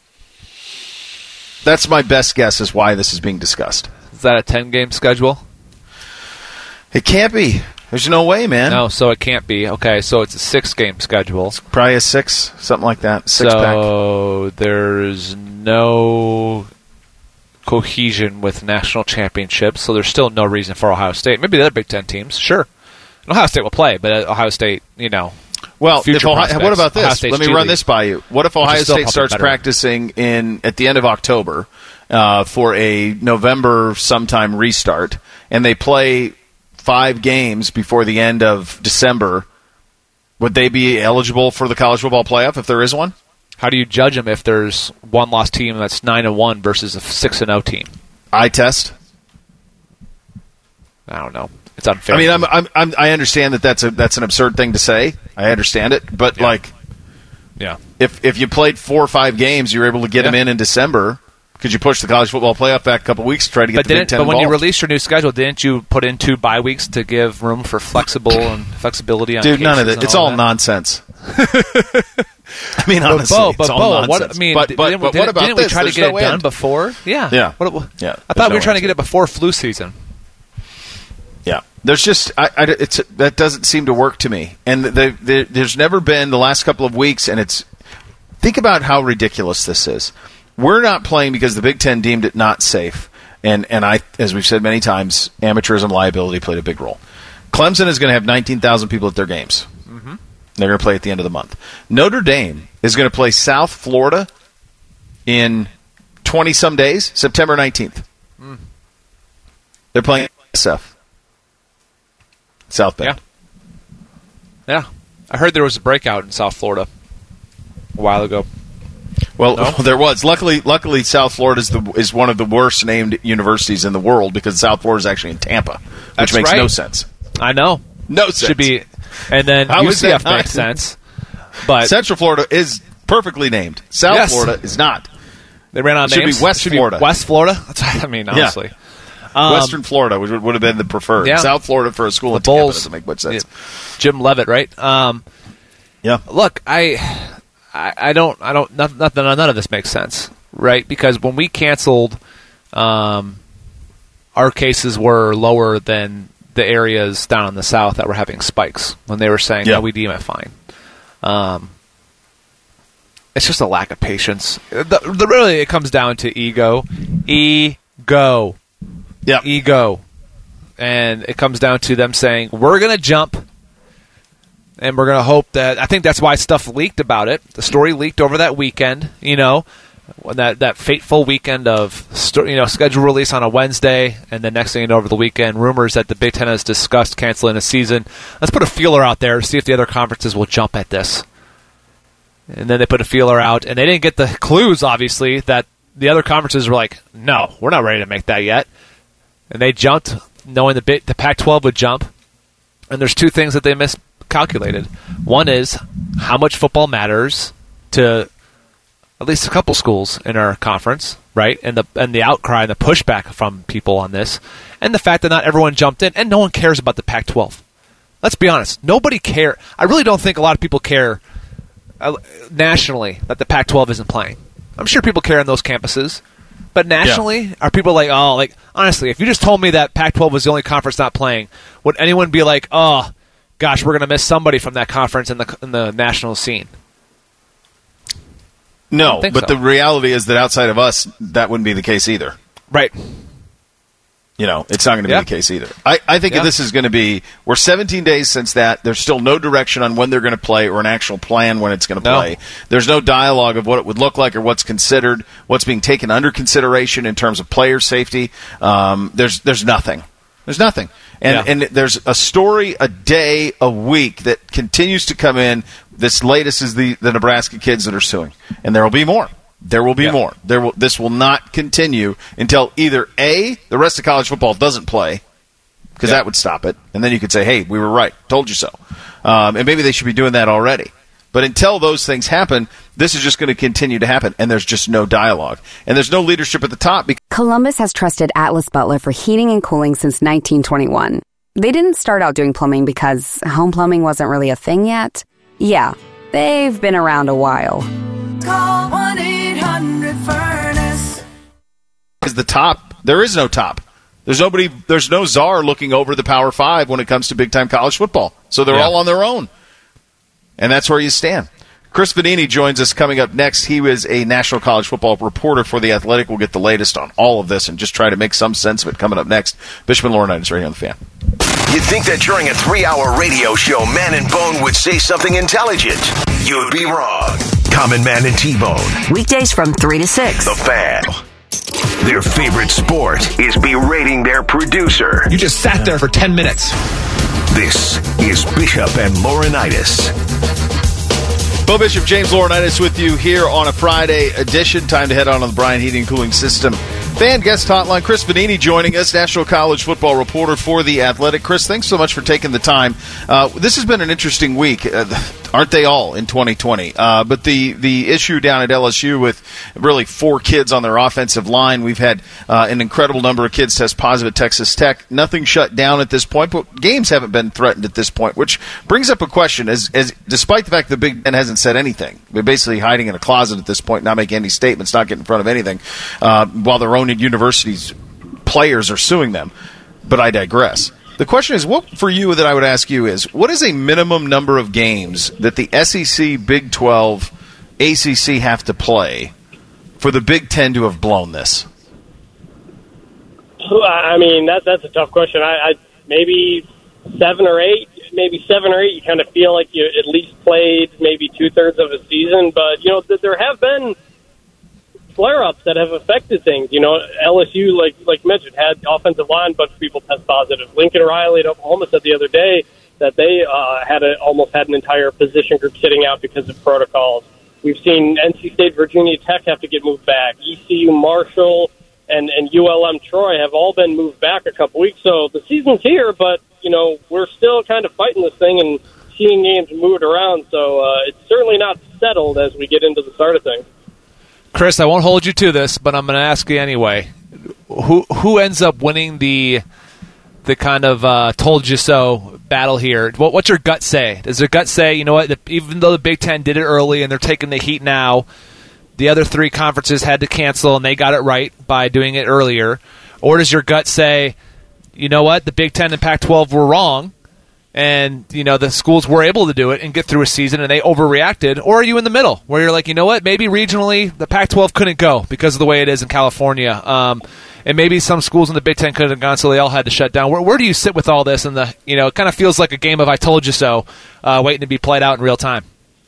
That's my best guess as why this is being discussed. Is that a ten-game schedule? It can't be. There's no way, man. No, so it can't be. Okay, so it's a six-game schedule. It's probably a six, something like that. Six-pack. So there's no cohesion with national championships, so there's still no reason for Ohio State. Maybe the other Big Ten teams, sure. And Ohio State will play, but Ohio State, you know, well, if Ohio, what about this? Let me run League. this by you. What if Ohio State starts practicing in at the end of October uh, for a November sometime restart, and they play five games before the end of December? Would they be eligible for the college football playoff if there is one? How do you judge them if there's one loss team that's nine and one versus a six and zero team? Eye test. I don't know. It's unfair. I mean, I'm, I'm, I'm, I understand that that's a that's an absurd thing to say. I understand it, but yeah. like, yeah, if if you played four or five games, you were able to get yeah. them in in December. Could you push the college football playoff back a couple weeks to try to get but the Big Ten But when involved? you released your new schedule, didn't you put in two bye weeks to give room for flexible and flexibility on Dude, none of it. it. It's all, all nonsense. I mean, honestly, but Bo, but it's all Bo, nonsense. what, I mean, but, but, didn't, but what about didn't this? we try There's to get no it done end. before? Yeah. Yeah. What, what, yeah. I thought we no were trying answer. to get it before flu season. Yeah. There's just I, I, it's that doesn't seem to work to me. And the, the, there's never been the last couple of weeks, and it's think about how ridiculous this is. We're not playing because the Big Ten deemed it not safe. And and I, as we've said many times, amateurism liability played a big role. Clemson is going to have nineteen thousand people at their games. Mm-hmm. They're going to play at the end of the month. Notre Dame is going to play South Florida in twenty-some days, September nineteenth. Mm. They're playing S F. South Bend. Yeah. Yeah. I heard there was a breakout in South Florida a while ago. Well, no? there was. Luckily, luckily, South Florida is, the, is one of the worst named universities in the world because South Florida is actually in Tampa, which That's makes right. no sense. I know. No sense. Should be, and then How U is C F that makes not? sense. But Central Florida is perfectly named. South Yes. Florida is not. They ran out of It should names. be West should Florida. Be West Florida. That's I mean, honestly, yeah. um, Western Florida would, would have been the preferred. Yeah. South Florida for a school in the Bulls Tampa doesn't make much sense. Yeah. Jim Levitt, right? Um, yeah. Look, I. I, I don't. I don't. Nothing. None of this makes sense, right? Because when we canceled, um, our cases were lower than the areas down in the south that were having spikes. When they were saying, yeah. "No, we deem it fine." Um, it's just a lack of patience. The, the, really, it comes down to ego, ego, yeah, ego, and it comes down to them saying, "We're going to jump." And we're going to hope that – I think that's why stuff leaked about it. The story leaked over that weekend, you know, when that, that fateful weekend of sto- you know schedule release on a Wednesday, and then next thing you know over the weekend, rumors that the Big Ten has discussed canceling a season. Let's put a feeler out there to see if the other conferences will jump at this. And then they put a feeler out, and they didn't get the clues, obviously, that the other conferences were like, no, we're not ready to make that yet. And they jumped knowing the, bit, the Pac twelve would jump. And there's two things that they missed. Calculated. One is how much football matters to at least a couple schools in our conference, right? And the and the outcry and the pushback from people on this, and the fact that not everyone jumped in, and no one cares about the Pac twelve. Let's be honest, nobody care. I really don't think a lot of people care uh, nationally that the Pac twelve isn't playing. I'm sure people care on those campuses, but nationally, yeah. Are people like, oh, like honestly, if you just told me that Pac twelve was the only conference not playing, would anyone be like, oh? Gosh, we're going to miss somebody from that conference in the in the national scene. No, but so. The reality is that outside of us, that wouldn't be the case either. Right. You know, it's not going to Yeah. be the case either. I, I think Yeah. this is going to be, we're seventeen days since that. There's still no direction on when they're going to play or an actual plan when it's going to No. play. There's no dialogue of what it would look like or what's considered, what's being taken under consideration in terms of player safety. Um, there's there's nothing. There's nothing. And, Yeah. and there's a story a day, a week that continues to come in. This latest is the, the Nebraska kids that are suing. And there will be more. There will be Yeah. more. There will. This will not continue until either A, the rest of college football doesn't play, because Yeah. that would stop it, and then you could say, "Hey, we were right. Told you so." Um, and maybe they should be doing that already. But until those things happen, this is just going to continue to happen, and there's just no dialogue, and there's no leadership at the top. Because Columbus has trusted Atlas Butler for heating and cooling since nineteen twenty-one. They didn't start out doing plumbing because home plumbing wasn't really a thing yet. Yeah, they've been around a while. Call one eight hundred furnace. is the top, there is no top. There's nobody. There's no czar looking over the Power Five when it comes to big time college football. So they're Yeah. all on their own, and that's where you stand. Chris Vanini joins us coming up next. He was a national college football reporter for The Athletic. We'll get the latest on all of this and just try to make some sense of it coming up next. Bishop and Laurinaitis right here on The Fan. You'd think that during a three-hour radio show, Man and Bone would say something intelligent. You'd be wrong. Common Man and T-Bone. Weekdays from three to six. The Fan. Their favorite sport is berating their producer. You just sat there for ten minutes. This is Bishop and Laurinaitis. Bo Bishop, James Laurinaitis with you here on a Friday edition. Time to head on to the Brian Heating and Cooling System Fan Guest Hotline. Chris Vanini joining us, national college football reporter for The Athletic. Chris, thanks so much for taking the time. Uh, this has been an interesting week. Uh, aren't they all in twenty twenty? Uh, but the, the issue down at L S U with really four kids on their offensive line. We've had uh, an incredible number of kids test positive at Texas Tech. Nothing shut down at this point, but games haven't been threatened at this point, which brings up a question. As, as despite the fact that the Big Ten hasn't said anything, they're basically hiding in a closet at this point, not making any statements, not getting in front of anything, uh, while their own universities' players are suing them. But I digress. The question is, what for you that I would ask you is, what is a minimum number of games that the S E C, Big twelve, A C C have to play for the Big Ten to have blown this? I mean, that that's a tough question. I, I maybe seven or eight, maybe seven or eight. You kind of feel like you at least played maybe two thirds of a season, but you know th- there have been flare-ups that have affected things. You know, L S U, like like mentioned, had the offensive line, a bunch of people test positive. Lincoln Riley at Oklahoma said the other day that they uh, had a, almost had an entire position group sitting out because of protocols. We've seen N C State, Virginia Tech have to get moved back. E C U, Marshall, and, and U L M Troy have all been moved back a couple weeks. So the season's here, but, you know, we're still kind of fighting this thing and seeing games moved around. So uh, it's certainly not settled as we get into the start of things. Chris, I won't hold you to this, but I'm going to ask you anyway. Who who ends up winning the the kind of uh, told you so battle here? What, what's your gut say? Does your gut say, you know what, the, even though the Big Ten did it early and they're taking the heat now, the other three conferences had to cancel and they got it right by doing it earlier? Or does your gut say, you know what, the Big Ten and Pac twelve were wrong, and you know the schools were able to do it and get through a season and they overreacted? Or are you in the middle where you're like, you know what, maybe regionally the Pac twelve couldn't go because of the way it is in California, um, and maybe some schools in the Big Ten couldn't have gone, so they all had to shut down? Where, where do you sit with all this? And the you know it kind of feels like a game of I told you so, uh, waiting to be played out in real time.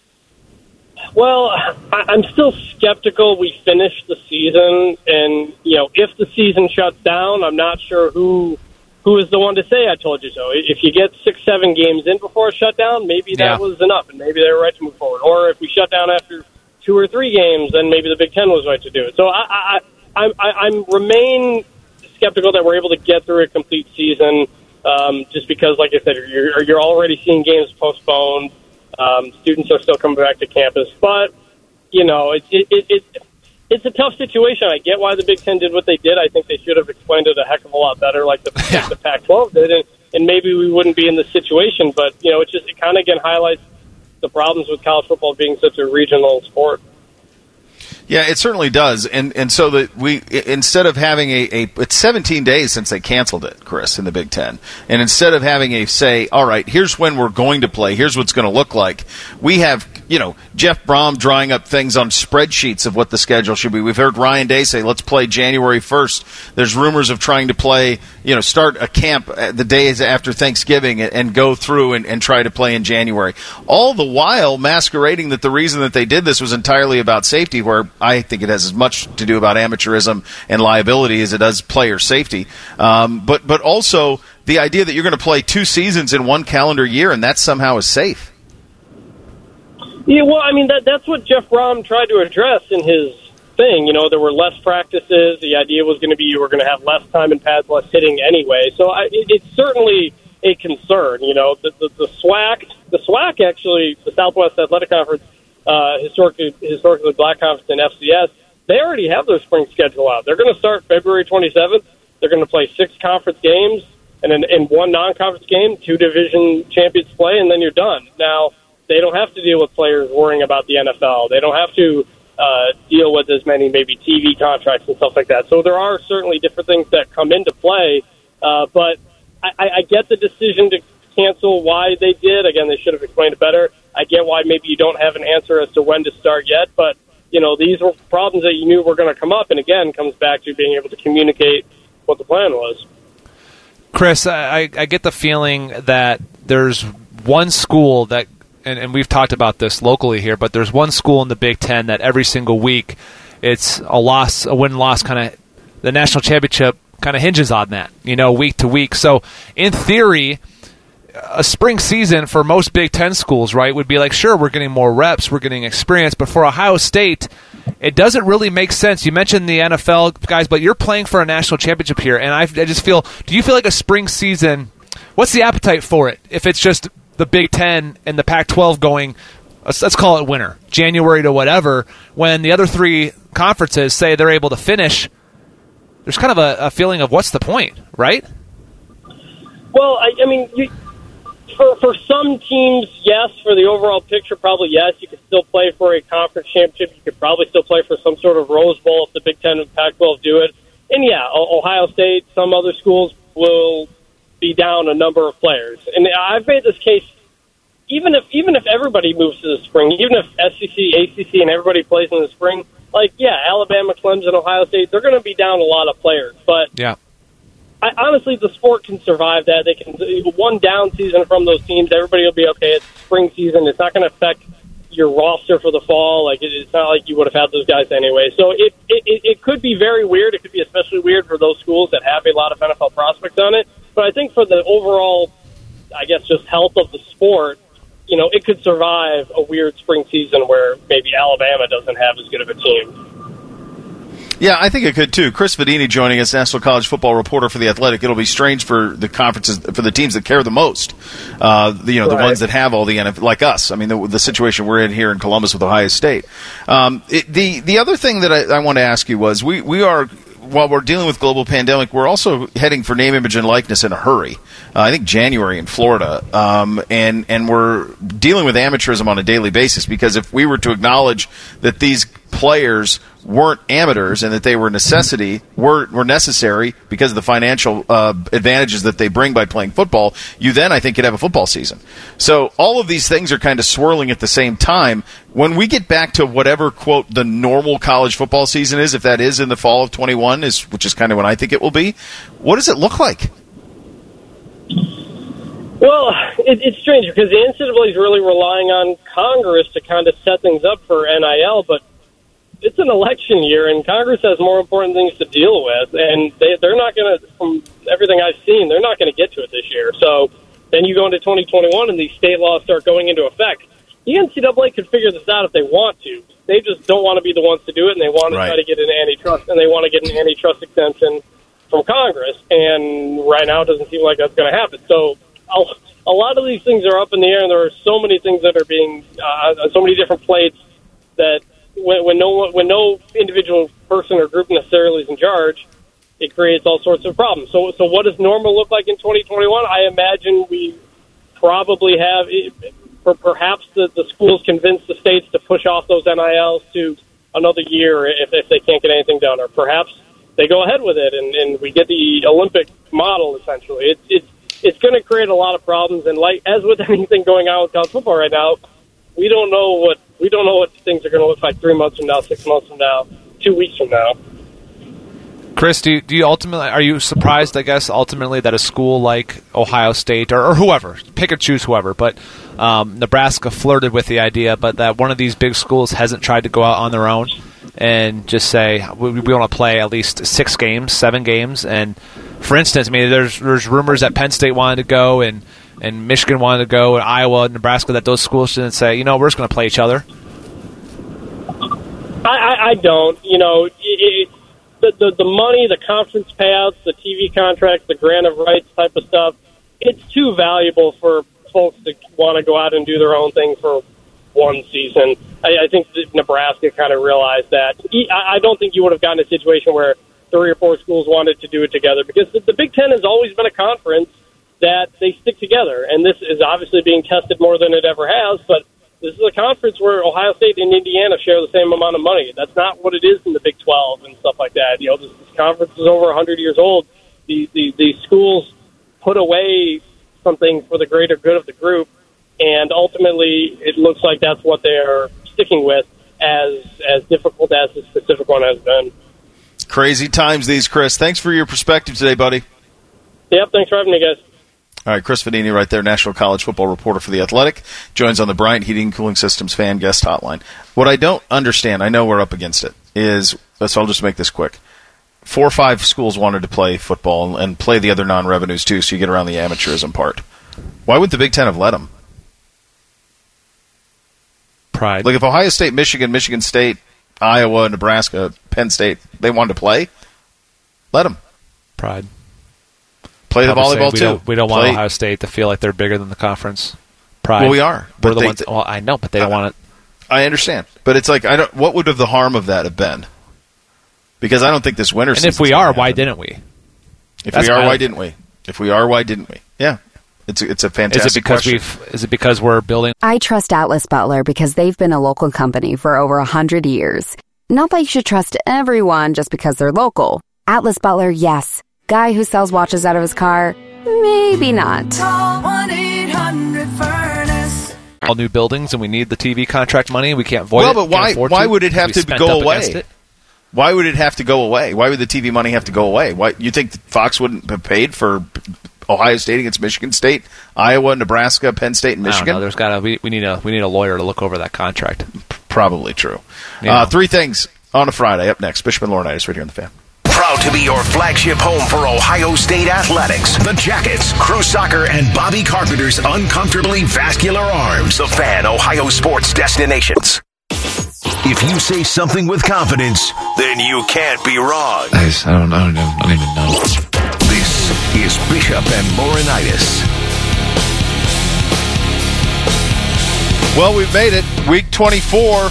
Well, I, I'm still skeptical we finish the season, and you know if the season shuts down, I'm not sure who who is the one to say I told you so. If you get six, seven games in before a shutdown, maybe that Yeah. was enough, and maybe they were right to move forward. Or if we shut down after two or three games, then maybe the Big Ten was right to do it. So I, I, I, I I'm remain skeptical that we're able to get through a complete season, um, just because, like I said, you're, you're already seeing games postponed. Um, students are still coming back to campus, but you know, it, it, it, it it's a tough situation. I get why the Big Ten did what they did. I think they should have explained it a heck of a lot better, like the, Yeah. like the Pac twelve did, and, and maybe we wouldn't be in this situation. But you know, it just it kind of again highlights the problems with college football being such a regional sport. Yeah, it certainly does, and and so that we instead of having a, a it's seventeen days since they canceled it, Chris, in the Big Ten, and instead of having a say, all right, here's when we're going to play, here's what's going to look like, we have you know, Jeff Brom drawing up things on spreadsheets of what the schedule should be. We've heard Ryan Day say, let's play January first. There's rumors of trying to play, you know, start a camp the days after Thanksgiving and, and go through and, and try to play in January. All the while masquerading that the reason that they did this was entirely about safety, where I think it has as much to do about amateurism and liability as it does player safety. Um, but, but also the idea that you're going to play two seasons in one calendar year and that somehow is safe. Yeah, well, I mean, that that's what Jeff Brom tried to address in his thing. You know, there were less practices. The idea was going to be you were going to have less time in pads, less hitting anyway. So I, it, it's certainly a concern. You know, the, the, the SWAC, the SWAC actually, the Southwest Athletic Conference, uh, historically, historically Black Conference and F C S, they already have their spring schedule out. They're going to start February twenty-seventh. They're going to play six conference games and in, in one non-conference game, two division champions play, and then you're done. Now, they don't have to deal with players worrying about the N F L. They don't have to uh, deal with as many maybe T V contracts and stuff like that. So there are certainly different things that come into play. Uh, but I, I get the decision to cancel why they did. Again, they should have explained it better. I get why maybe you don't have an answer as to when to start yet. But, you know, these were problems that you knew were going to come up. And, again, comes back to being able to communicate what the plan was. Chris, I, I get the feeling that there's one school that, and, and we've talked about this locally here, but there's one school in the Big Ten that every single week it's a loss, a win-loss kind of, the national championship kind of hinges on that, you know, week to week. So in theory, a spring season for most Big Ten schools, right, would be like, sure, we're getting more reps, we're getting experience, but for Ohio State, it doesn't really make sense. You mentioned the N F L guys, but you're playing for a national championship here, and I, I just feel, do you feel like a spring season, what's the appetite for it? If it's just the Big Ten and the Pac twelve going, let's, let's call it winter, January to whatever, when the other three conferences say they're able to finish, there's kind of a, a feeling of what's the point, right? Well, I, I mean, you, for for some teams, yes. For the overall picture, probably yes. You could still play for a conference championship. You could probably still play for some sort of Rose Bowl if the Big Ten and Pac twelve do it. And yeah, Ohio State, some other schools will be down a number of players. And I've made this case, even if even if everybody moves to the spring, even if S E C, A C C, and everybody plays in the spring, like, yeah, Alabama, Clemson, Ohio State, they're going to be down a lot of players. But yeah. I, honestly, the sport can survive that. They can one down season from those teams. Everybody will be okay. It's spring season. It's not going to affect your roster for the fall. Like it, it's not like you would have had those guys anyway. So it, it it could be very weird. It could be especially weird for those schools that have a lot of N F L prospects on it. But I think for the overall, I guess, just health of the sport, you know, it could survive a weird spring season where maybe Alabama doesn't have as good of a team. Yeah, I think it could too. Chris Vadini joining us, National College Football reporter for The Athletic. It'll be strange for the conferences, for the teams that care the most. Uh, the, you know, right. the ones that have all the N F L, like us. I mean, the, the situation we're in here in Columbus with Ohio State. Um, it, the the other thing that I, I want to ask you was, we we are, while we're dealing with global pandemic, we're also heading for name, image, and likeness in a hurry. Uh, I think January in Florida, um, and and we're dealing with amateurism on a daily basis, because if we were to acknowledge that these players weren't amateurs and that they were necessity were were necessary because of the financial uh, advantages that they bring by playing football, you then, I think, could have a football season. So all of these things are kind of swirling at the same time. When we get back to whatever, quote, the normal college football season is, if that is in the fall of twenty-one, is which is kind of when I think it will be, what does it look like? Well, it, it's strange because the N C double A is really relying on Congress to kind of set things up for N I L, but it's an election year, and Congress has more important things to deal with, and they, they're not going to, from everything I've seen, they're not going to get to it this year. So then you go into twenty twenty-one, and these state laws start going into effect. The N C double A could figure this out if they want to. They just don't want to be the ones to do it, and they want to right. try to get an antitrust, and they want to get an antitrust exemption from Congress, and right now it doesn't seem like that's going to happen. So I'll, a lot of these things are up in the air, and there are so many things that are being, uh, so many different plates that when, when no when no individual person or group necessarily is in charge, it creates all sorts of problems. So, so what does normal look like in twenty twenty-one? I imagine we probably have, or perhaps the, the schools convince the states to push off those N I Ls to another year if, if they can't get anything done, or perhaps they go ahead with it and, and we get the Olympic model. Essentially, it's it's it's going to create a lot of problems. And like as with anything going on with college football right now, we don't know what we don't know what things are going to look like three months from now, six months from now, two weeks from now. Chris, do you, do you ultimately are you surprised? I guess ultimately that a school like Ohio State or, or whoever, pick and choose whoever, but um, Nebraska flirted with the idea, but that one of these big schools hasn't tried to go out on their own and just say we, we want to play at least six games, seven games, and for instance, I mean, there's there's rumors that Penn State wanted to go and and Michigan wanted to go, and Iowa, and Nebraska, that those schools didn't say, you know, we're just going to play each other. I, I, I don't. You know, it, it, the, the the money, the conference payouts, the T V contracts, the grant of rights type of stuff, it's too valuable for folks to want to go out and do their own thing for one season. I, I think that Nebraska kind of realized that. I, I don't think you would have gotten a situation where three or four schools wanted to do it together, because the, the Big Ten has always been a conference that they stick together, and this is obviously being tested more than it ever has, but this is a conference where Ohio State and Indiana share the same amount of money. That's not what it is in the Big twelve and stuff like that. You know, this, this conference is over one hundred years old. The, the, the schools put away something for the greater good of the group, and ultimately it looks like that's what they're sticking with, as as difficult as the specific one has been. Crazy times these, Chris. Thanks for your perspective today, buddy. Yep, thanks for having me, guys. All right, Chris Vanini right there, National College Football reporter for The Athletic, joins on the Bryant Heating and Cooling Systems fan guest hotline. What I don't understand, I know we're up against it, is, so I'll just make this quick. Four or five schools wanted to play football and play the other non-revenues too, so you get around the amateurism part. Why would the Big Ten have let them? Pride. Like if Ohio State, Michigan, Michigan State, Iowa, Nebraska, Penn State, they wanted to play, let them. Pride. Play the volleyball, we too. Don't, we don't Play. want Ohio State to feel like they're bigger than the conference. Pride. Well, we are. We're the they, ones. That, well, I know, but they don't uh, want it. I understand. But it's like, I don't. What would have the harm of that have been? Because I don't think this winter And season's if we gonna are, happen. why didn't we? If That's we are, my- why didn't we? If we are, why didn't we? Yeah. It's a, it's a fantastic Is it because question. we've? Is it because we're building? I trust Atlas Butler because they've been a local company for over one hundred years. Not that you should trust everyone just because they're local. Atlas Butler, yes. Guy who sells watches out of his car, maybe not. Call one eight hundred furnace. All new buildings, and we need the T V contract money. We can't void well, it. but can't why? afford Why to, would it have we to spent go up away? against it. Why would it have to go away? Why would the T V money have to go away? Why you think Fox wouldn't have paid for Ohio State against Michigan State, Iowa, Nebraska, Penn State, and I don't Michigan? know. There's got to we, we need a we need a lawyer to look over that contract. Probably true. Yeah. Uh, three things on a Friday. Up next, Bishop and Laurinaitis right here on the Fan. Proud to be your flagship home for Ohio State athletics. The Jackets, Crew Soccer, and Bobby Carpenter's uncomfortably vascular arms. The Fan, Ohio sports destinations. If you say something with confidence, then you can't be wrong. I, just, I, don't, I, don't, I don't even know. This is Bishop and Laurinaitis. Well, we've made it. Week twenty-four.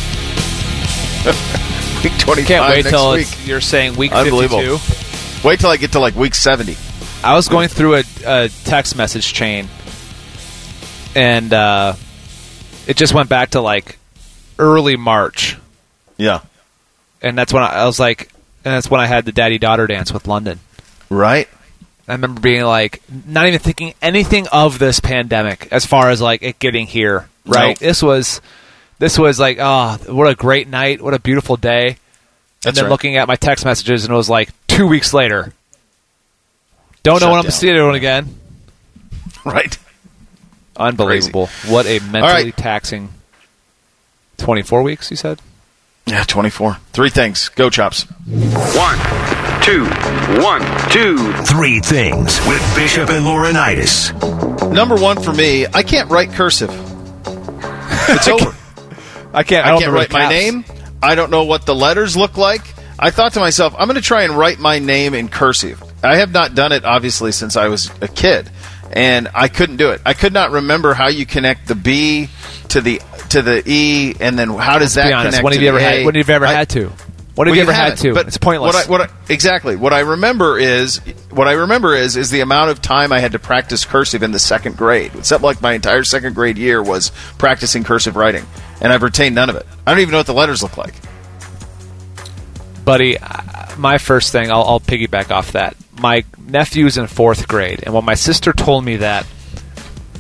Week twenty-five Can't wait next till week. it's, you're saying week Unbelievable. fifty-two. Wait till I get to like week seventy. I was going through a, a text message chain, and uh, it just went back to like early March, Yeah. and that's when I, I was like, and that's when I had the daddy-daughter dance with London. Right? I remember being like, not even thinking anything of this pandemic as far as like it getting here. Right? Nope. This was, this was like, oh, what a great night, what a beautiful day. And That's then right. looking at my text messages, and it was like two weeks later. Don't know Shut when I'm down. seeing everyone again. Right. Unbelievable. What a mentally right. taxing twenty-four weeks, you said? Yeah, twenty-four. Three things. Go, Chops. One, two, one, two, three things with Bishop and Laurinaitis. Number one for me, I can't write cursive. It's over. I can't. I, I don't can't remember write my caps. name. I don't know what the letters look like. I thought to myself, I'm going to try and write my name in cursive. I have not done it, obviously, since I was a kid, and I couldn't do it. I could not remember how you connect the B to the to the E, and then how does that Be honest. connect When have to you ever the had? A? When have you ever I- had to? When have Well, you ever haven't, had to? but It's pointless. What I, what I, exactly. What I remember is what I remember is is the amount of time I had to practice cursive in the second grade. Something like my entire second grade year was practicing cursive writing, and I've retained none of it. I don't even know what the letters look like. Buddy, uh, my first thing, I'll, I'll piggyback off that. My nephew's in fourth grade, and when my sister told me that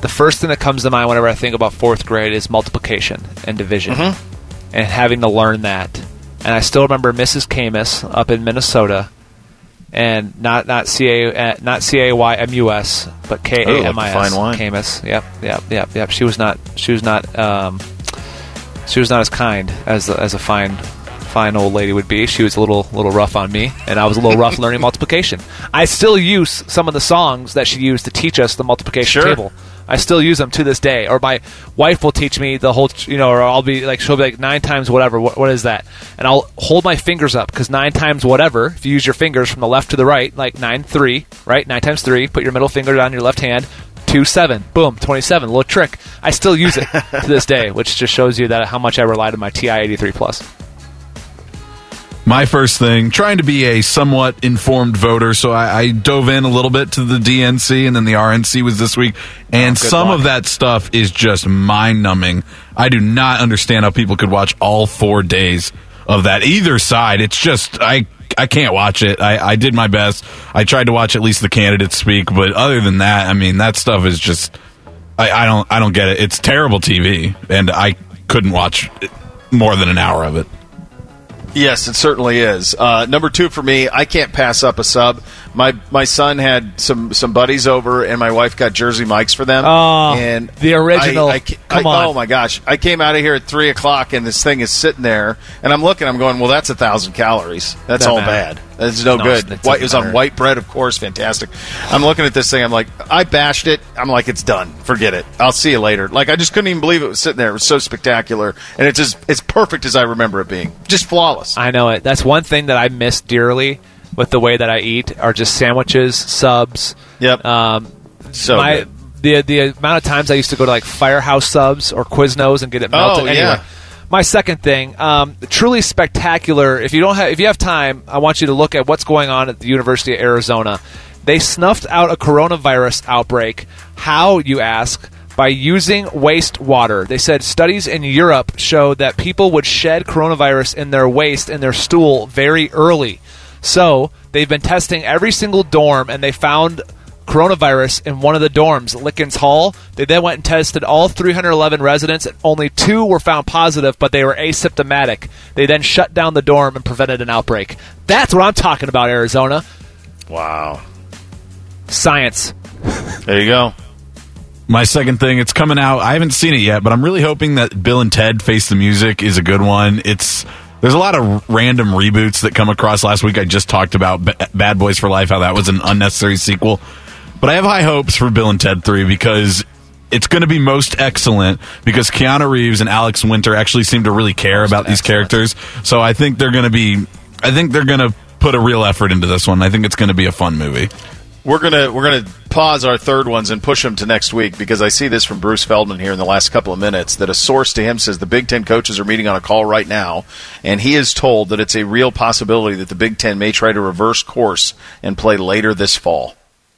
the first thing that comes to mind whenever I think about fourth grade is multiplication and division, Mm-hmm. and having to learn that. And I still remember Missus Camus up in Minnesota, and not not C A uh, not C A Y M U S, but K A M I S. Oh, like fine wine. Camus. Yep, yep, yep, yep. She was not. She was not. Um, she was not as kind as as a fine. fine old lady would be. She was a little little rough on me, and I was a little rough learning multiplication. I still use some of the songs that she used to teach us the multiplication Sure. table. I still use them to this day. Or my wife will teach me the whole, you know, or I'll be like, she'll be like, nine times whatever, what, what is that? And I'll hold my fingers up, because nine times whatever, if you use your fingers from the left to the right, like nine, three, right? Nine times three, put your middle finger on your left hand, two, seven, boom, twenty-seven, little trick. I still use it to this day, which just shows you that how much I relied on my T I eighty-three plus. My first thing, trying to be a somewhat informed voter, so I, I dove in a little bit to the D N C, and then the R N C was this week, and Oh, good some luck. of that stuff is just mind-numbing. I do not understand how people could watch all four days of that, either side. It's just, I I can't watch it. I, I did my best. I tried to watch at least the candidates speak, but other than that, I mean, that stuff is just, I, I don't I don't get it. It's terrible T V, and I couldn't watch more than an hour of it. Yes, it certainly is. Uh, number two for me, I can't pass up a sub. My my son had some, some buddies over, and my wife got Jersey Mike's for them. Oh, and the original. I, I, ca- Come I- on. Oh, my gosh. I came out of here at three o'clock, and this thing is sitting there, and I'm looking, I'm going, well, that's one thousand calories. That's Doesn't all matter. bad. That's no, No, good. it White, it was doesn't on matter. white bread, of course. Fantastic. I'm looking at this thing. I'm like, I bashed it. I'm like, it's done. Forget it. I'll see you later. Like, I just couldn't even believe it was sitting there. It was so spectacular, and it's just it's perfect as I remember it being. Just flawless. I know it. That's one thing that I miss dearly with the way that I eat are just sandwiches, subs. Yep. Um, So my, good. the the amount of times I used to go to like Firehouse Subs or Quiznos and get it melted. Oh, anyway, yeah. my second thing, um, truly spectacular. If you don't have, if you have time, I want you to look at what's going on at the University of Arizona. They snuffed out a coronavirus outbreak. How, you ask? By using wastewater. They said studies in Europe showed that people would shed coronavirus in their waste, in their stool, very early. So they've been testing every single dorm, and they found coronavirus in one of the dorms, Lickens Hall. They then went and tested all three hundred eleven residents, and only two were found positive, but they were asymptomatic. They then shut down the dorm and prevented an outbreak. That's what I'm talking about, Arizona. Wow. Science. There you go. My second thing, it's coming out. I haven't seen it yet, but I'm really hoping that Bill and Ted Face the Music is a good one. It's there's a lot of random reboots that come across. Last week I just talked about B- Bad Boys for Life, how that was an unnecessary sequel. But I have high hopes for Bill and Ted three because it's going to be most excellent because Keanu Reeves and Alex Winter actually seem to really care about these characters. So I think they're going to be I think they're going to put a real effort into this one. I think it's going to be a fun movie. We're gonna we're gonna pause our third ones and push them to next week because I see this from Bruce Feldman here in the last couple of minutes that a source to him says the Big Ten coaches are meeting on a call right now, and he is told that it's a real possibility that the Big Ten may try to reverse course and play later this fall.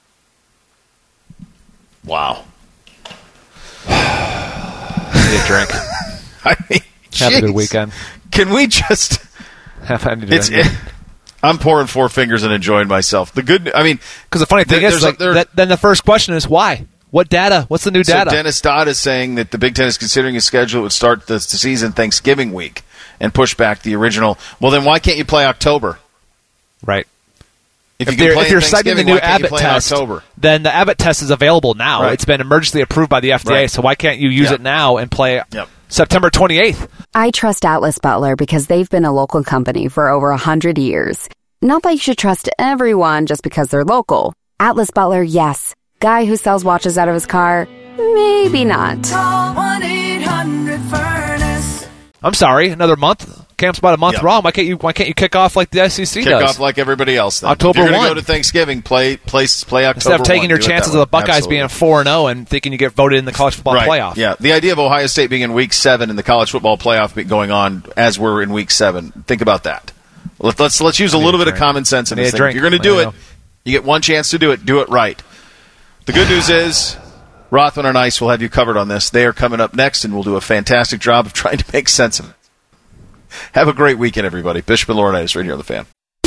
Wow. Need a drink. I mean, Have a good jeez. weekend. Can we just? Have I need to It's. drink. I'm pouring four fingers and enjoying myself. The good. I mean, Because the funny thing there- is, there's a- like, there- that, then the first question is why? What data? What's the new data? So Dennis Dodd is saying that the Big Ten is considering a schedule that would start the, the season Thanksgiving week and push back the original. Well, then why can't you play October? Right. If, If, you can you're, play if in you're citing the Thanksgiving, new why can't you Abbott play in test, October? then the Abbott test is available now. Right. It's been emergency approved by the F D A, Right. so why can't you use Yep. it now and play Yep. September twenty-eighth? I trust Atlas Butler because they've been a local company for over one hundred years. Not that you should trust everyone just because they're local. Atlas Butler, yes. Guy who sells watches out of his car, maybe not. Call one eight hundred furnace. I'm sorry, another month. Camp's about a month Yep. wrong. Why can't you? Why can't you kick off like the S E C Kick does? off like everybody else. Then. October If you're gonna one. go to Thanksgiving, play play play October. Instead of taking one, your do it that chances way. of the Buckeyes Absolutely. being four and zero and thinking you get voted in the college football right. playoff. Yeah, the idea of Ohio State being in Week Seven and the college football playoff be going on as we're in Week Seven. Think about that. Let, let's let's use a need little a bit of drink. common sense in I need this a thing. If drink. you're going to do There you it, go. you get one chance to do it. Do it right. The good news is Rothman and Ice will have you covered on this. They are coming up next, and we'll do a fantastic job of trying to make sense of it. Have a great weekend, everybody. Bishop and Laurinaitis right here on The Fan.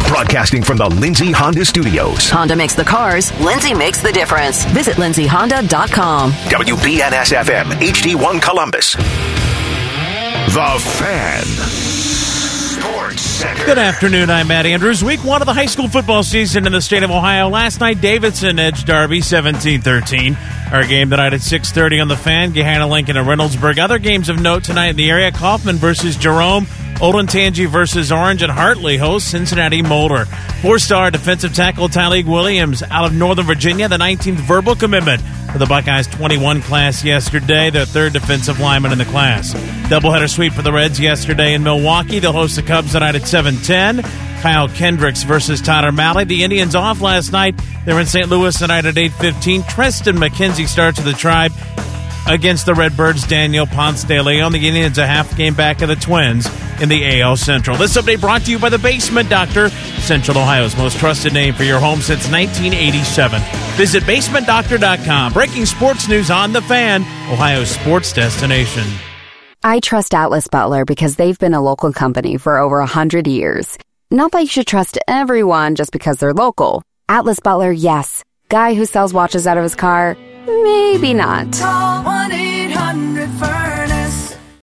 Broadcasting from the Lindsay Honda Studios. Honda makes the cars. Lindsay makes the difference. Visit lindsay honda dot com. W B N S F M, H D one Columbus. The Fan. Sports Center. Good afternoon, I'm Matt Andrews. Week one of the high school football season in the state of Ohio. Last night, Davidson edged Darby seventeen thirteen. Our game tonight at six thirty on The Fan, Gahanna, Lincoln, and Reynoldsburg. Other games of note tonight in the area, Kaufman versus Jerome, Olentangy versus Orange, and Hartley hosts Cincinnati Mulder. Four-star defensive tackle Tyleague Williams out of Northern Virginia, the nineteenth verbal commitment for the Buckeyes twenty-one class yesterday, their third defensive lineman in the class. Doubleheader sweep for the Reds yesterday in Milwaukee. They'll host the Cubs tonight at seven ten. Kyle Kendricks versus Tyler Malley. The Indians off last night. They're in Saint Louis tonight at eight fifteen. Treston McKenzie starts with the Tribe against the Redbirds' Daniel Ponce de Leon. The Indians a half game back of the Twins in the A L Central. This update brought to you by the Basement Doctor, Central Ohio's most trusted name for your home since nineteen eighty-seven. Visit basement doctor dot com. Breaking sports news on The Fan, Ohio's sports destination. I trust Atlas Butler because they've been a local company for over one hundred years. Not that you should trust everyone just because they're local. Atlas Butler, yes. Guy who sells watches out of his car, maybe not. Call one eight